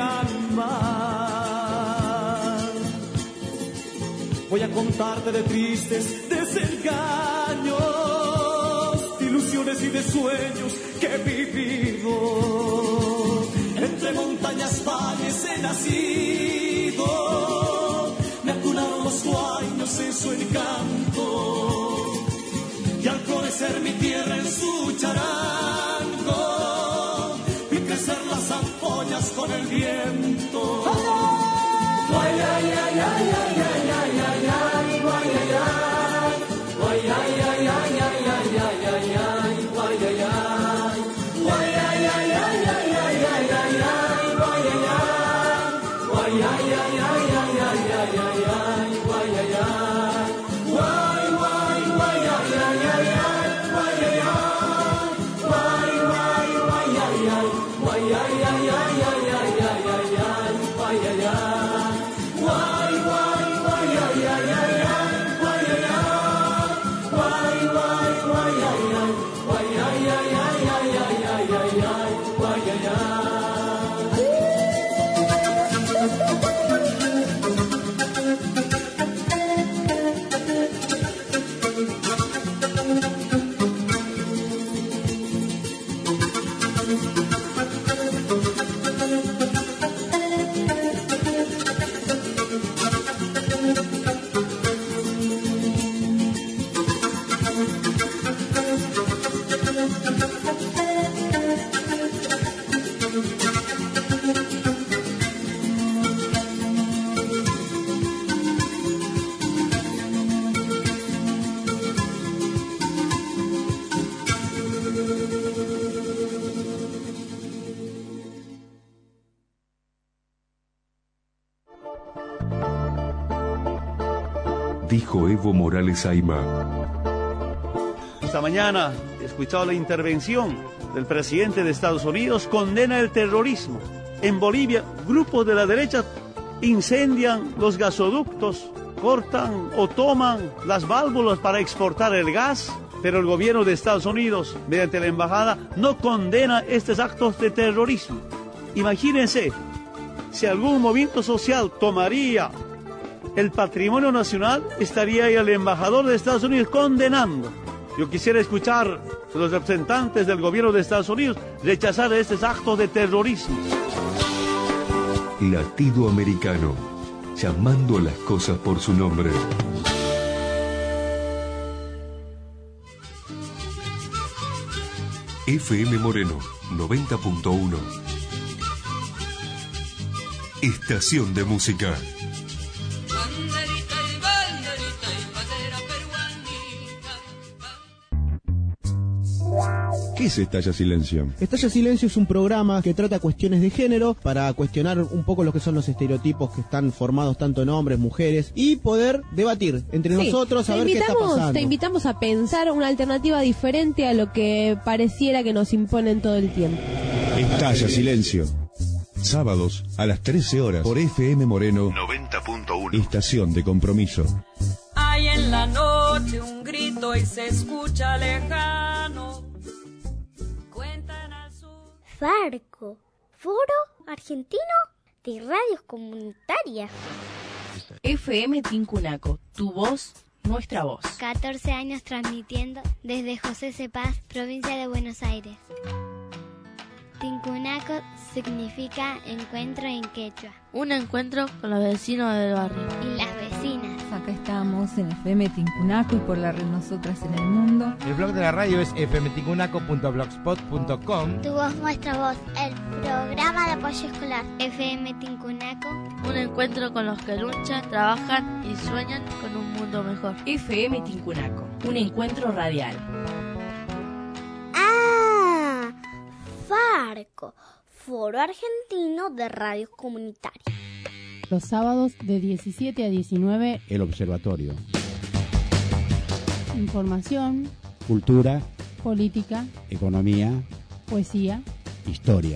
alma. Voy a contarte de tristes desengaños, de ilusiones ilusiones y de sueños que he vivido. Entre montañas, valles he nacido, me acunaron los sueños en su encanto, y al florecer mi tierra en su charango, vi crecer las ampollas con el viento. Guay, ay, ay, ay, ay, ay, ay, ay, ay, guay, ay, ay, guay, ay, ay, ay, ay, ay, ay, ay, ay, guay, ay, ay, guay, ay, ay, ay, ay, ay, ay, ay, ay, guay, ay, ay, guay, ay, ay, ay, ay, ay, ay, ay, ay, guay, ay, ay, guay, guay, guay, ay, ay, ay, ay, guay, ay, ay, guay, guay, guay, ay, ay, guay, ay, ay, ay, ay, ay, ay, ay, guay, ay, ay. Guay, guay, guay, ay, ay, ay, ay, guay, ay, ay. Guay, guay, guay, ay, ay, guay, ay, ay, ay, ay, ay, ay, ay, ay, guay, ay, ay. Dijo Evo Morales Ayma. Esta mañana he escuchado la intervención del presidente de Estados Unidos, condena el terrorismo. En Bolivia, grupos de la derecha incendian los gasoductos, cortan o toman las válvulas para exportar el gas, pero el gobierno de Estados Unidos, mediante la embajada, no condena estos actos de terrorismo. Imagínense, si algún movimiento social tomaría el patrimonio nacional, estaría ahí el embajador de Estados Unidos condenando. Yo quisiera escuchar a los representantes del gobierno de Estados Unidos rechazar estos actos de terrorismo. Latido americano, llamando a las cosas por su nombre. FM Moreno 90.1. Estación de música. ¿Qué es Estalla Silencio? Estalla Silencio es un programa que trata cuestiones de género para cuestionar un poco lo que son los estereotipos que están formados tanto en hombres, mujeres y poder debatir entre nosotros a ver qué está pasando. Te invitamos a pensar una alternativa diferente a lo que pareciera que nos imponen todo el tiempo. Estalla Silencio. Sábados a las 13 horas por FM Moreno 90.1. Estación de compromiso. Hay en la noche un grito y se escucha lejano. Farco, Foro Argentino de Radios Comunitarias. FM Tincunaco, tu voz, nuestra voz. 14 años transmitiendo desde José C. Paz, provincia de Buenos Aires. Tincunaco significa encuentro en quechua. Un encuentro con los vecinos del barrio. Y las vecinas. Acá estamos en FM Tincunaco y por la red Nosotras en el Mundo. El blog de la radio es fmtincunaco.blogspot.com. Tu voz, nuestra voz. El programa de apoyo escolar. FM Tincunaco. Un encuentro con los que luchan, trabajan y sueñan con un mundo mejor. FM Tincunaco. Un encuentro radial. ¡Ah! Farco, Foro Argentino de Radios Comunitarias. Los sábados de 17 a 19. El Observatorio. Información. Cultura. Política. Economía. Poesía. Historia.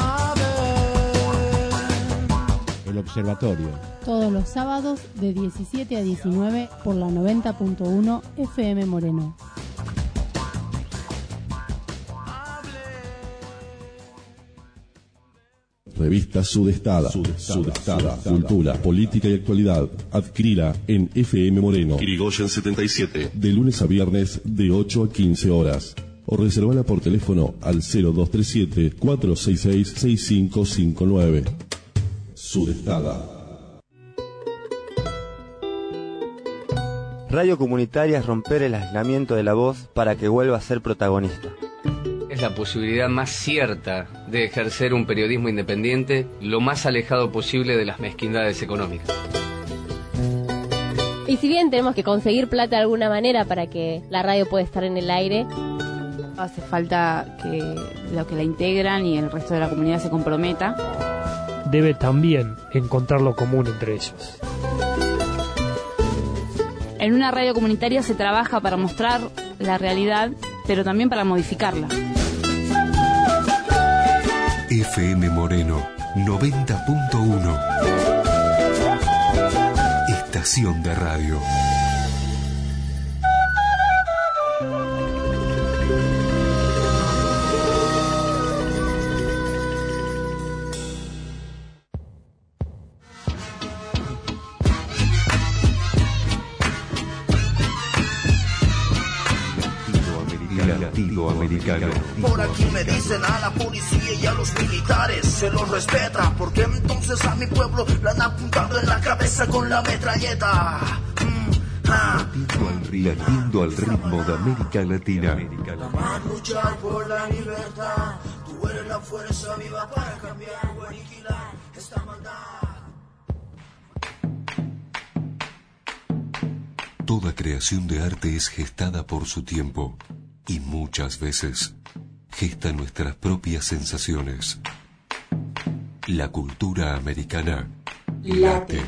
El Observatorio. Todos los sábados de 17 a 19 por la 90.1 FM Moreno. Revista Sudestada. Cultura, política y actualidad. Adquirila en FM Moreno. Irigoyen 77. De lunes a viernes de 8 a 15 horas. o reservala por teléfono al 0237-466-6559. Surestada. Radio comunitaria es romper el aislamiento de la voz para que vuelva a ser protagonista. Es la posibilidad más cierta de ejercer un periodismo independiente lo más alejado posible de las mezquindades económicas. Y si bien tenemos que conseguir plata de alguna manera para que la radio pueda estar en el aire, hace falta que los que la integran y el resto de la comunidad se comprometa. Debe también encontrar lo común entre ellos. En una radio comunitaria se trabaja para mostrar la realidad, pero también para modificarla. FM Moreno 90.1. Estación de radio. Latinoamericano. Por aquí me dicen a la policía y a los militares se los respeta, porque entonces a mi pueblo le han apuntado en la cabeza con la metralleta. Latiendo al ritmo de América Latina. Vamos a luchar por la libertad. Tú eres la fuerza viva para cambiar o aniquilar esta maldad. Toda creación de arte es gestada por su tiempo y muchas veces gesta nuestras propias sensaciones. La cultura americana late.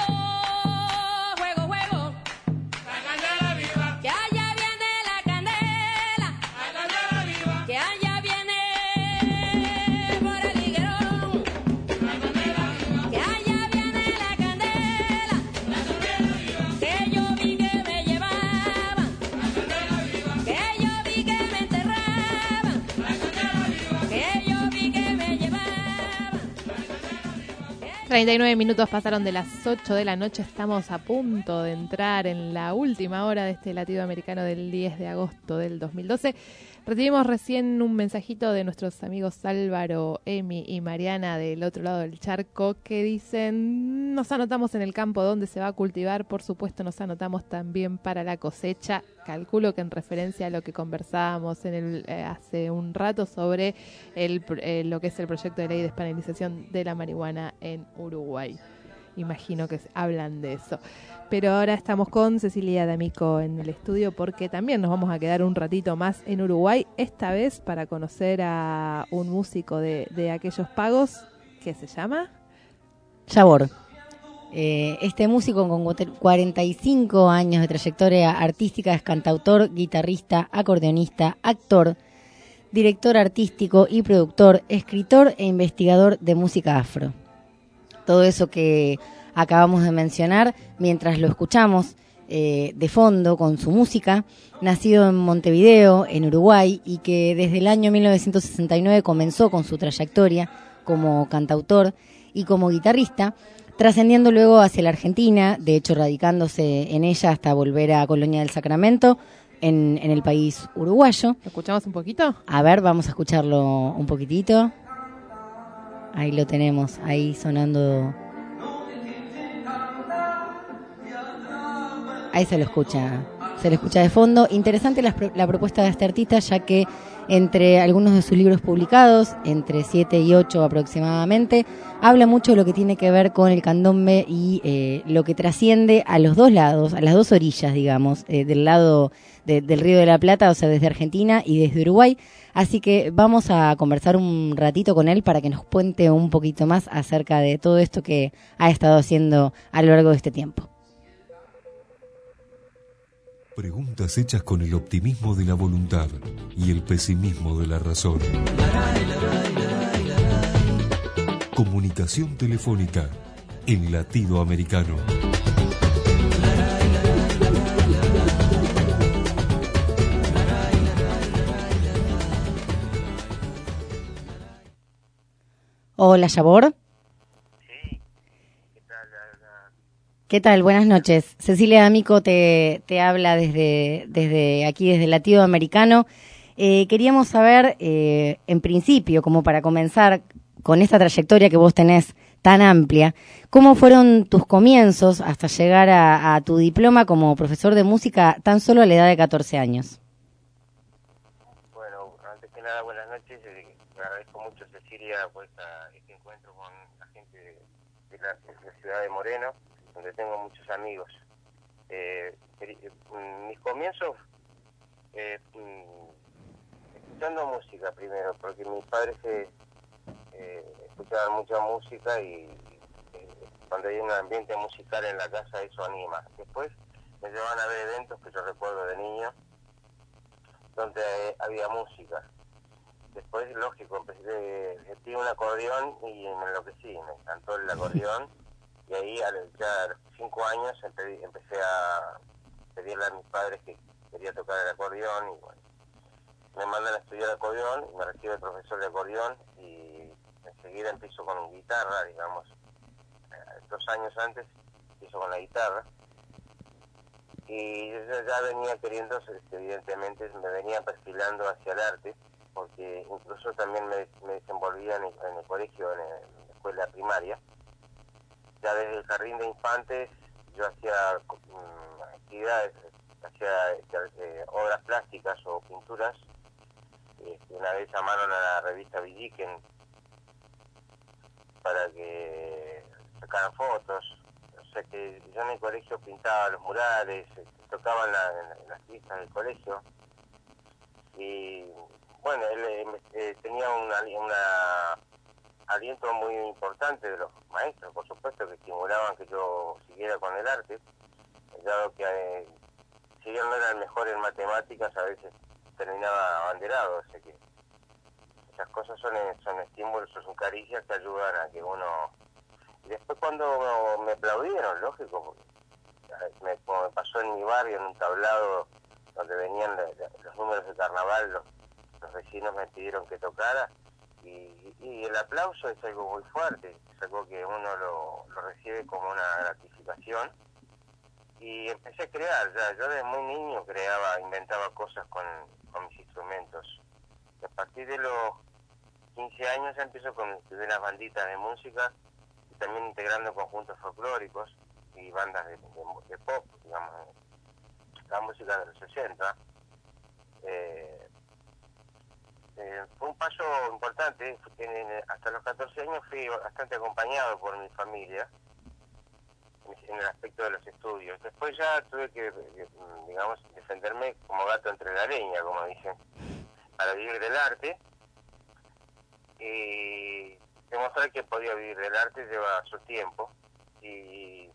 — 39 minutos pasaron de las 8 de la noche. Estamos a punto de entrar en la última hora de este latido americano del 10 de agosto del 2012. Recibimos recién un mensajito de nuestros amigos Álvaro, Emi y Mariana del otro lado del charco que dicen: nos anotamos en el campo donde se va a cultivar, por supuesto nos anotamos también para la cosecha. Calculo que en referencia a lo que conversábamos en hace un rato sobre lo que es el proyecto de ley de despenalización de la marihuana en Uruguay. Imagino que hablan de eso. Pero ahora estamos con Cecilia D'Amico en el estudio porque también nos vamos a quedar un ratito más en Uruguay, esta vez para conocer a un músico de aquellos pagos que se llama Yabor. Este músico con 45 años de trayectoria artística es cantautor, guitarrista, acordeonista, actor, director artístico y productor, escritor e investigador de música afro. Todo eso que acabamos de mencionar mientras lo escuchamos de fondo con su música, nacido en Montevideo, en Uruguay, y que desde el año 1969 comenzó con su trayectoria como cantautor y como guitarrista, trascendiendo luego hacia la Argentina, de hecho radicándose en ella hasta volver a Colonia del Sacramento, en el país uruguayo. ¿Lo escuchamos un poquito? A ver, vamos a escucharlo un poquitito. Ahí lo tenemos, ahí sonando. Ahí se lo escucha de fondo. Interesante la propuesta de este artista, ya que entre algunos de sus libros publicados, entre 7 y 8 aproximadamente, habla mucho de lo que tiene que ver con el candombe y lo que trasciende a los dos lados, a las dos orillas, digamos, del lado del Río de la Plata, o sea, desde Argentina y desde Uruguay. Así que vamos a conversar un ratito con él para que nos cuente un poquito más acerca de todo esto que ha estado haciendo a lo largo de este tiempo. Preguntas hechas con el optimismo de la voluntad y el pesimismo de la razón. Comunicación telefónica en latido americano. Hola, Yabor. ¿Qué tal? Buenas noches. Cecilia D'Amico te habla desde aquí, desde Latido Americano. Queríamos saber, en principio, como para comenzar con esta trayectoria que vos tenés tan amplia, ¿cómo fueron tus comienzos hasta llegar a tu diploma como profesor de música tan solo a la edad de 14 años? Bueno, antes que nada, buenas noches. Me agradezco mucho, Cecilia, por este encuentro con la gente de la ciudad de Moreno, donde tengo muchos amigos. Mis comienzos escuchando música primero, porque mis padres escuchaban mucha música y cuando hay un ambiente musical en la casa eso anima. Después me llevaban a ver eventos que yo recuerdo de niño, donde había música. Después, lógico, empecé un acordeón y me enloquecí, me encantó el acordeón. Y ahí, ya a los 5 años, empecé a pedirle a mis padres que quería tocar el acordeón. Y bueno, me mandan a estudiar acordeón, me recibe el profesor de acordeón y enseguida empiezo con guitarra, digamos. 2 años antes empiezo con la guitarra. Y yo ya venía queriendo, evidentemente, me venía perfilando hacia el arte, porque incluso también me desenvolvía en el colegio, en la escuela primaria. Ya desde el jardín de infantes yo hacía actividades, hacía obras plásticas o pinturas. Una vez llamaron a la revista Villiquen para que sacaran fotos. O sea que yo en el colegio pintaba los murales, tocaba en las fiestas del colegio. Y bueno, él tenía un aliento muy importante de los maestros, por supuesto, que estimulaban que yo siguiera con el arte, dado que si yo no era el mejor en matemáticas, a veces terminaba abanderado. O sea que esas cosas son estímulos, son caricias que ayudan a que uno... Y después cuando me aplaudieron, lógico, porque como me pasó en mi barrio, en un tablado donde venían los números de carnaval, los vecinos me pidieron que tocara, y el aplauso es algo muy fuerte, es algo que uno lo recibe como una gratificación. Y empecé a crear, yo desde muy niño inventaba cosas con mis instrumentos. Y a partir de los 15 años ya empiezo con unas banditas de música, y también integrando conjuntos folclóricos y bandas de pop, digamos, la música de los 60. Fue un paso importante. Hasta los 14 años fui bastante acompañado por mi familia en el aspecto de los estudios. Después ya tuve que, digamos, defenderme como gato entre la leña, como dicen, para vivir del arte. Y demostrar que podía vivir del arte lleva su tiempo. Y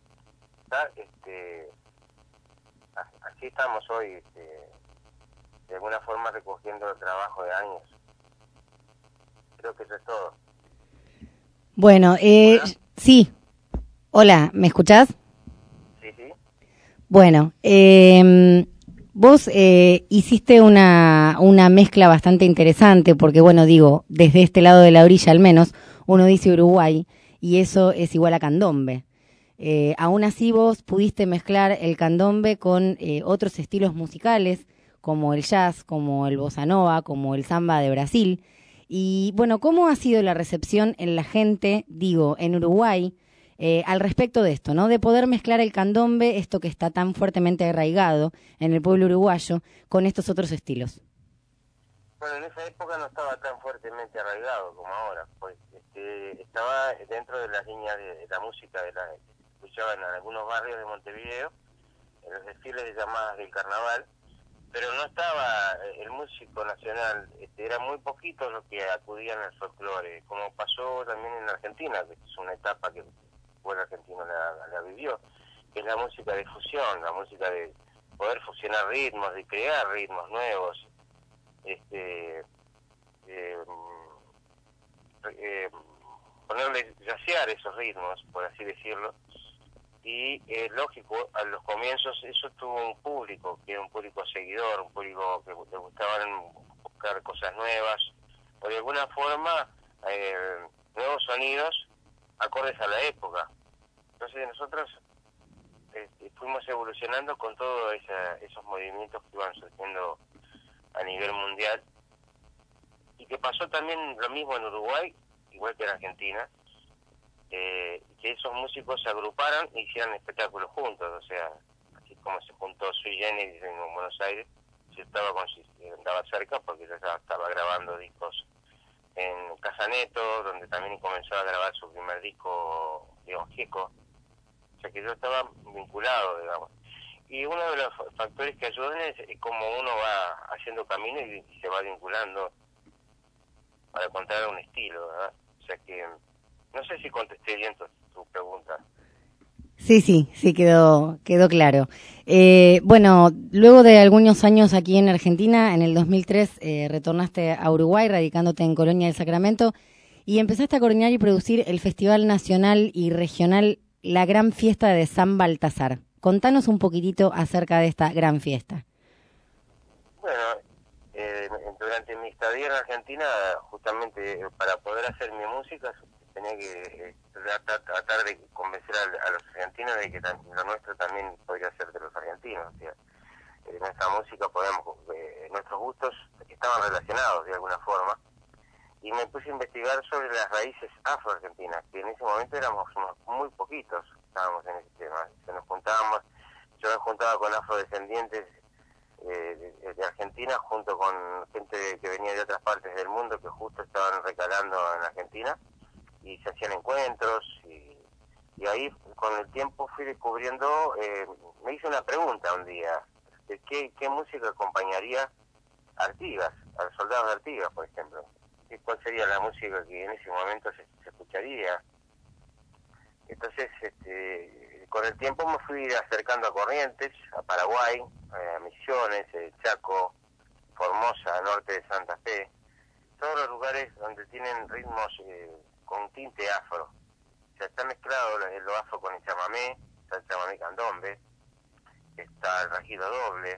así estamos hoy, de alguna forma recogiendo el trabajo de años. Creo que eso es todo. Bueno, sí. Hola, ¿me escuchás? Sí, sí. Bueno, vos hiciste una mezcla bastante interesante, porque bueno, digo, desde este lado de la orilla al menos, uno dice Uruguay, y eso es igual a candombe. Aún así vos pudiste mezclar el candombe con otros estilos musicales, como el jazz, como el bossa nova, como el samba de Brasil. Y bueno, ¿cómo ha sido la recepción en la gente, digo, en Uruguay, al respecto de esto, ¿no? De poder mezclar el candombe, esto que está tan fuertemente arraigado en el pueblo uruguayo, con estos otros estilos. Bueno, en esa época no estaba tan fuertemente arraigado como ahora, pues estaba dentro de las líneas de la música que escuchaban en algunos barrios de Montevideo, en los desfiles de llamadas del carnaval, pero no estaba el músico nacional, era muy poquito lo que acudían al folclore, como pasó también en Argentina, que es una etapa que el pueblo argentino la vivió, que es la música de fusión, la música de poder fusionar ritmos, de crear ritmos nuevos, ponerle, yacear esos ritmos, por así decirlo. Y lógico, a los comienzos eso tuvo un público, que era un público seguidor, un público que le gustaban buscar cosas nuevas, o de alguna forma nuevos sonidos acordes a la época. Entonces nosotros fuimos evolucionando con todos esos movimientos que iban surgiendo a nivel mundial, y que pasó también lo mismo en Uruguay, igual que en Argentina, que esos músicos se agruparan e hicieran espectáculos juntos, o sea, así como se juntó Sui Generis en Buenos Aires, yo andaba cerca porque yo ya estaba grabando discos en Casaneto, donde también comenzó a grabar su primer disco, León Gieco, o sea que yo estaba vinculado, digamos. Y uno de los factores que ayudan es cómo uno va haciendo camino y se va vinculando para encontrar un estilo, ¿verdad? O sea que no sé si contesté bien tu pregunta. Sí, quedó claro. Bueno, luego de algunos años aquí en Argentina, en el 2003 retornaste a Uruguay, radicándote en Colonia del Sacramento, y empezaste a coordinar y producir el Festival Nacional y Regional La Gran Fiesta de San Baltasar. Contanos un poquitito acerca de esta gran fiesta. Bueno, durante mi estadía en Argentina, justamente para poder hacer mi música, tenía que tratar de convencer a los argentinos de que lo nuestro también podría ser de los argentinos. O sea, nuestra música nuestros gustos estaban relacionados de alguna forma. Y me puse a investigar sobre las raíces afro-argentinas, que en ese momento éramos muy poquitos, estábamos en ese tema. Yo me juntaba con afrodescendientes de Argentina, junto con gente que venía de otras partes del mundo que justo estaban recalando en Argentina, y se hacían encuentros, y ahí con el tiempo fui descubriendo, me hice una pregunta un día, de qué música acompañaría a Artigas, a los soldados de Artigas, por ejemplo. ¿Cuál sería la música que en ese momento se escucharía? Entonces, con el tiempo me fui acercando a Corrientes, a Paraguay, a Misiones, Chaco, Formosa, norte de Santa Fe, todos los lugares donde tienen ritmos con un tinte afro. O sea, está mezclado lo afro con el chamamé, está el chamamé candombe, está el rajido doble,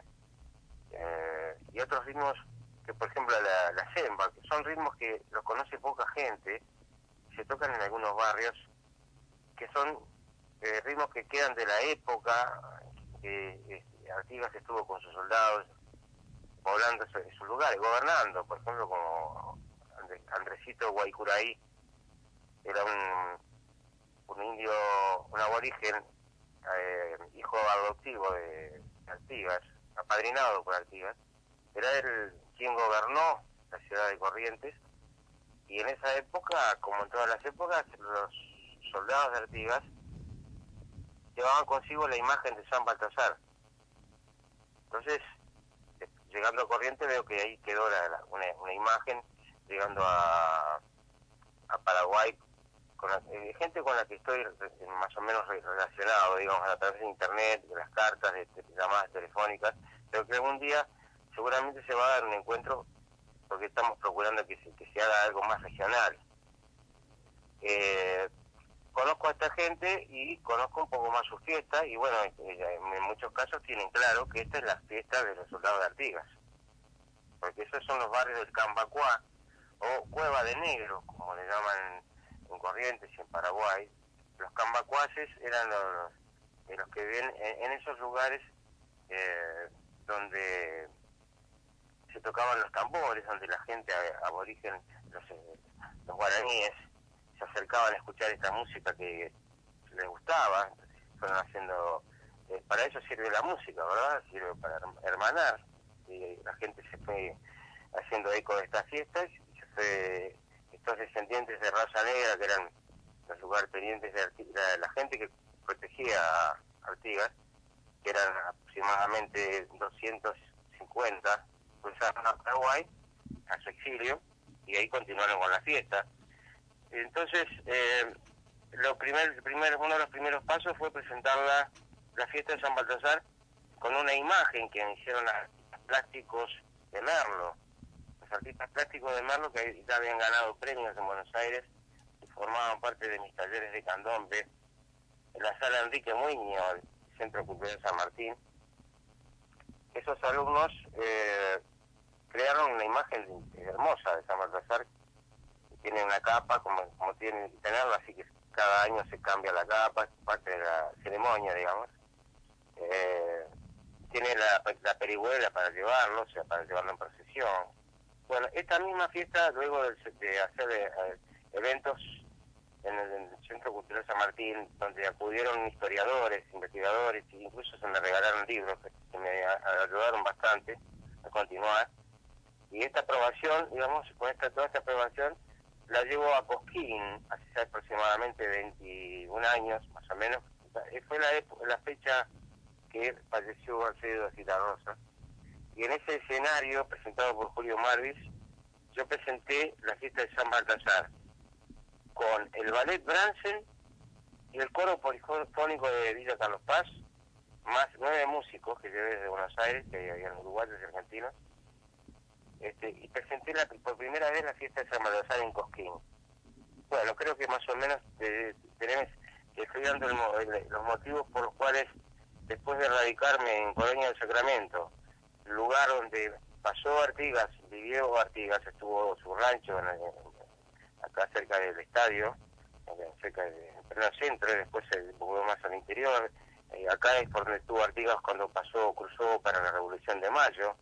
y otros ritmos que, por ejemplo, la semba, que son ritmos que los conoce poca gente, se tocan en algunos barrios, que son ritmos que quedan de la época que Artigas estuvo con sus soldados poblando esos lugares, gobernando, por ejemplo, como Andresito Guaycuraí, era un indio, un aborigen, hijo adoptivo de Artigas, apadrinado por Artigas. Era él quien gobernó la ciudad de Corrientes, y en esa época, como en todas las épocas, los soldados de Artigas llevaban consigo la imagen de San Baltasar. Entonces, llegando a Corrientes, veo que ahí quedó una imagen, llegando a Paraguay, con gente con la que estoy más o menos relacionado, digamos, a través de internet, de las cartas, de llamadas telefónicas, pero que algún día seguramente se va a dar un encuentro, porque estamos procurando que se haga algo más regional. Conozco a esta gente y conozco un poco más sus fiestas, y bueno, en muchos casos tienen claro que esta es la fiesta de los soldados de Artigas, porque esos son los barrios del Cambacuá, o Cueva de Negro, como le llaman en Corrientes y en Paraguay. Los cambacuaces eran los que viven en esos lugares donde se tocaban los tambores, donde la gente aborigen, los guaraníes, se acercaban a escuchar esta música que les gustaba. Entonces fueron haciendo, para eso sirve la música, ¿verdad? Sirve para hermanar, y la gente se fue haciendo eco de estas fiestas, y se fue, estos descendientes de raza negra, que eran los lugartenientes de la gente que protegía a Artigas, que eran aproximadamente 250, cruzaron a Paraguay, a su exilio, y ahí continuaron con la fiesta. Entonces, uno de los primeros pasos fue presentar la fiesta de San Baltasar con una imagen que me hicieron artistas plásticos de Merlo. Los artistas plásticos de Merlo, que ya habían ganado premios en Buenos Aires y formaban parte de mis talleres de candombe en la sala Enrique Muñoz, el Centro Cultural San Martín. Esos alumnos crearon una imagen hermosa de San Baltasar. Tienen una capa como tienen que tenerla, así que cada año se cambia la capa, es parte de la ceremonia, digamos. tiene la perihuela para llevarlo, o sea, para llevarlo en procesión. Bueno, esta misma fiesta, luego de hacer eventos en el Centro Cultural San Martín, donde acudieron historiadores, investigadores, e incluso se me regalaron libros que me ayudaron bastante a continuar. Y esta aprobación, digamos, toda esta aprobación la llevo a Cosquín hace aproximadamente 21 años, más o menos. Fue la fecha que falleció Alfredo Citarrosa. Y en ese escenario, presentado por Julio Marvis, yo presenté la fiesta de San Baltasar, con el ballet Bransen y el coro polifónico de Villa Carlos Paz, más 9 músicos que llevé desde Buenos Aires, que habían uruguayos y argentinos, y presenté por primera vez la fiesta de San Baltasar en Cosquín. Bueno, creo que más o menos tenemos que estoy dando los motivos por los cuales, después de radicarme en Colonia del Sacramento, lugar donde pasó Artigas, vivió Artigas, estuvo su rancho acá cerca del estadio, cerca del pleno centro, y después se movió más al interior. Acá es por donde estuvo Artigas cuando cruzó para la Revolución de Mayo.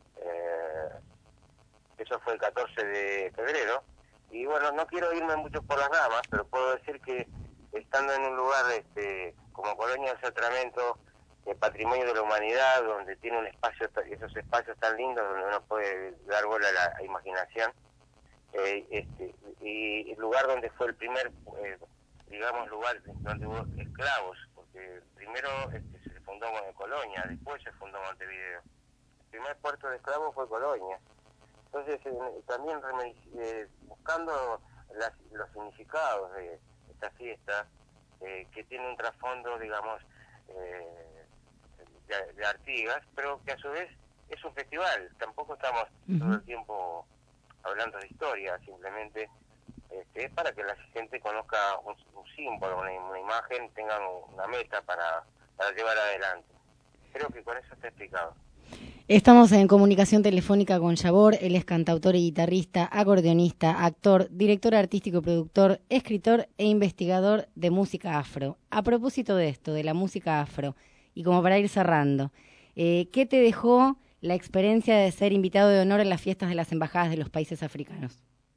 Eso fue el 14 de febrero. Y bueno, no quiero irme mucho por las ramas, pero puedo decir que estando en un lugar como Colonia del Sacramento, el patrimonio de la humanidad, donde tiene un espacio, esos espacios tan lindos donde uno puede dar bola a la imaginación, y el lugar donde fue el primer, lugar donde hubo esclavos, porque primero se fundó Colonia, después se fundó Montevideo. El primer puerto de esclavos fue Colonia. Entonces, también buscando los significados de esta fiesta, que tiene un trasfondo, digamos, de Artigas, pero que a su vez es un festival. Tampoco estamos todo el tiempo hablando de historia, simplemente es para que la gente conozca un símbolo, una imagen, tengan una meta para llevar adelante. Creo que con eso está explicado. Estamos en comunicación telefónica con Yabor. Él es cantautor y guitarrista, acordeonista, actor, director artístico y productor, escritor e investigador de música afro. A propósito de esto, de la música afro, y como para ir cerrando, ¿qué te dejó la experiencia de ser invitado de honor en las fiestas de las embajadas de los países africanos?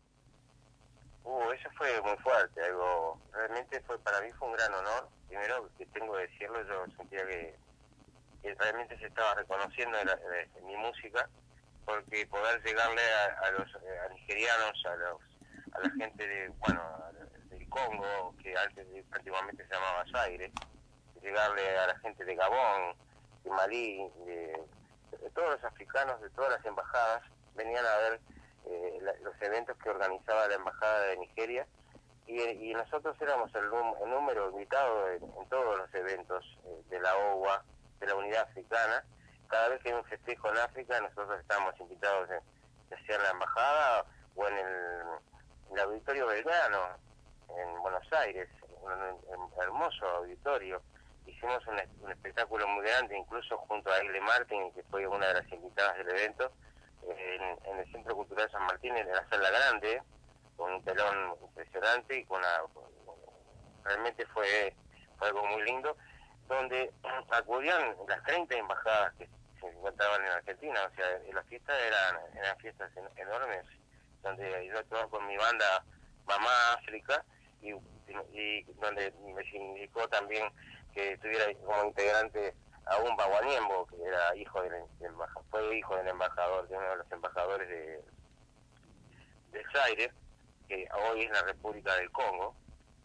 Eso fue muy fuerte, realmente para mí fue un gran honor. Primero, que tengo que decirlo, yo sentía que realmente se estaba reconociendo en mi música, porque poder llegarle a los nigerianos, a la gente del Congo, que antiguamente se llamaba Zaire, llegarle a la gente de Gabón, de Malí, de todos los africanos, de todas las embajadas, venían a ver los eventos que organizaba la embajada de Nigeria, y nosotros éramos el número invitado en todos los eventos de la OUA, de la Unidad Africana. Cada vez que hay un festejo en África, nosotros estamos invitados ya sea en la embajada o en el Auditorio Belgrano, en Buenos Aires, un hermoso auditorio. Hicimos un espectáculo muy grande, incluso junto a Egle Martin, que fue una de las invitadas del evento, en el Centro Cultural San Martín, en la sala grande, con un telón impresionante, y realmente fue algo muy lindo, donde acudían las 30 embajadas que se encontraban en Argentina. O sea, las fiestas eran fiestas enormes, donde yo actuaba con mi banda Mamá África, y donde me significó también que tuviera como integrante a un Baguaniembo, que era fue hijo del embajador, de uno de los embajadores de Zaire, que hoy es la República del Congo.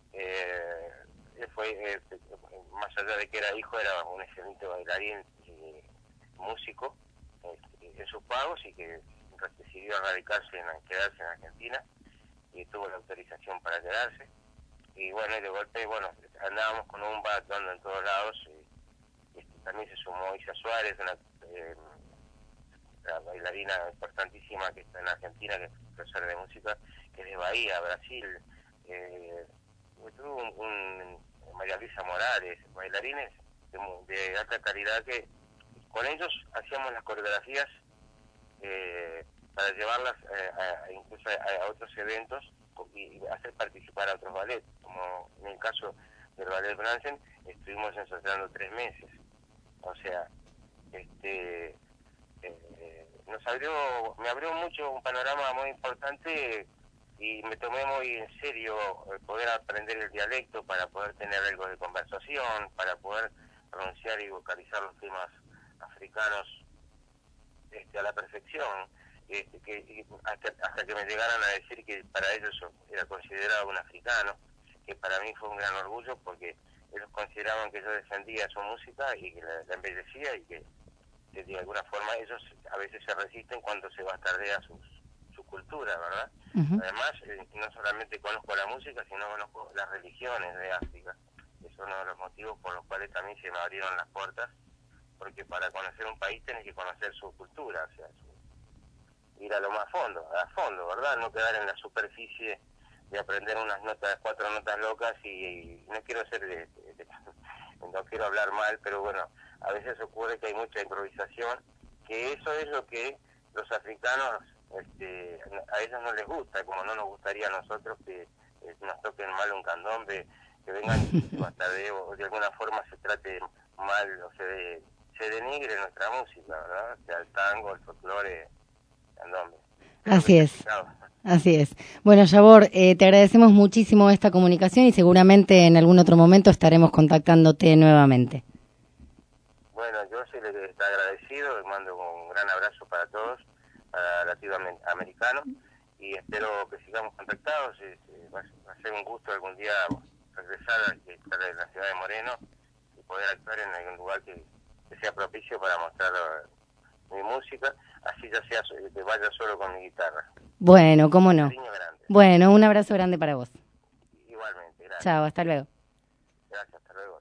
Más allá de que era hijo, era un excelente bailarín y músico en sus pagos, y que decidió quedarse en Argentina, y tuvo la autorización para quedarse. Y bueno, y de golpe, andábamos con un background en todos lados. También se sumó Isa Suárez, la bailarina importantísima que está en Argentina, que es profesora de música, que es de Bahía, Brasil. Tuvo María Luisa Morales, bailarines de alta calidad, que con ellos hacíamos las coreografías para llevarlas incluso a otros eventos y hacer participar a otros ballets, como en el caso del ballet Bransen, estuvimos ensayando 3 meses. O sea, me abrió mucho un panorama muy importante y me tomé muy en serio el poder aprender el dialecto para poder tener algo de conversación, para poder pronunciar y vocalizar los temas africanos a la perfección, hasta que me llegaran a decir que para ellos yo era considerado un africano, que para mí fue un gran orgullo porque ellos consideraban que yo defendía su música y que la embellecía y que de alguna forma ellos a veces se resisten cuando se bastardea su cultura, ¿verdad? Uh-huh. Además, no solamente conozco la música, sino conozco las religiones de África. Es uno de los motivos por los cuales también se me abrieron las puertas, porque para conocer un país tenés que conocer su cultura, o sea, ir a lo más a fondo, ¿verdad? No quedar en la superficie de aprender unas notas, 4 notas locas y no quiero ser no quiero hablar mal, pero bueno, a veces ocurre que hay mucha improvisación, que eso es lo que los africanos a ellos no les gusta, como no nos gustaría a nosotros que nos toquen mal un candombe, que vengan o de alguna forma se trate mal o se denigre nuestra música, ¿verdad? O sea, el tango, el folclore, candombe. Así es. Así es. Bueno, Yabor, te agradecemos muchísimo esta comunicación y seguramente en algún otro momento estaremos contactándote nuevamente. Bueno, yo sí les estoy agradecido, les mando un gran abrazo para todos, para latinoamericanos, y espero que sigamos contactados. Va a ser un gusto algún día regresar a estar en la ciudad de Moreno y poder actuar en algún lugar que sea propicio para mostrar mi música, así ya sea que vaya solo con mi guitarra. Bueno, cómo no. Bueno, un abrazo grande para vos. Igualmente, gracias. Chao, hasta luego. Gracias, hasta luego.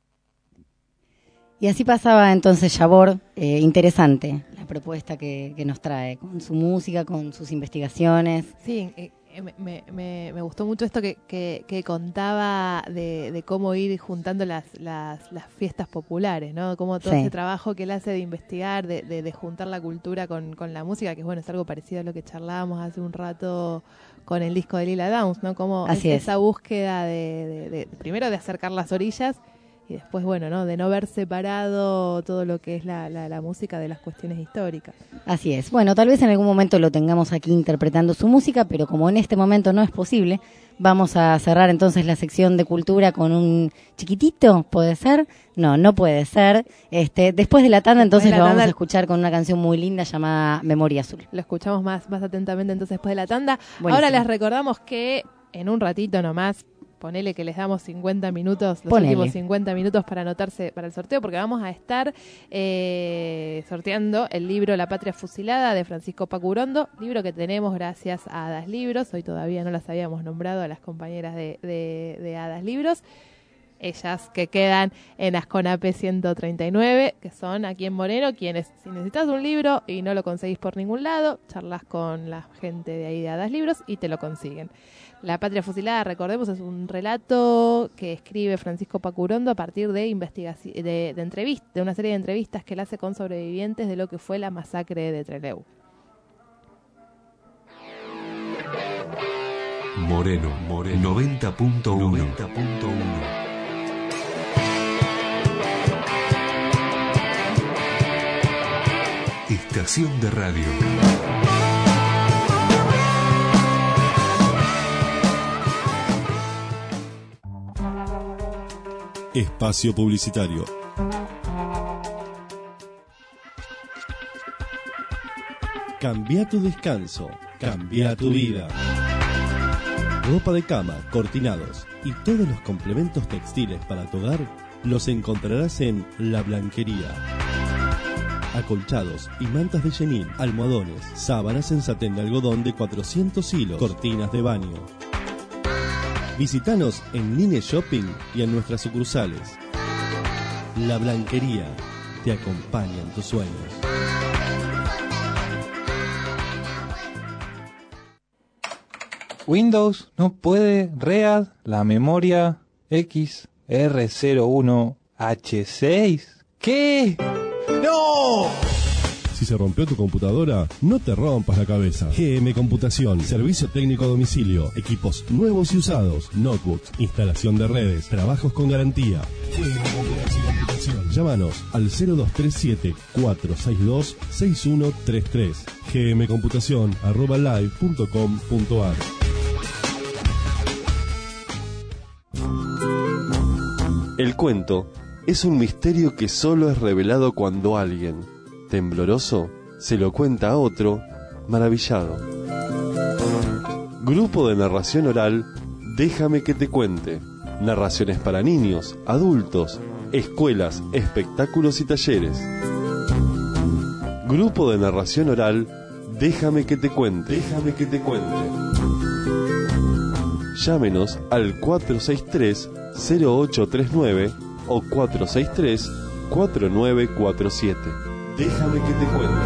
Y así pasaba entonces Yabor, interesante la propuesta que nos trae, con su música, con sus investigaciones. Sí, me gustó mucho esto que contaba de cómo ir juntando las fiestas populares, ¿no? Cómo todo ese trabajo que él hace de investigar, de juntar la cultura con la música, que bueno, es algo parecido a lo que charlábamos hace un rato con el disco de Lila Downs, ¿no? Como esa búsqueda de primero de acercar las orillas y después, bueno, ¿no? De no ver separado todo lo que es la música de las cuestiones históricas. Así es. Bueno, tal vez en algún momento lo tengamos aquí interpretando su música, pero como en este momento no es posible, vamos a cerrar entonces la sección de cultura con un chiquitito, ¿puede ser? No puede ser. Después de la tanda, entonces lo vamos a escuchar con una canción muy linda llamada Memoria Azul. Lo escuchamos más atentamente entonces después de la tanda. Buenísimo. Ahora les recordamos que en un ratito nomás, ponele que les damos 50 minutos, los últimos 50 minutos para anotarse para el sorteo, porque vamos a estar sorteando el libro La Patria Fusilada de Francisco Pacurondo, libro que tenemos gracias a Hadas Libros. Hoy todavía no las habíamos nombrado a las compañeras de Hadas Libros, ellas que quedan en Asconape 139, que son aquí en Moreno, quienes, si necesitas un libro y no lo conseguís por ningún lado, charlas con la gente de ahí de Hadas Libros y te lo consiguen. La Patria Fusilada, recordemos, es un relato que escribe Francisco Pacurondo a partir de de una serie de entrevistas que él hace con sobrevivientes de lo que fue la masacre de Trelew. Moreno 90.1. Estación de radio. Espacio publicitario. Cambia tu descanso, cambia tu vida. Ropa de cama, cortinados y todos los complementos textiles para tu hogar los encontrarás en La Blanquería. Acolchados y mantas de chenil, almohadones, sábanas en satén de algodón de 400 hilos, cortinas de baño. Visítanos en Line Shopping y en nuestras sucursales. La Blanquería te acompaña en tus sueños. Windows no puede read la memoria XR01H6. ¿Qué? ¡No! Si se rompió tu computadora, no te rompas la cabeza. GM Computación, servicio técnico a domicilio, equipos nuevos y usados, notebooks, instalación de redes, trabajos con garantía. GM Computación. Llámanos al 0237-462-6133. gmcomputacion@live.com.ar. El cuento es un misterio que solo es revelado cuando alguien, tembloroso, se lo cuenta a otro, maravillado. Grupo de narración oral, Déjame que te cuente. Narraciones para niños, adultos, escuelas, espectáculos y talleres. Grupo de narración oral, Déjame que te cuente. Déjame que te cuente. Llámenos al 463-0839 o 463-4947. Déjame que te cuente.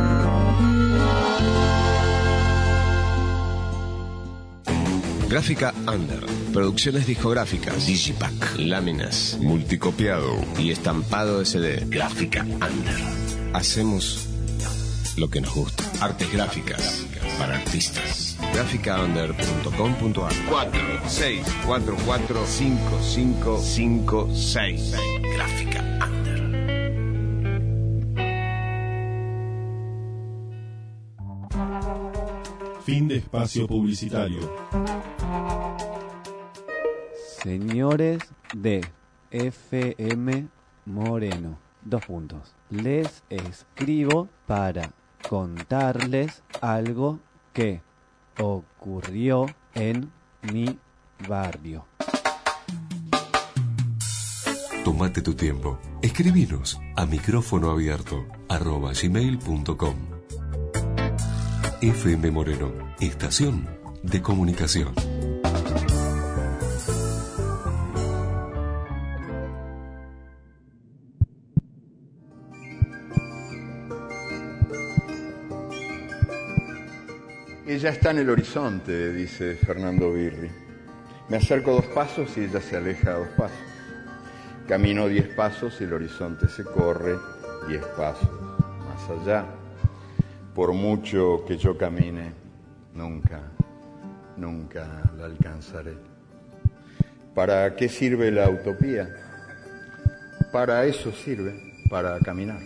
Gráfica Under. Producciones discográficas, Digipack, láminas, multicopiado y estampado SD. Gráfica Under. Hacemos lo que nos gusta. Artes gráficas para artistas. Gráficaunder.com.ar 46445556. Gráfica Under. Fin de espacio publicitario. Señores de FM Moreno, les escribo para contarles algo que ocurrió en mi barrio. Tómate tu tiempo. Escribinos a micrófonoabierto@gmail.com. FM Moreno, estación de comunicación. Ella está en el horizonte, dice Fernando Birri. Me acerco 2 pasos y ella se aleja 2 pasos. Camino 10 pasos y el horizonte se corre 10 pasos más allá. Por mucho que yo camine, nunca la alcanzaré. ¿Para qué sirve la utopía? Para eso sirve, para caminar.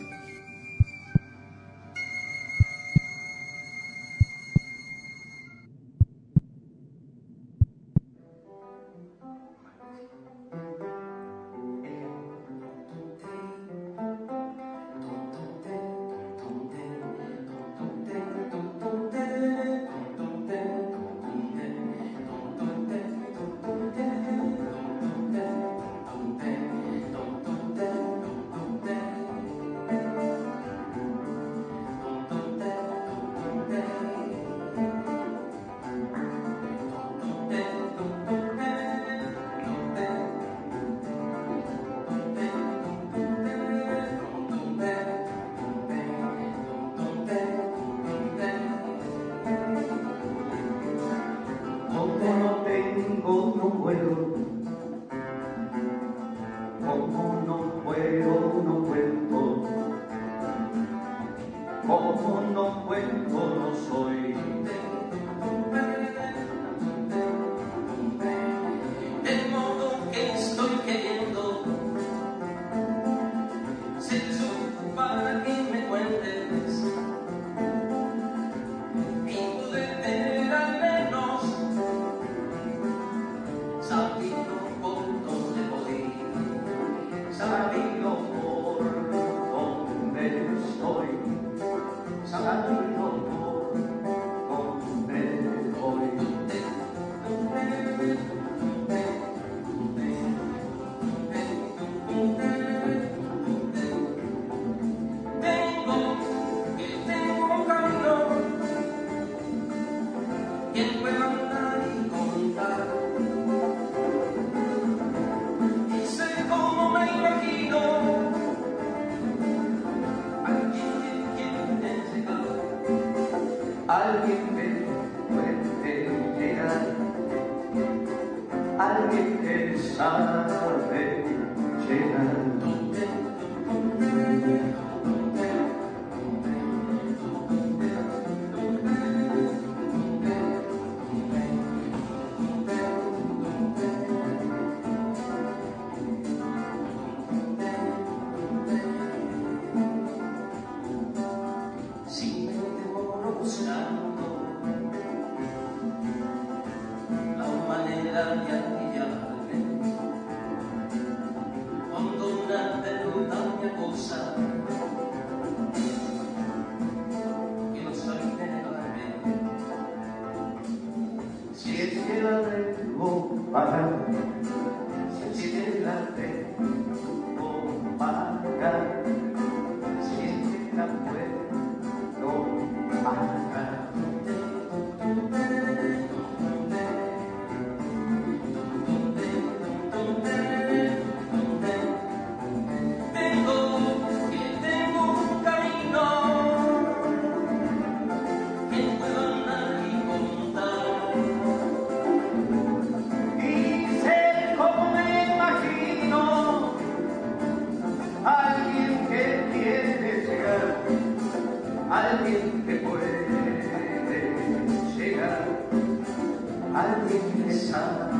Alguien que puede llegar, alguien que sabe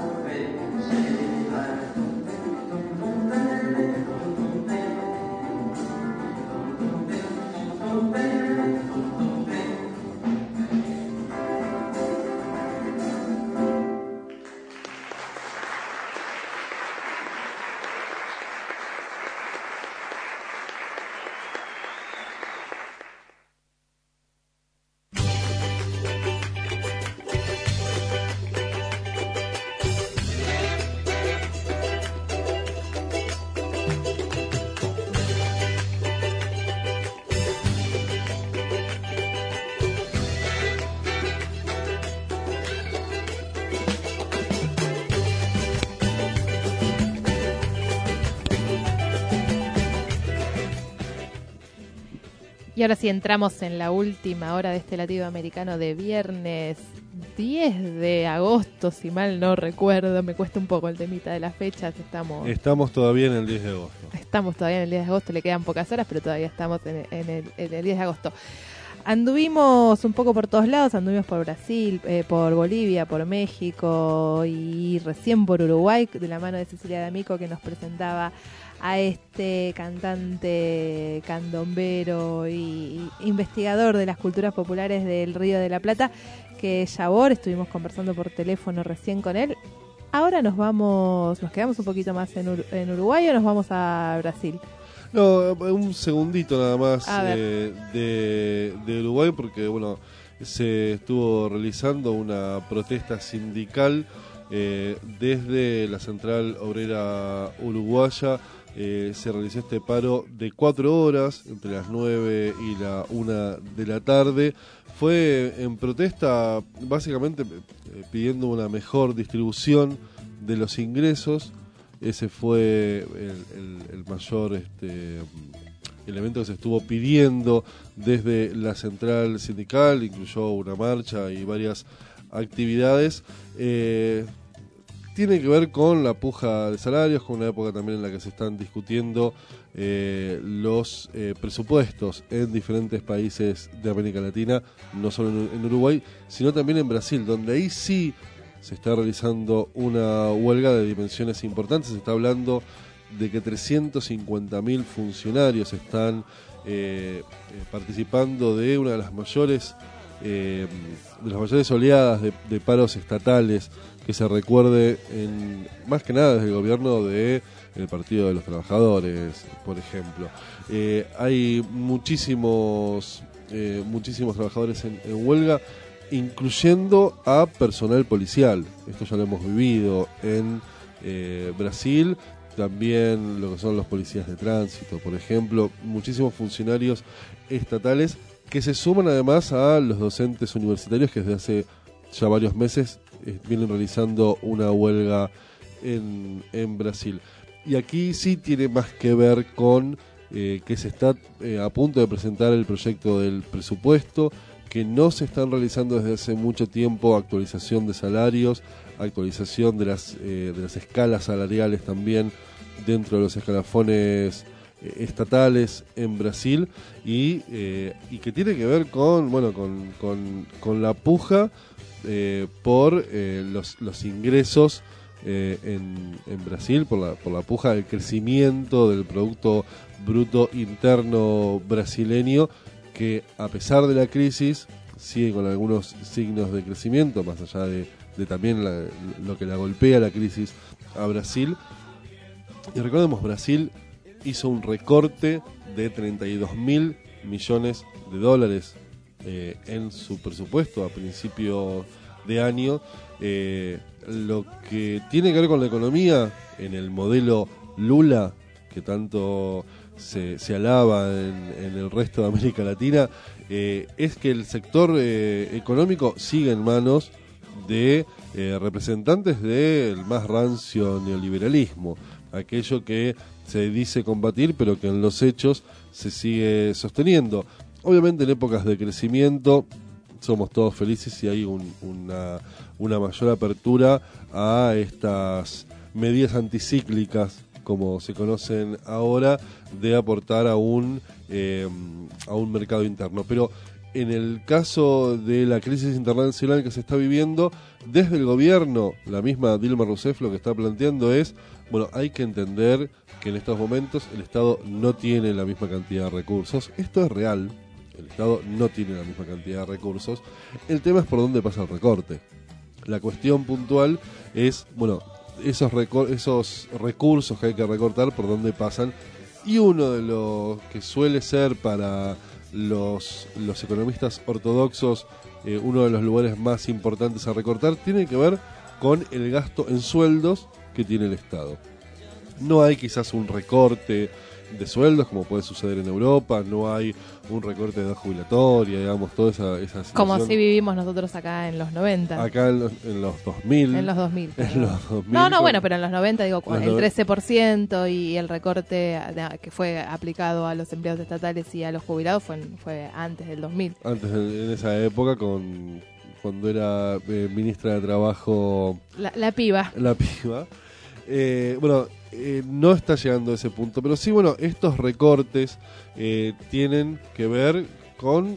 llegar. Y ahora sí entramos en la última hora de este latido americano de viernes 10 de agosto, si mal no recuerdo. Me cuesta un poco el temita de las fechas. Estamos todavía en el 10 de agosto. Estamos todavía en el 10 de agosto, le quedan pocas horas, pero todavía estamos en el 10 de agosto. Anduvimos un poco por todos lados, anduvimos por Brasil, por Bolivia, por México y recién por Uruguay, de la mano de Cecilia D'Amico, que nos presentaba a este cantante, candombero y investigador de las culturas populares del Río de la Plata, que es Yabor. Estuvimos conversando por teléfono recién con él. Ahora nos quedamos un poquito más en Uruguay o nos vamos a Brasil. No, un segundito nada más de Uruguay, porque bueno, se estuvo realizando una protesta sindical desde la Central Obrera Uruguaya. Se realizó este paro de 4 horas, entre las 9 y la 1 de la tarde. Fue en protesta básicamente pidiendo una mejor distribución de los ingresos. Ese fue el mayor elemento que se estuvo pidiendo desde la central sindical. Incluyó una marcha y varias actividades. Tiene que ver con la puja de salarios, con una época también en la que se están discutiendo los presupuestos en diferentes países de América Latina, no solo en Uruguay, sino también en Brasil, donde ahí sí se está realizando una huelga de dimensiones importantes. Se está hablando de que 350.000 funcionarios están participando de una de las mayores oleadas de paros estatales que se recuerde, más que nada desde el gobierno del Partido de los Trabajadores, por ejemplo. Hay muchísimos trabajadores en huelga, incluyendo a personal policial. Esto ya lo hemos vivido en Brasil. También lo que son los policías de tránsito, por ejemplo. Muchísimos funcionarios estatales que se suman además a los docentes universitarios que desde hace ya varios meses vienen realizando una huelga en Brasil. Y aquí sí tiene más que ver con que se está a punto de presentar el proyecto del presupuesto, que no se están realizando desde hace mucho tiempo actualización de salarios, actualización de las escalas salariales también dentro de los escalafones estatales en Brasil, y que tiene que ver con la puja por los ingresos en Brasil, por la puja del crecimiento del Producto Bruto Interno brasileño, que a pesar de la crisis sigue con algunos signos de crecimiento, más allá de también lo que la golpea la crisis a Brasil. Y recordemos, Brasil hizo un recorte de $32.000 millones en su presupuesto a principios de año. Lo que tiene que ver con la economía, en el modelo Lula, que tanto se alaba en el resto de América Latina, es que el sector económico sigue en manos de representantes del más rancio neoliberalismo, aquello que se dice combatir pero que en los hechos se sigue sosteniendo. Obviamente en épocas de crecimiento somos todos felices si hay una mayor apertura a estas medidas anticíclicas, como se conocen ahora, de aportar a un mercado interno. Pero en el caso de la crisis internacional que se está viviendo, desde el gobierno, la misma Dilma Rousseff lo que está planteando es, bueno, hay que entender que en estos momentos el Estado no tiene la misma cantidad de recursos. Esto es real. El Estado no tiene la misma cantidad de recursos. El tema es por dónde pasa el recorte. La cuestión puntual es, bueno, esos recursos que hay que recortar, por dónde pasan. Y uno de los que suele ser para los economistas ortodoxos, uno de los lugares más importantes a recortar, tiene que ver con el gasto en sueldos que tiene el Estado. No hay quizás un recorte de sueldos como puede suceder en Europa, no hay un recorte de edad jubilatoria, digamos, toda esa situación. Como si vivimos nosotros acá en los 90. Acá en los 2000. En los 2000. En los 2000 no, bueno, pero en los 90, digo, el 13% y el recorte que fue aplicado a los empleados estatales y a los jubilados fue antes del 2000. Antes, en esa época, cuando era ministra de Trabajo... La piba. La piba. Bueno... no está llegando a ese punto, pero sí, bueno, estos recortes tienen que ver con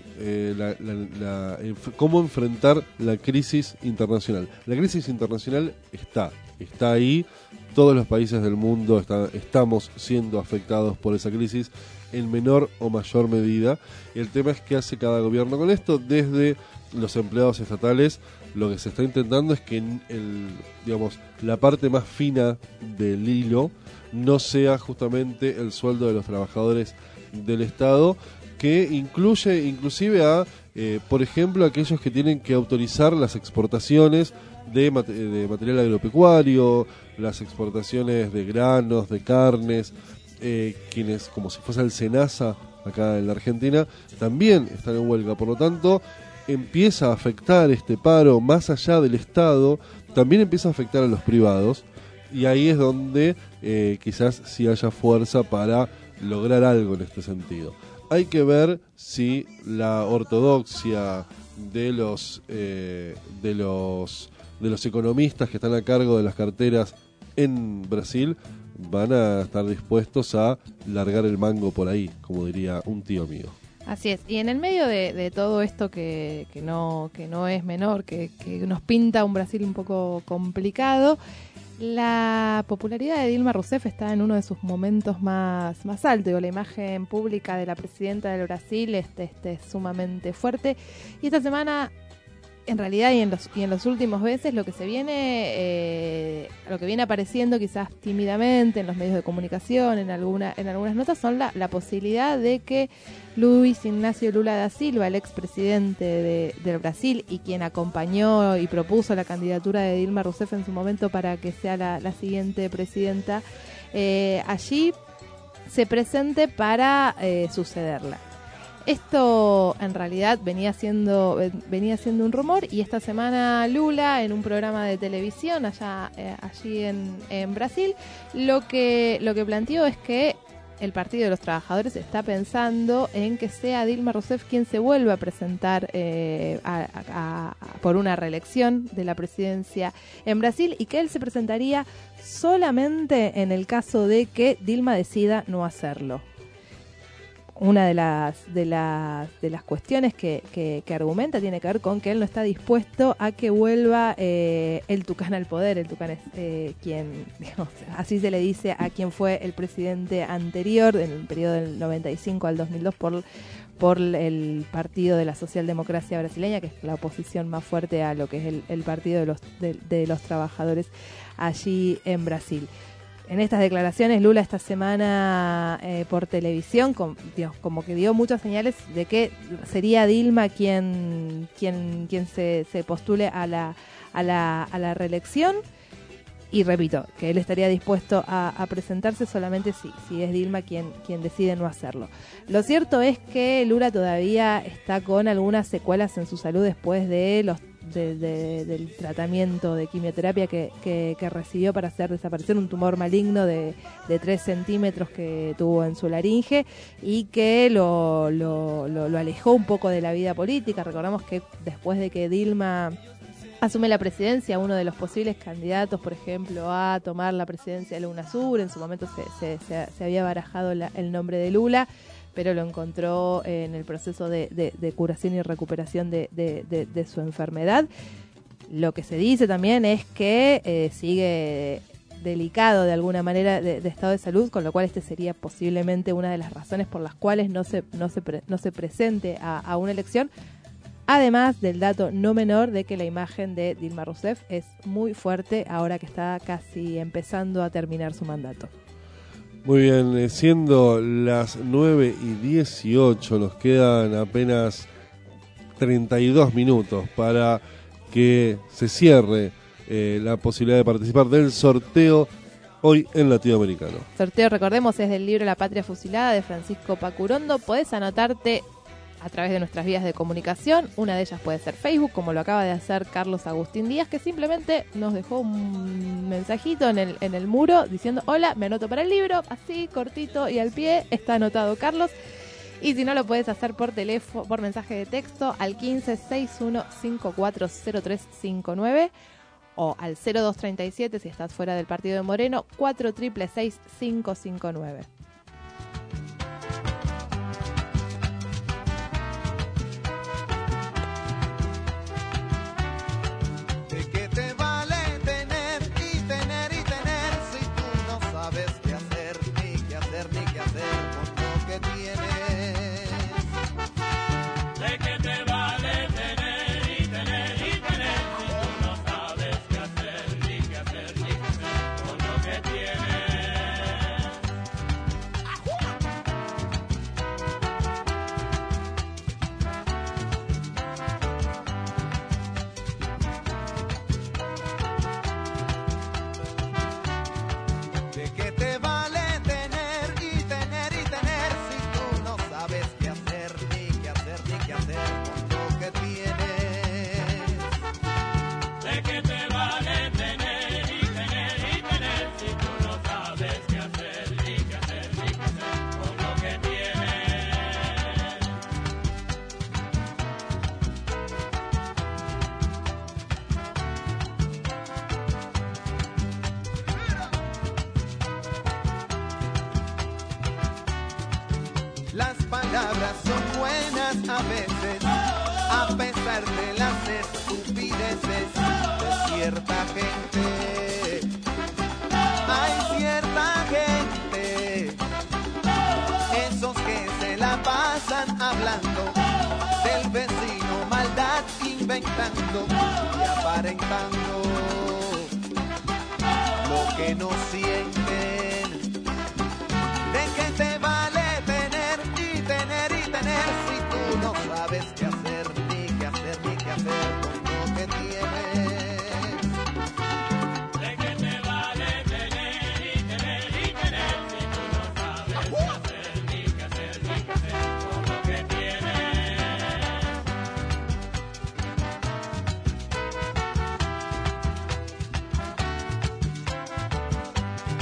cómo enfrentar la crisis internacional. La crisis internacional está ahí, todos los países del mundo estamos siendo afectados por esa crisis en menor o mayor medida. El tema es qué hace cada gobierno con esto. Desde los empleados estatales, lo que se está intentando es que la parte más fina del hilo no sea justamente el sueldo de los trabajadores del Estado, que incluye inclusive a, por ejemplo, aquellos que tienen que autorizar las exportaciones de material agropecuario, las exportaciones de granos, de carnes, quienes, como si fuese el SENASA acá en la Argentina, también están en huelga. Por lo tanto, empieza a afectar este paro más allá del Estado, también empieza a afectar a los privados, y ahí es donde quizás sí haya fuerza para lograr algo en este sentido. Hay que ver si la ortodoxia de los economistas que están a cargo de las carteras en Brasil van a estar dispuestos a largar el mango por ahí, como diría un tío mío. Así es, y en el medio de todo esto que no es menor, que nos pinta un Brasil un poco complicado, la popularidad de Dilma Rousseff está en uno de sus momentos más altos. La imagen pública de la presidenta del Brasil es sumamente fuerte, y esta semana, en realidad, y en los últimos meses, lo que viene apareciendo quizás tímidamente en los medios de comunicación, en algunas notas, son la posibilidad de que Luis Ignacio Lula da Silva, el expresidente del Brasil y quien acompañó y propuso la candidatura de Dilma Rousseff en su momento para que sea la siguiente presidenta, allí se presente para sucederla. Esto en realidad venía siendo un rumor, y esta semana Lula, en un programa de televisión allí en Brasil, lo que planteó es que el Partido de los Trabajadores está pensando en que sea Dilma Rousseff quien se vuelva a presentar por una reelección de la presidencia en Brasil, y que él se presentaría solamente en el caso de que Dilma decida no hacerlo. Una de las cuestiones que argumenta tiene que ver con que él no está dispuesto a que vuelva el Tucán al poder. El Tucán es quien, digamos, así se le dice a quien fue el presidente anterior, en el periodo del 95 al 2002, por el Partido de la Socialdemocracia Brasileña, que es la oposición más fuerte a lo que es el Partido de los Trabajadores allí en Brasil. en estas declaraciones, Lula esta semana por televisión, como que dio muchas señales de que sería Dilma quien se postule a la reelección. Y repito, que él estaría dispuesto a presentarse solamente si es Dilma quien decide no hacerlo. Lo cierto es que Lula todavía está con algunas secuelas en su salud después de del tratamiento de quimioterapia que recibió para hacer desaparecer un tumor maligno de 3 centímetros que tuvo en su laringe y que lo alejó un poco de la vida política. Recordamos que después de que Dilma asume la presidencia, uno de los posibles candidatos, por ejemplo, a tomar la presidencia de UNASUR, en su momento se había barajado el nombre de Lula, pero lo encontró en el proceso de curación y recuperación de su enfermedad. Lo que se dice también es que sigue delicado de alguna manera de estado de salud, con lo cual este sería posiblemente una de las razones por las cuales no se presente a una elección. Además del dato no menor de que la imagen de Dilma Rousseff es muy fuerte ahora que está casi empezando a terminar su mandato. Muy bien, siendo las 9:18, nos quedan apenas 32 minutos para que se cierre la posibilidad de participar del sorteo hoy en Latinoamericano. Sorteo, recordemos, es del libro La Patria Fusilada de Francisco Pacurondo. Podés anotarte a través de nuestras vías de comunicación. Una de ellas puede ser Facebook, como lo acaba de hacer Carlos Agustín Díaz, que simplemente nos dejó un mensajito en el muro diciendo: hola, me anoto para el libro, así, cortito y al pie, está anotado Carlos. Y si no, lo puedes hacer por teléfono, por mensaje de texto al 1561540359 o al 0237 si estás fuera del partido de Moreno, 4666-559. Las palabras son buenas a veces, a pesar de las estupideces de cierta gente. Hay cierta gente, esos que se la pasan hablando del vecino, maldad inventando y aparentando lo que no sienten. ¿De qué te vale si tú no sabes qué hacer, ni qué hacer, ni qué hacer con lo que tienes? ¿De qué te vale tener y tener y tener si tú no sabes qué hacer, ni qué hacer, ni qué hacer con lo que tienes?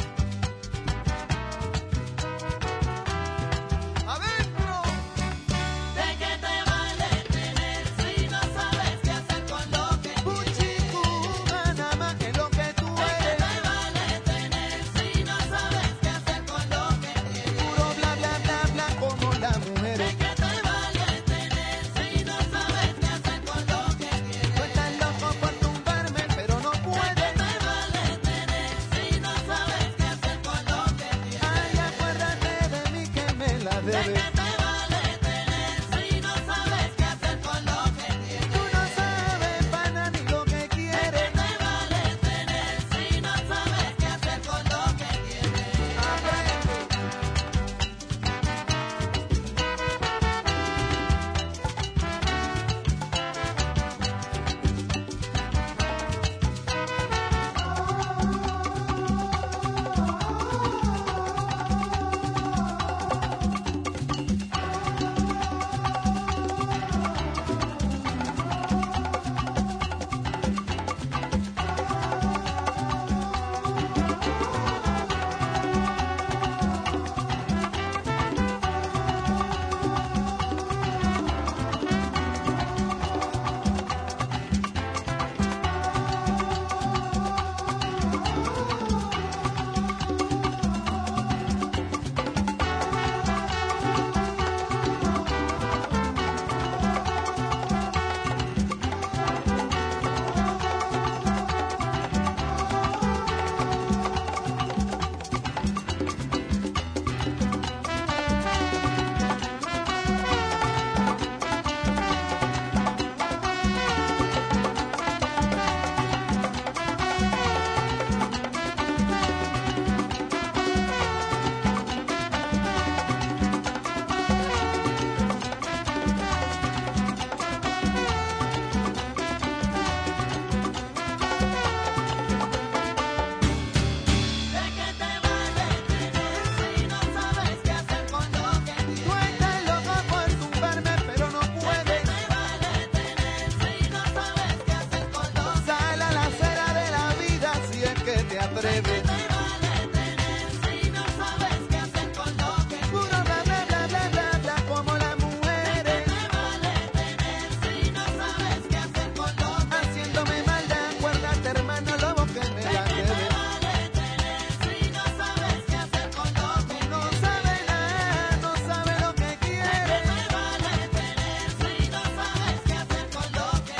atreve. Si no sabes qué hacer con lo que puro bla bla bla bla bla bla como las mujeres. Te vale tener si no sabes qué hacer con lo que haciéndome maldad, guárdate hermano lobo que me la quede. Si no sabes qué hacer con lo que no sabe nada, no sabe lo que quiere. Te vale tener si no sabes qué hacer con lo que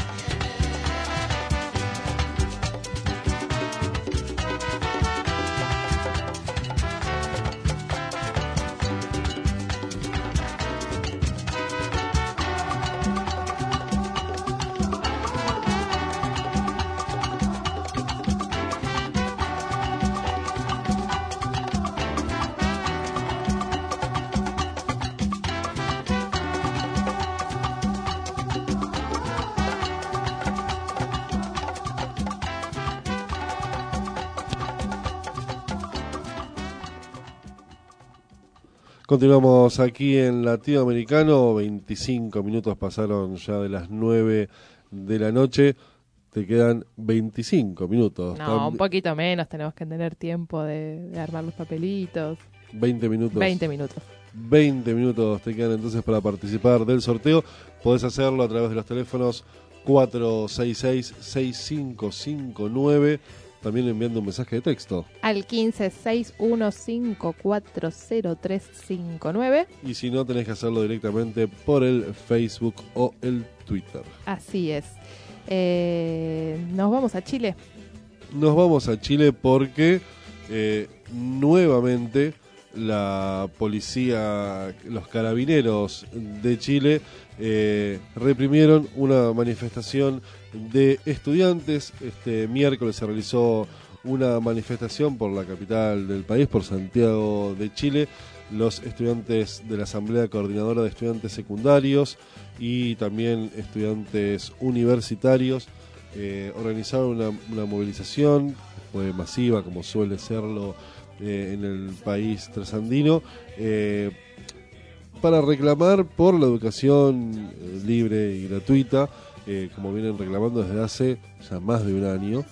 Continuamos aquí en Latinoamericano, 25 minutos pasaron ya de las 9 de la noche, te quedan 25 minutos. No, un poquito menos, tenemos que tener tiempo de armar los papelitos. 20 minutos. 20 minutos. 20 minutos te quedan entonces para participar del sorteo. Podés hacerlo a través de los teléfonos 466-6559, también enviando un mensaje de texto. Al 1561540359. Y si no, tenés que hacerlo directamente por el Facebook o el Twitter. Así es. Nos vamos a Chile. Nos vamos a Chile porque nuevamente la policía, los carabineros de Chile reprimieron una manifestación de estudiantes. Este miércoles se realizó una manifestación por la capital del país, por Santiago de Chile. Los estudiantes de la Asamblea Coordinadora de Estudiantes Secundarios y también estudiantes universitarios organizaron una movilización, fue masiva como suele serlo en el país trasandino, para reclamar por la educación libre y gratuita, como vienen reclamando desde hace ya más de un año,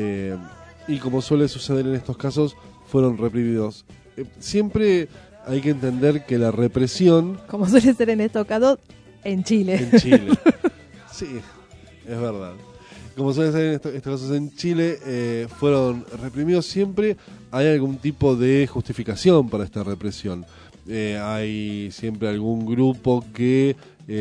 y como suele suceder en estos casos, fueron reprimidos. Siempre hay que entender que la represión, como suele ser en estos casos, en Chile. En Chile. Sí, es verdad. Como suele ser en estos casos en Chile, fueron reprimidos. Siempre hay algún tipo de justificación para esta represión. Hay siempre algún grupo que,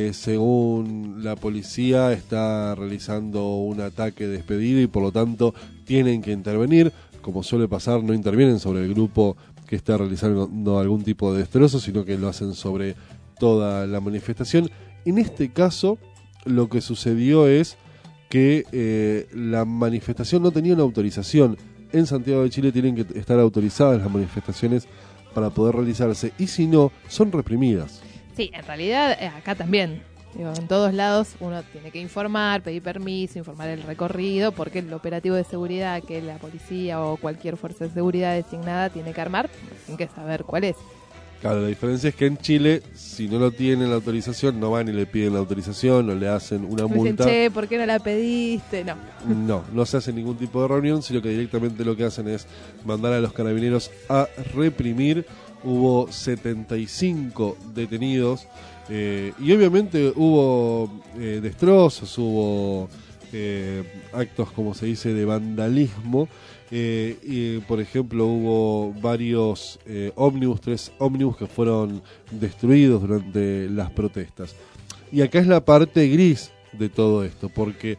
según la policía, está realizando un ataque despedido y por lo tanto tienen que intervenir. Como suele pasar, no intervienen sobre el grupo que está realizando algún tipo de destrozo, sino que lo hacen sobre toda la manifestación. En este caso, lo que sucedió es que la manifestación no tenía una autorización. En Santiago de Chile tienen que estar autorizadas las manifestaciones para poder realizarse, y si no, son reprimidas. Sí, en realidad acá también. Digo, en todos lados uno tiene que informar, pedir permiso, informar el recorrido, porque el operativo de seguridad que la policía o cualquier fuerza de seguridad designada tiene que armar, tienen que saber cuál es. Claro, la diferencia es que en Chile, si no lo tienen la autorización, no van y le piden la autorización, o le hacen una multa. Dicen, che, ¿por qué no la pediste? No se hace ningún tipo de reunión, sino que directamente lo que hacen es mandar a los carabineros a reprimir. Hubo 75 detenidos, y obviamente hubo destrozos, hubo actos, como se dice, de vandalismo. Y, por ejemplo, hubo varios ómnibus, 3 ómnibus que fueron destruidos durante las protestas. Y acá es la parte gris de todo esto, porque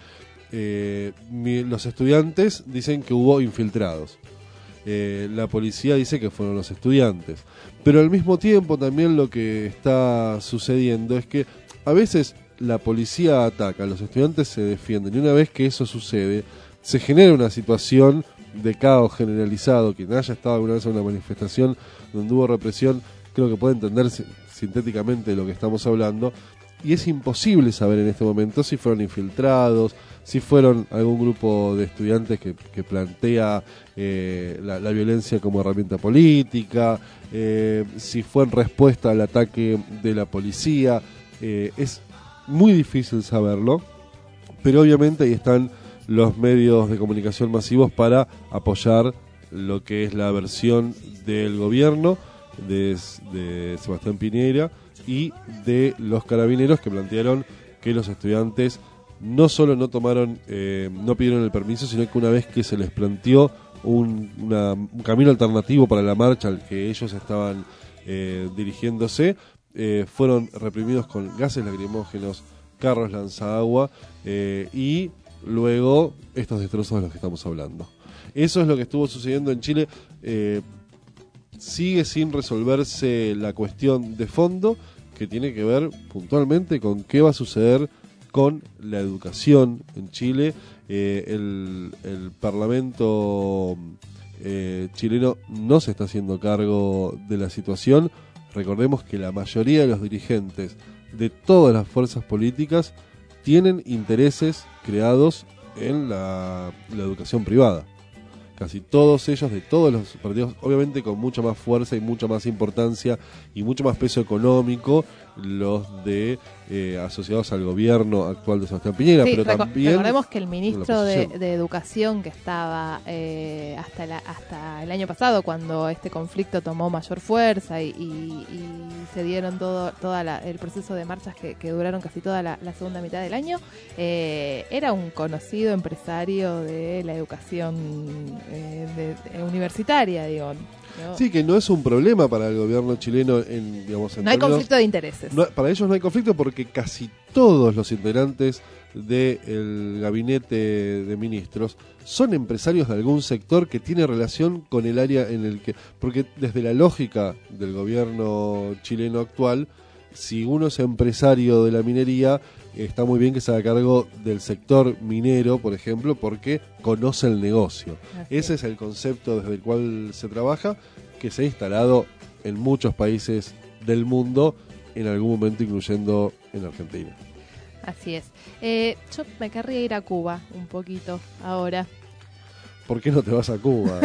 los estudiantes dicen que hubo infiltrados. La policía dice que fueron los estudiantes. Pero al mismo tiempo también lo que está sucediendo es que a veces la policía ataca, los estudiantes se defienden, y una vez que eso sucede, se genera una situación de caos generalizado. Quien haya estado alguna vez en una manifestación donde hubo represión, creo que puede entender sintéticamente de lo que estamos hablando, y es imposible saber en este momento si fueron infiltrados, si fueron algún grupo de estudiantes que plantea la violencia como herramienta política, si fue en respuesta al ataque de la policía. Es muy difícil saberlo, pero obviamente ahí están los medios de comunicación masivos para apoyar lo que es la versión del gobierno de Sebastián Piñera y de los carabineros, que plantearon que los estudiantes no solo no pidieron el permiso, sino que una vez que se les planteó un camino alternativo para la marcha al que ellos estaban dirigiéndose, fueron reprimidos con gases lacrimógenos, carros lanzagua y luego estos destrozos de los que estamos hablando. Eso es lo que estuvo sucediendo en Chile. Sigue sin resolverse la cuestión de fondo, que tiene que ver puntualmente con qué va a suceder con la educación en Chile. El Parlamento chileno no se está haciendo cargo de la situación. Recordemos que la mayoría de los dirigentes de todas las fuerzas políticas tienen intereses creados en la educación privada. Casi todos ellos, de todos los partidos, obviamente con mucha más fuerza y mucha más importancia y mucho más peso económico, los de asociados al gobierno actual de Sebastián Piñera, sí, pero también recordemos que el ministro de Educación, que estaba hasta el año pasado, cuando este conflicto tomó mayor fuerza y se dieron todo el proceso de marchas que duraron casi toda la segunda mitad del año, era un conocido empresario de la educación universitaria, digo. ¿No? Sí, que no es un problema para el gobierno chileno no hay conflicto de intereses. Para ellos no hay conflicto porque casi todos los integrantes del gabinete de ministros son empresarios de algún sector que tiene relación con el área en el que... Porque desde la lógica del gobierno chileno actual, si uno es empresario de la minería, está muy bien que se haga cargo del sector minero, por ejemplo, porque conoce el negocio. Ese es el concepto desde el cual se trabaja, que se ha instalado en muchos países del mundo, en algún momento incluyendo en Argentina. Así es. Yo me querría ir a Cuba un poquito ahora. ¿Por qué no te vas a Cuba?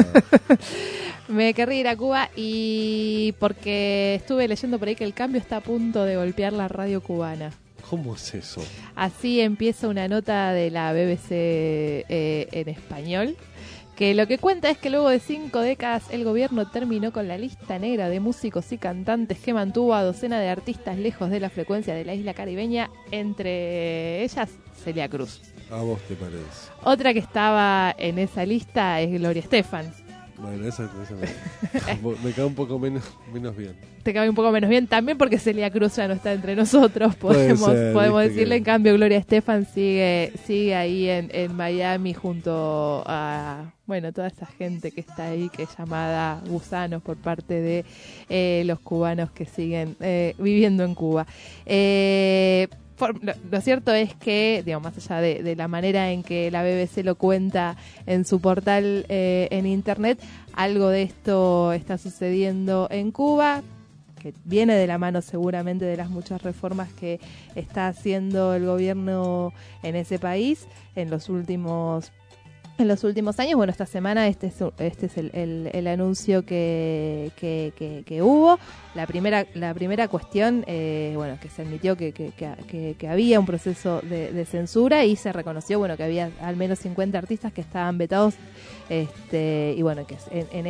Me querría ir a Cuba y porque estuve leyendo por ahí que el cambio está a punto de golpear la radio cubana. ¿Cómo es eso? Así empieza una nota de la BBC en español, que lo que cuenta es que luego de 5 décadas el gobierno terminó con la lista negra de músicos y cantantes que mantuvo a docenas de artistas lejos de la frecuencia de la isla caribeña, entre ellas Celia Cruz. ¿A vos te parece? Otra que estaba en esa lista es Gloria Estefan. Bueno, esa me cae un poco menos bien. Te cae un poco menos bien también porque Celia Cruz ya no está entre nosotros, podemos decirle. En cambio, Gloria Estefan sigue ahí en Miami junto a toda esa gente que está ahí, que es llamada gusanos por parte de los cubanos que siguen viviendo en Cuba. Lo cierto es que, más allá de la manera en que la BBC lo cuenta en su portal en internet, algo de esto está sucediendo en Cuba, que viene de la mano seguramente de las muchas reformas que está haciendo el gobierno en ese país en los últimos años. Bueno, esta semana este es el anuncio que hubo. La primera cuestión, que se admitió que había un proceso de censura y se reconoció, que había al menos 50 artistas que estaban vetados, y que en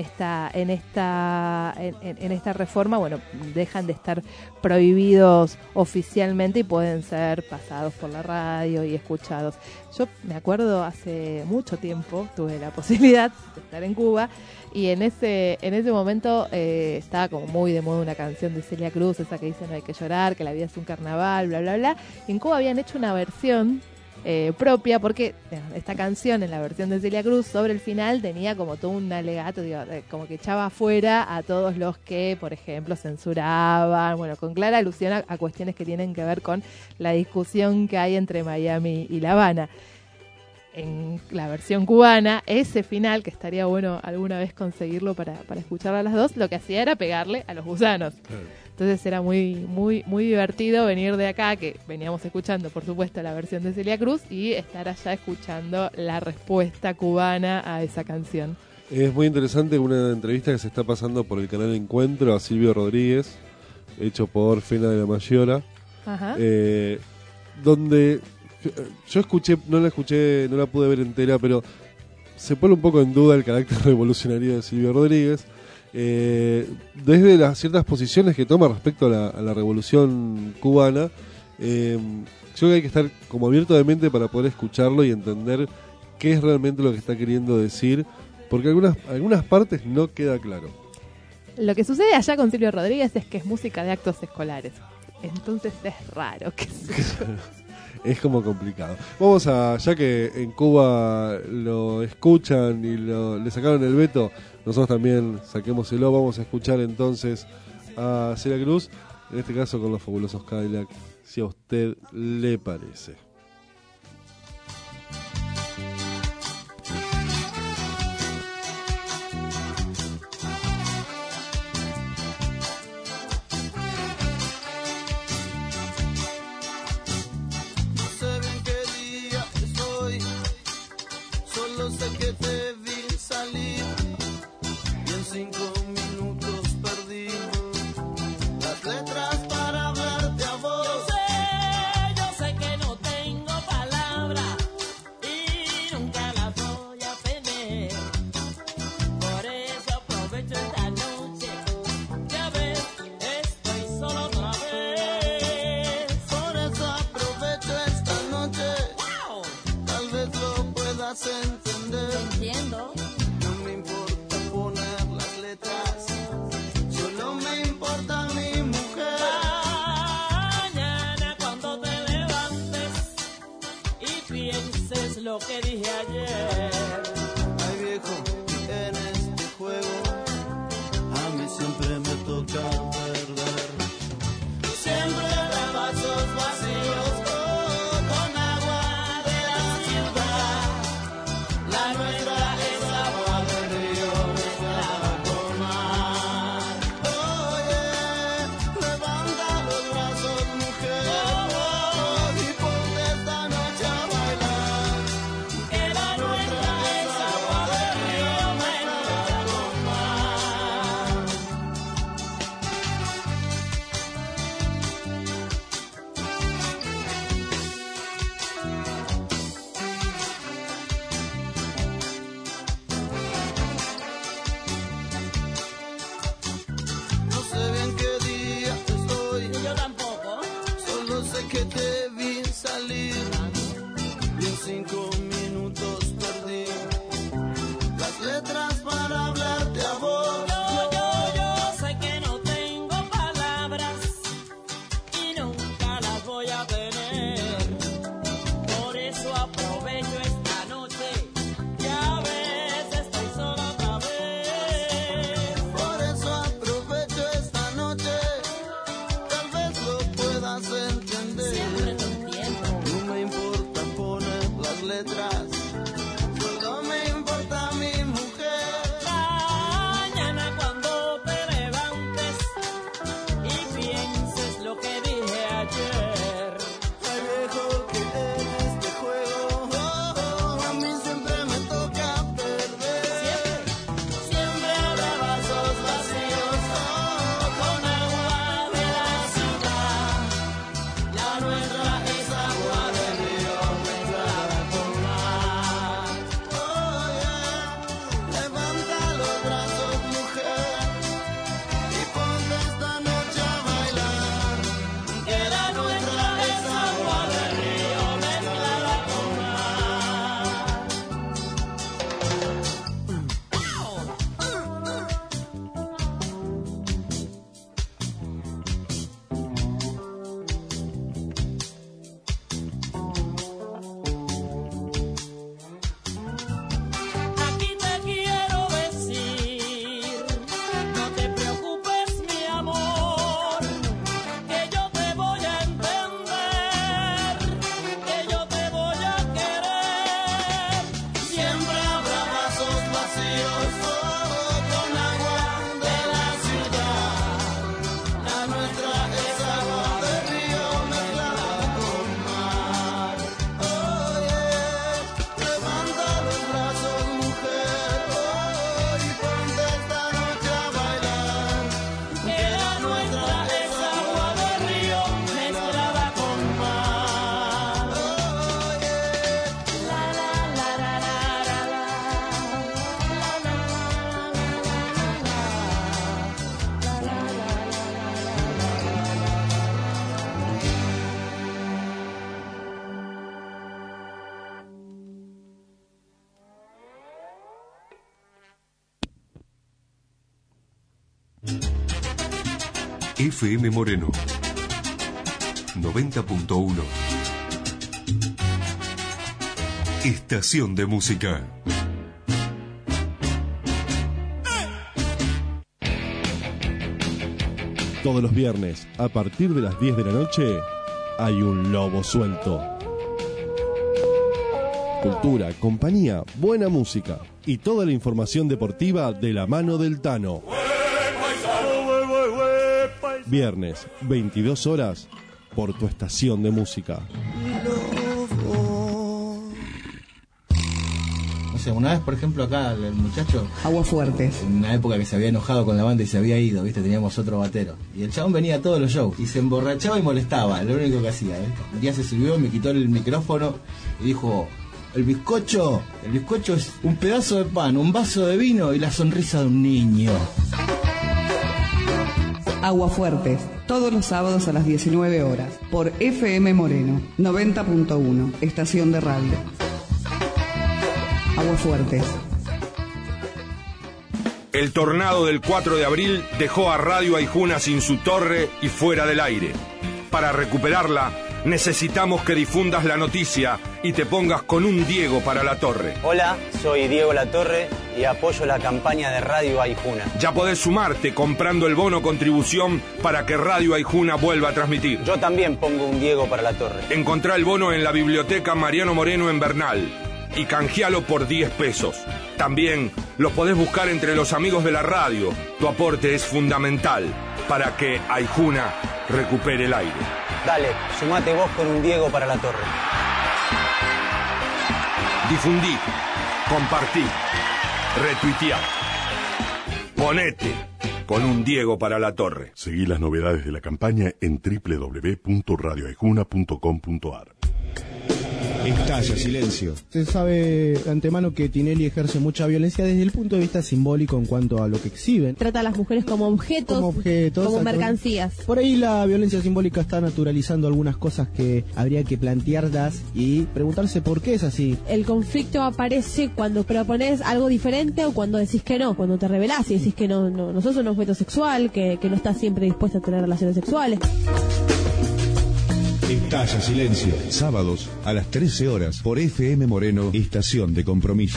esta reforma, dejan de estar prohibidos oficialmente y pueden ser pasados por la radio y escuchados. Yo me acuerdo hace mucho tiempo tuve la posibilidad de estar en Cuba y en ese momento estaba como muy de moda una canción de Celia Cruz, esa que dice no hay que llorar, que la vida es un carnaval, bla bla bla. Y en Cuba habían hecho una versión propia porque esta canción en la versión de Celia Cruz sobre el final tenía como todo un alegato, como que echaba afuera a todos los que, por ejemplo, censuraban, con clara alusión a cuestiones que tienen que ver con la discusión que hay entre Miami y La Habana. En la versión cubana, ese final, que estaría bueno alguna vez conseguirlo para escucharlo a las dos, lo que hacía era pegarle a los gusanos. Entonces era muy muy muy divertido venir de acá, que veníamos escuchando, por supuesto, la versión de Celia Cruz, y estar allá escuchando la respuesta cubana a esa canción. Es muy interesante una entrevista que se está pasando por el canal Encuentro a Silvio Rodríguez, hecho por Fena de la Mayora, donde... Yo no la pude ver entera, pero se pone un poco en duda el carácter revolucionario de Silvio Rodríguez, desde las ciertas posiciones que toma respecto a la revolución cubana. Yo creo que hay que estar como abierto de mente para poder escucharlo y entender qué es realmente lo que está queriendo decir, porque algunas partes no queda claro. Lo que sucede allá con Silvio Rodríguez es que es música de actos escolares. Entonces es raro. Es como complicado. Vamos a, ya que en Cuba lo escuchan y le sacaron el veto, nosotros también saquémoselo. Vamos a escuchar entonces a Celia Cruz, en este caso con los fabulosos Cadillac, si a usted le parece. Sé que te vi salir y en 5 minutos perdí las letras para verte a vos. Yo sé que no te FM Moreno 90.1. Estación de música. Todos los viernes, a partir de las 10 de la noche, hay un lobo suelto. Cultura, compañía, buena música y toda la información deportiva de la mano del Tano. Viernes, 22 horas, por tu estación de música. O sea, una vez, por ejemplo, acá el muchacho... Aguafuertes. En una época que se había enojado con la banda y se había ido, ¿viste? Teníamos otro batero. Y el chabón venía a todos los shows y se emborrachaba y molestaba, lo único que hacía, ¿eh? Un día se subió, me quitó el micrófono y dijo... El bizcocho es un pedazo de pan, un vaso de vino y la sonrisa de un niño. Aguafuertes, todos los sábados a las 19 horas, por FM Moreno, 90.1, estación de radio. Aguafuertes. El tornado del 4 de abril dejó a Radio Aijuna sin su torre y fuera del aire. Para recuperarla, necesitamos que difundas la noticia y te pongas con un Diego para la torre. Hola, soy Diego Latorre y apoyo la campaña de Radio Aijuna. Ya podés sumarte comprando el bono contribución para que Radio Aijuna vuelva a transmitir. Yo también pongo un Diego para la torre. Encontrá el bono en la biblioteca Mariano Moreno en Bernal y canjealo por 10 pesos. También lo podés buscar entre los amigos de la radio. Tu aporte es fundamental para que Aijuna recupere el aire. Dale, sumate vos con un Diego para la torre. Difundí, compartí, retuiteá. Ponete con un Diego para la torre. Seguí las novedades de la campaña en www.radioaijuna.com.ar. Estalla silencio. Se sabe de antemano que Tinelli ejerce mucha violencia desde el punto de vista simbólico en cuanto a lo que exhiben. Trata a las mujeres como objetos, como mercancías. Por ahí la violencia simbólica está naturalizando algunas cosas que habría que plantearlas y preguntarse por qué es así. El conflicto aparece cuando propones algo diferente o cuando decís que no, cuando te rebelás y decís que no sos un objeto sexual, que no estás siempre dispuesta a tener relaciones sexuales. Estalla silencio. Sábados a las 13 horas por FM Moreno, estación de compromiso.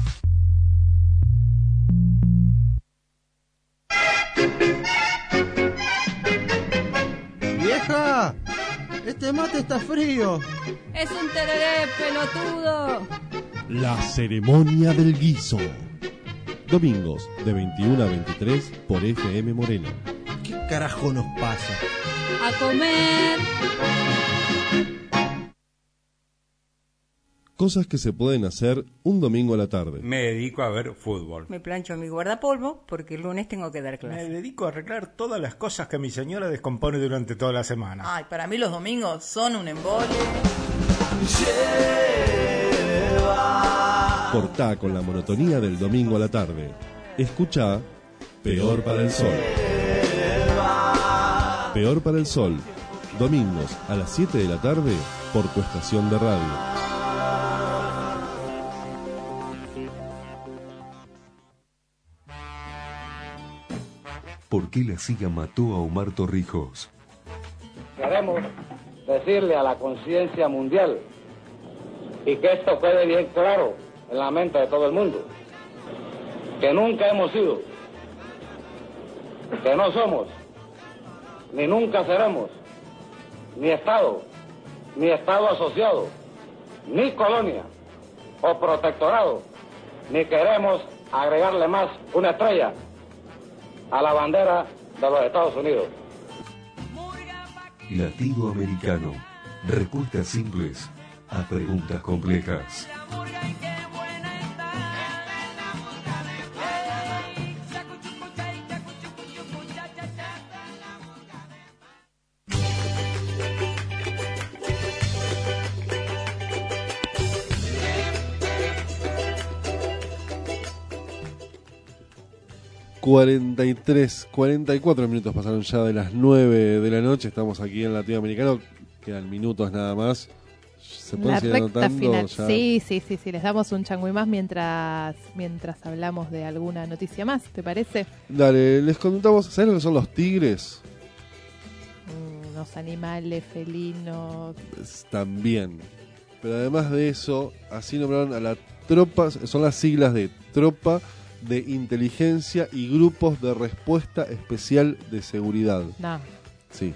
¡Vieja! Este mate está frío. Es un tereré, pelotudo. La ceremonia del guiso. Domingos de 21 a 23 por FM Moreno. ¿Qué carajo nos pasa? A comer. Cosas que se pueden hacer un domingo a la tarde. Me dedico a ver fútbol. Me plancho mi guardapolvo porque el lunes tengo que dar clase. Me dedico a arreglar todas las cosas que mi señora descompone durante toda la semana. Ay, para mí los domingos son un embole. Cortá con la monotonía del domingo a la tarde. Escuchá Peor para el Sol. Peor para el Sol. Domingos a las 7 de la tarde por tu estación de radio. ¿Por qué la CIA mató a Omar Torrijos? Queremos decirle a la conciencia mundial y que esto quede bien claro en la mente de todo el mundo, que nunca hemos sido, que no somos, ni nunca seremos, ni Estado asociado, ni colonia o protectorado, ni queremos agregarle más una estrella a la bandera de los Estados Unidos. Latinoamericano. Respuestas simples a preguntas complejas. ...44 minutos pasaron ya de las 9 de la noche... ...estamos aquí en Latinoamericano... ...quedan minutos nada más... ¿Se puede seguir anotando? Final. Ya... Sí, les damos un changüí más mientras hablamos de alguna noticia más, ¿te parece? Dale, les contamos... ¿Sabes lo que son los tigres? reinos animales, felinos. También. Pero además de eso, así nombraron a la tropa, son las siglas de Tropa de Inteligencia y Grupos de Respuesta Especial de Seguridad. No. Sí.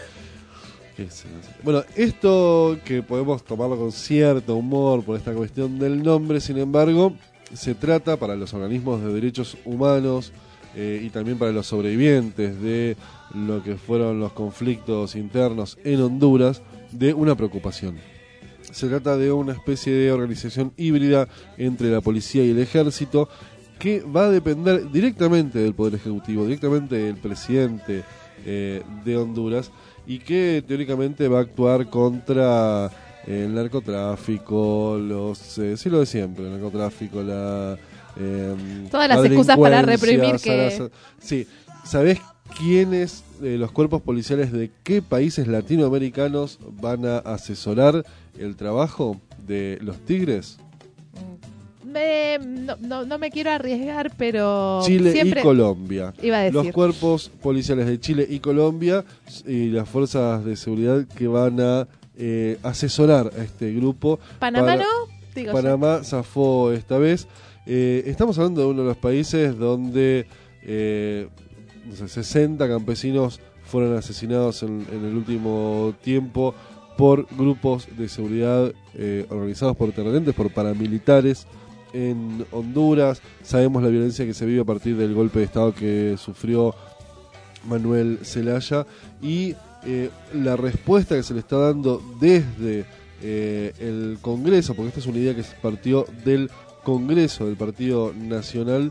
Bueno, esto que podemos tomarlo con cierto humor por esta cuestión del nombre, sin embargo, se trata para los organismos de derechos humanos y también para los sobrevivientes de lo que fueron los conflictos internos en Honduras, de una preocupación. Se trata de una especie de organización híbrida entre la policía y el ejército que va a depender directamente del Poder Ejecutivo, directamente del presidente de Honduras, y que teóricamente va a actuar contra el narcotráfico, sí, lo de siempre, el narcotráfico, todas las excusas para reprimir Sí, ¿sabés quiénes, los cuerpos policiales de qué países latinoamericanos van a asesorar el trabajo de los Tigres? No me quiero arriesgar, pero Chile siempre y Colombia. Iba a decir. Los cuerpos policiales de Chile y Colombia y las fuerzas de seguridad que van a asesorar a este grupo. Panamá Panamá zafó esta vez. Estamos hablando de uno de los países donde 60 campesinos fueron asesinados en el último tiempo por grupos de seguridad organizados por terratenientes, por paramilitares en Honduras. Sabemos la violencia que se vive a partir del golpe de Estado que sufrió Manuel Zelaya y la respuesta que se le está dando desde el Congreso, porque esta es una idea que partió del Congreso del Partido Nacional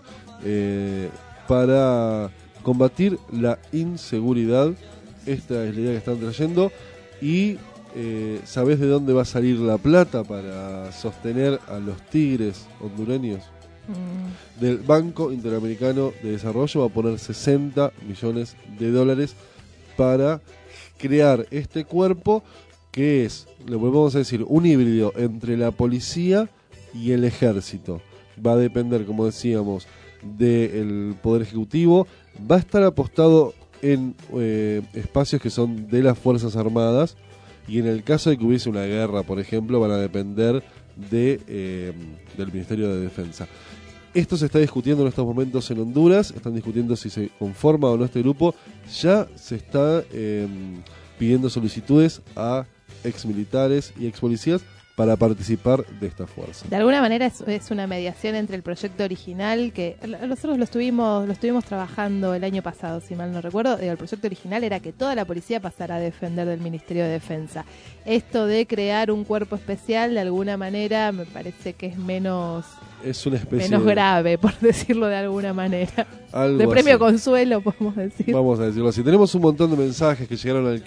para combatir la inseguridad. Esta es la idea que están trayendo y ¿sabés de dónde va a salir la plata para sostener a los Tigres hondureños? Del Banco Interamericano de Desarrollo va a poner $60 millones para crear este cuerpo que es, le volvemos a decir, un híbrido entre la policía y el ejército. Va a depender, como decíamos, del Poder Ejecutivo. Va a estar apostado en espacios que son de las Fuerzas Armadas. Y en el caso de que hubiese una guerra, por ejemplo, van a depender del Ministerio de Defensa. Esto se está discutiendo en estos momentos en Honduras. Están discutiendo si se conforma o no este grupo. Ya se está pidiendo solicitudes a exmilitares y expolicías para participar de esta fuerza. De alguna manera es una mediación entre el proyecto original, que nosotros lo estuvimos trabajando el año pasado, si mal no recuerdo. El proyecto original era que toda la policía pasara a depender del Ministerio de Defensa. Esto de crear un cuerpo especial, de alguna manera, me parece que es menos grave, por decirlo de alguna manera. Algo de premio así. Consuelo, podemos decir. Vamos a decirlo así. Tenemos un montón de mensajes que llegaron al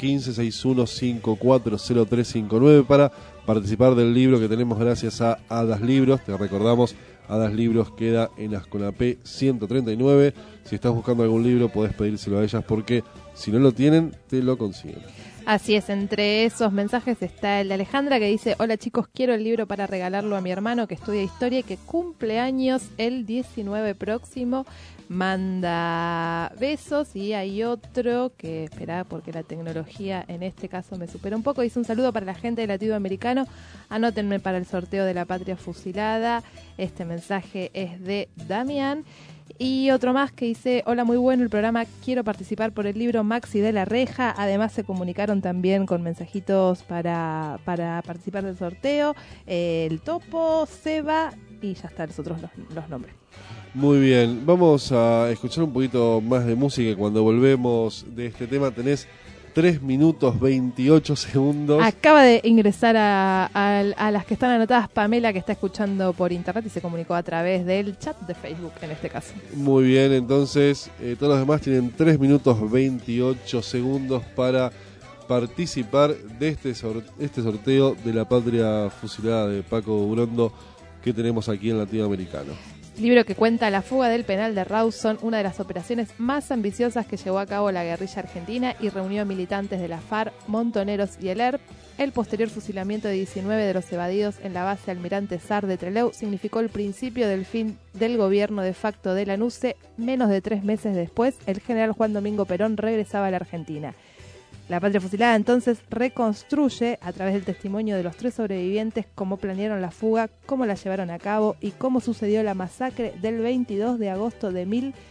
1561540359 para participar del libro que tenemos gracias a Hadas Libros. Te recordamos, Hadas Libros queda en Asconapé 139. Si estás buscando algún libro, podés pedírselo a ellas porque si no lo tienen, te lo consiguen. Así es, entre esos mensajes está el de Alejandra que dice: hola chicos, quiero el libro para regalarlo a mi hermano que estudia historia y que cumple años el 19 próximo. Manda besos. Y hay otro que, espera, porque la tecnología en este caso me supera un poco, dice: un saludo para la gente del latinoamericano, anótenme para el sorteo de la patria fusilada. Este mensaje es de Damián. Y otro más que dice: hola, muy bueno el programa, quiero participar por el libro Maxi de la Reja. Además se comunicaron también con mensajitos para participar del sorteo, el Topo, Seba y ya están los otros los nombres. Muy bien, vamos a escuchar un poquito más de música y cuando volvemos de este tema tenés 3 minutos 28 segundos. Acaba de ingresar a las que están anotadas Pamela, que está escuchando por internet y se comunicó a través del chat de Facebook en este caso. Muy bien, entonces todos los demás tienen 3 minutos 28 segundos para participar de este sorteo de la patria fusilada de Paco Burondo que tenemos aquí en Latinoamericano. Libro que cuenta la fuga del penal de Rawson, una de las operaciones más ambiciosas que llevó a cabo la guerrilla argentina y reunió a militantes de la FARC, Montoneros y el ERP. El posterior fusilamiento de 19 de los evadidos en la base Almirante Sar de Trelew significó el principio del fin del gobierno de facto de Lanusse. Menos de 3 meses después, el general Juan Domingo Perón regresaba a la Argentina. La Patria Fusilada entonces reconstruye a través del testimonio de los 3 sobrevivientes cómo planearon la fuga, cómo la llevaron a cabo y cómo sucedió la masacre del 22 de agosto de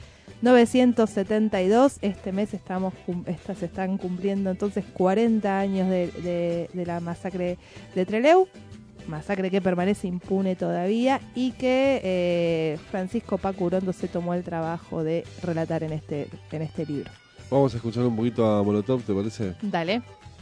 1972. Este mes se están cumpliendo entonces 40 años de la masacre de Trelew, masacre que permanece impune todavía y que Francisco Paco Urondo se tomó el trabajo de relatar en este libro. Vamos a escuchar un poquito a Molotov, ¿te parece? Dale.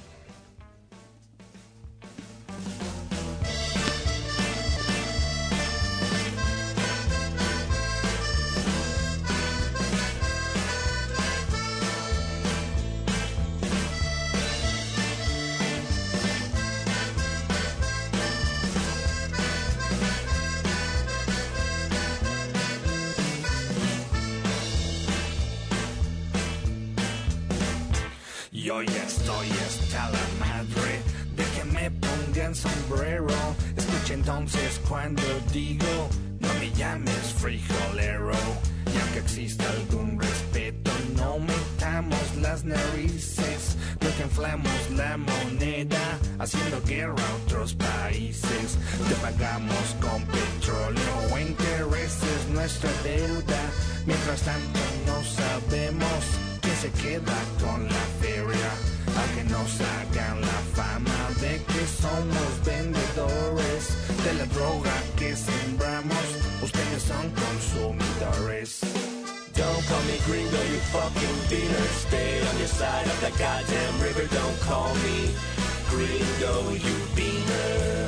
Y hoy estoy hasta la madre de que me pongan sombrero. Escucha entonces cuando digo, no me llames frijolero. Y aunque exista algún respeto, no metamos las narices. Nunca inflamos la moneda, haciendo guerra a otros países. Te pagamos con petróleo o intereses nuestra deuda. Mientras tanto no sabemos quién se queda con la feria, aunque nos hagan la fama de que somos vendedores de la droga que sembramos. Ustedes son consumidores. Don't call me gringo, you fucking beaner. Stay on your side of the goddamn river. Don't call me gringo, you beaner.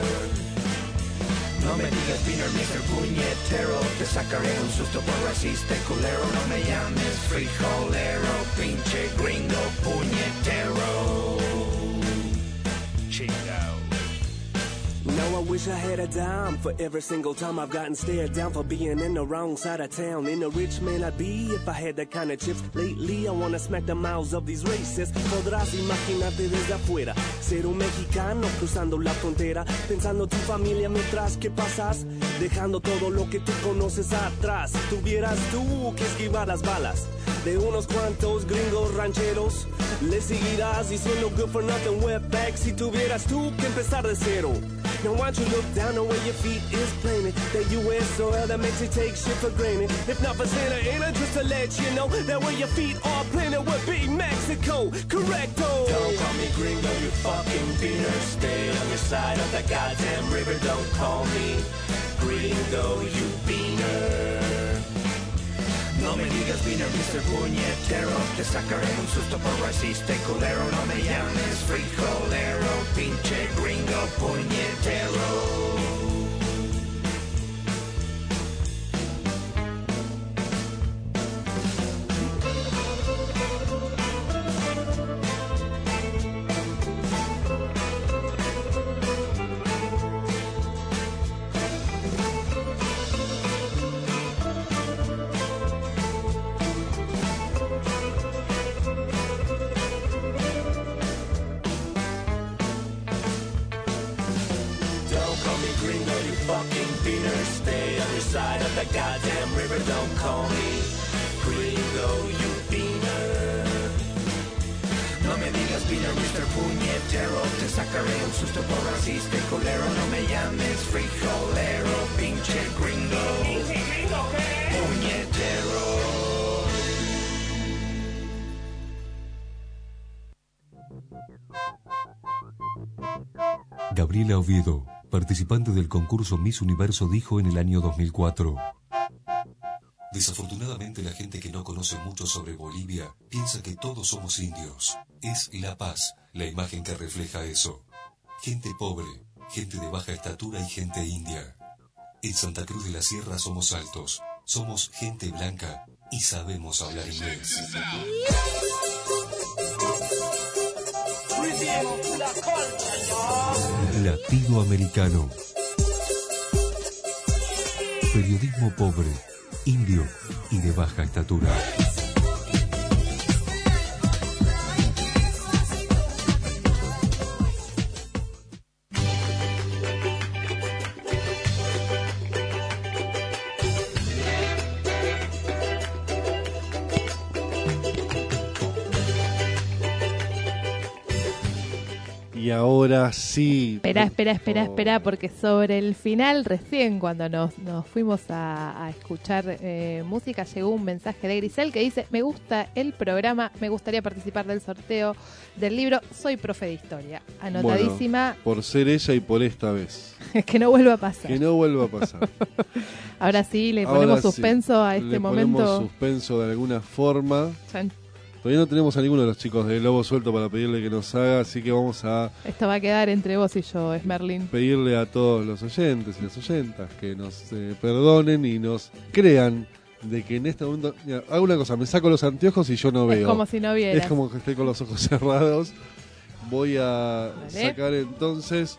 No me digas beaner, Mr. Puñetero. Te sacaré un susto por racista y culero. No me llames frijolero, pinche gringo puñetero. Chingo. Now I wish I had a dime for every single time I've gotten stared down for being in the wrong side of town. In a rich man I'd be if I had that kind of chips. Lately I wanna smack the mouths of these racists. Podrás imaginarte desde afuera ser un mexicano cruzando la frontera, pensando tu familia mientras que pasas, dejando todo lo que tú conoces atrás. Si tuvieras tú que esquivar las balas de unos cuantos gringos rancheros, le seguirás diciendo good for nothing wetback. Si tuvieras tú que empezar de cero, now why don't you look down on where your feet is planted? That U.S. soil that makes you take shit for granted. If not for Santa Ana, just to let you know that where your feet are planted would be Mexico. Correcto. Don't call me gringo, you fucking beaner. Stay on your side of the goddamn river. Don't call me gringo, you beaner. No me digas beaner, Mr. Puñetero. Te sacaré un susto por racista y culero. No me llames frijolero, pinche gringo puñetero. Goddamn river, don't call me gringo, you beaner. No me digas beaner, Mr. Puñetero. Te sacaré un susto por racista y culero. No me llames frijolero, pinche gringo. ¿Pinche gringo qué? Puñetero. Gabriela Oviedo, participante del concurso Miss Universo, dijo en el año 2004: desafortunadamente la gente que no conoce mucho sobre Bolivia piensa que todos somos indios. Es La Paz la imagen que refleja eso. Gente pobre, gente de baja estatura y gente india. En Santa Cruz de la Sierra somos altos, somos gente blanca y sabemos hablar inglés. Latinoamericano. Periodismo pobre, indio y de baja estatura. ahora sí. Espera, porque sobre el final, recién cuando nos fuimos a escuchar música, llegó un mensaje de Grisel que dice: me gusta el programa, me gustaría participar del sorteo del libro, soy profe de historia. Anotadísima. Bueno, por ser ella y por esta vez. Que no vuelva a pasar. Que no vuelva a pasar. Ahora sí, le ponemos suspenso a este momento. Le ponemos suspenso de alguna forma. Todavía no tenemos a ninguno de los chicos de Lobo Suelto para pedirle que nos haga, así que vamos a... Esto va a quedar entre vos y yo, Esmerlin. Pedirle a todos los oyentes y las oyentas que nos perdonen y nos crean de que en este momento... Mira, hago una cosa, me saco los anteojos y yo no veo. Es como si no vieras. Es como que estoy con los ojos cerrados. Voy a sacar entonces...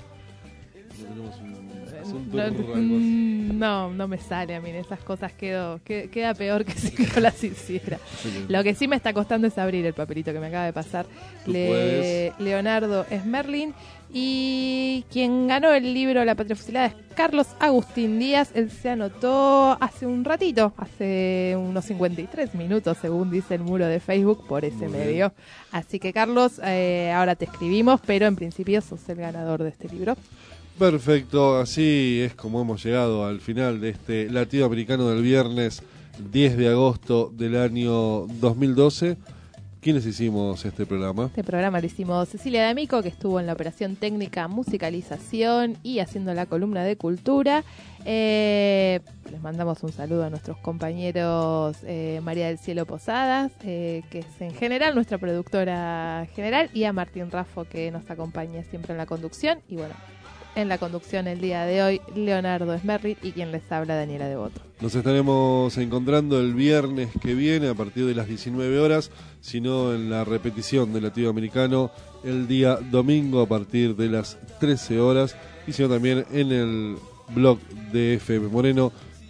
No me sale a mí en esas cosas, queda peor que si no las hiciera. Lo que sí me está costando es abrir el papelito que me acaba de pasar Leonardo Esmerlin. Y quien ganó el libro La Patria Fusilada es Carlos Agustín Díaz. Él se anotó hace un ratito, hace unos 53 minutos, según dice el muro de Facebook, por ese medio. Así que, Carlos, ahora te escribimos, pero en principio sos el ganador de este libro. Perfecto, así es como hemos llegado al final de este Latinoamericano del viernes 10 de agosto del año 2012. ¿Quiénes hicimos este programa? Este programa lo hicimos Cecilia D'Amico, que estuvo en la operación técnica, musicalización y haciendo la columna de cultura. Les mandamos un saludo a nuestros compañeros María del Cielo Posadas, que es en general nuestra productora general, y a Martín Raffo, que nos acompaña siempre en la conducción. Y bueno, en la conducción el día de hoy, Leonardo Esmerrit, y quien les habla, Daniela Devoto. Nos estaremos encontrando el viernes que viene a partir de las 19 horas, sino en la repetición del Latinoamericano el día domingo a partir de las 13 horas, y sino también en el blog de FM Moreno,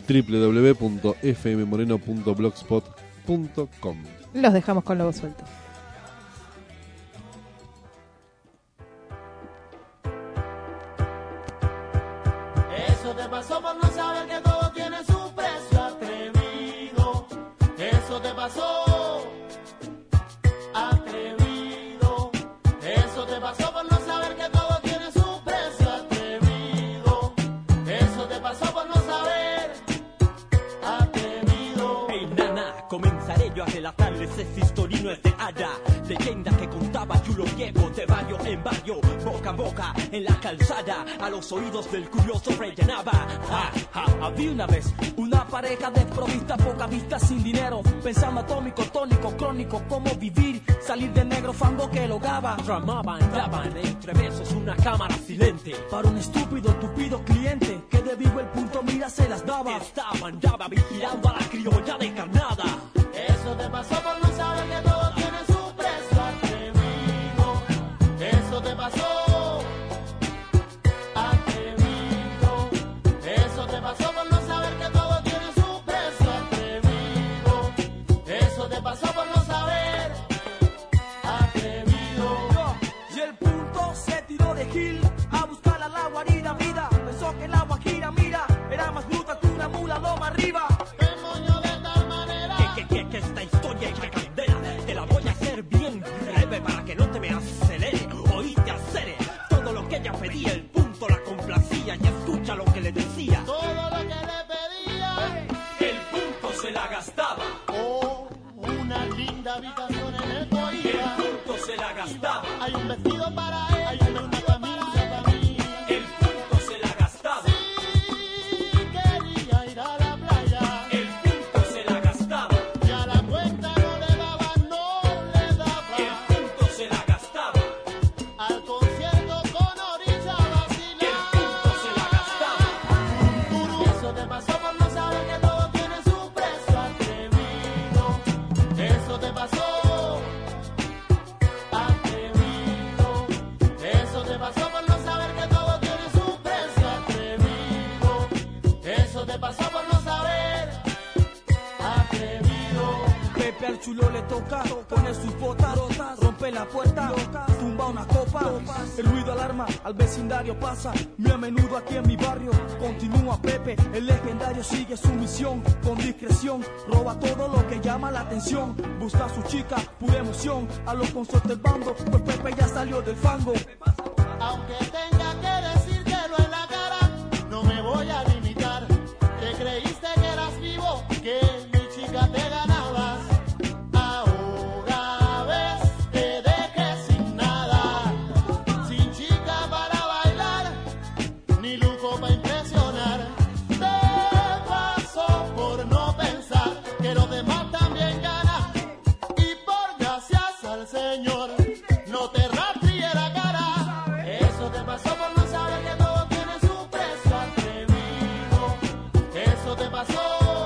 www.fmmoreno.blogspot.com. Los dejamos con Lobo Suelto. Eso te pasó por no saber que todo tiene su precio, atrevido. Eso te pasó, atrevido. Eso te pasó por no saber que todo tiene su precio, atrevido. Eso te pasó por no saber, atrevido. Hey nana, comenzaré yo a relatarles esta historia, no es de haya. Leyenda que contaba yo lo llevo de barrio en barrio, boca a boca, en la calzada, a los oídos del curioso rellenaba. Había una vez una pareja desprovista, poca vista, sin dinero, pensando atómico, tónico, crónico, cómo vivir, salir del negro fango que logaba. Tramaban, daban entre besos una cámara silente para un estúpido, tupido cliente que de vivo el punto mira se las daba. Daba vigilando a la criolla de carnada. Eso te pasó por no saber que todo tiene su precio, atrevido. Eso te pasó, atrevido. Eso te pasó por no saber que todo tiene su precio, atrevido. Eso te pasó por no saber, atrevido. Y el punto se tiró de Gil a buscar a la guarida vida. Pensó que la guajira, mira, era más bruta que una mula loma arriba. ¿Qué moño de tal manera? Que esta historia es candela. Te la voy a hacer bien breve para que no te me acelere. Oíste acere todo lo que ella pedía. El punto la complacía y escucha lo que le decía. Todo lo que le pedía, el punto se la gastaba. Oh, una linda habitación en el Bohío. El punto se la gastaba. Hay un vestido para él, hay una camisa para mí. El punto se la gastaba. Sí, quería ir a la playa. El punto se la gastaba. Y a la cuenta no le daba, no le daba. El punto se la gastaba. Al concierto con orilla vacilada. El punto se la gastaba. Eso te pasó por no saber que todo tiene su precio, atrevido. Eso te pasó, atrevido. Eso te pasó por no saber que todo tiene su precio, atrevido. Eso te pasó por no saber, atrevido. Pepe al chulo le toca, pone sus botas, rompe la puerta, tumba una copa, el ruido alarma, al vecindario pasa, muy a menudo aquí en mi barrio, continúa Pepe, el legendario sigue su misión, con discreción, roba todo lo que llama la atención, busca a su chica, pura emoción, a los consortes del bando, pues Pepe ya salió del fango. Aunque tenga que decírtelo en la cara, no me voy a limitar. Te creíste que eras vivo, que mi chica te ganabas. Ahora ves, te dejé sin nada, sin chica para bailar, ni lujo para impresionar. Te pasó por no pensar que los demás también ganan, y por gracias al Señor no te rastríe la cara. Eso te pasó por no saber que todo tiene su precio, atrevido. Eso te pasó,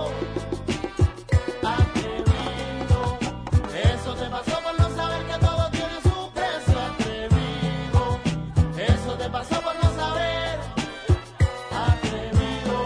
atrevido. Eso te pasó por no saber que todo tiene su precio, atrevido. Eso te pasó por no saber, atrevido.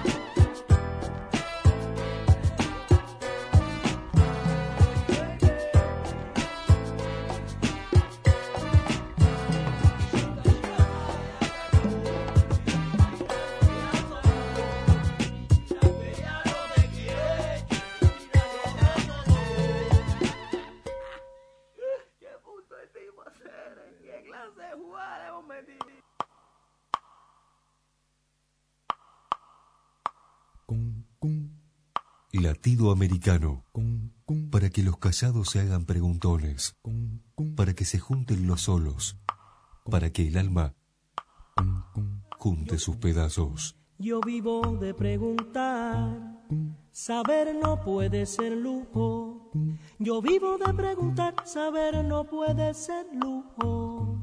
Latido americano. Para que los callados se hagan preguntones. Para que se junten los solos. Para que el alma junte sus pedazos. Yo vivo de preguntar, saber no puede ser lujo. Yo vivo de preguntar, saber no puede ser lujo.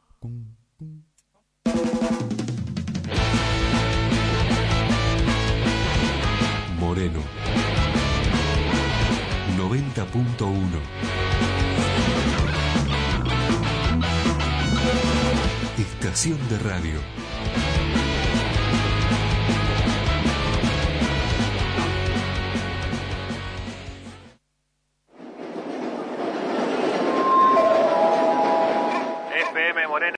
Moreno 90.1. Estación de radio.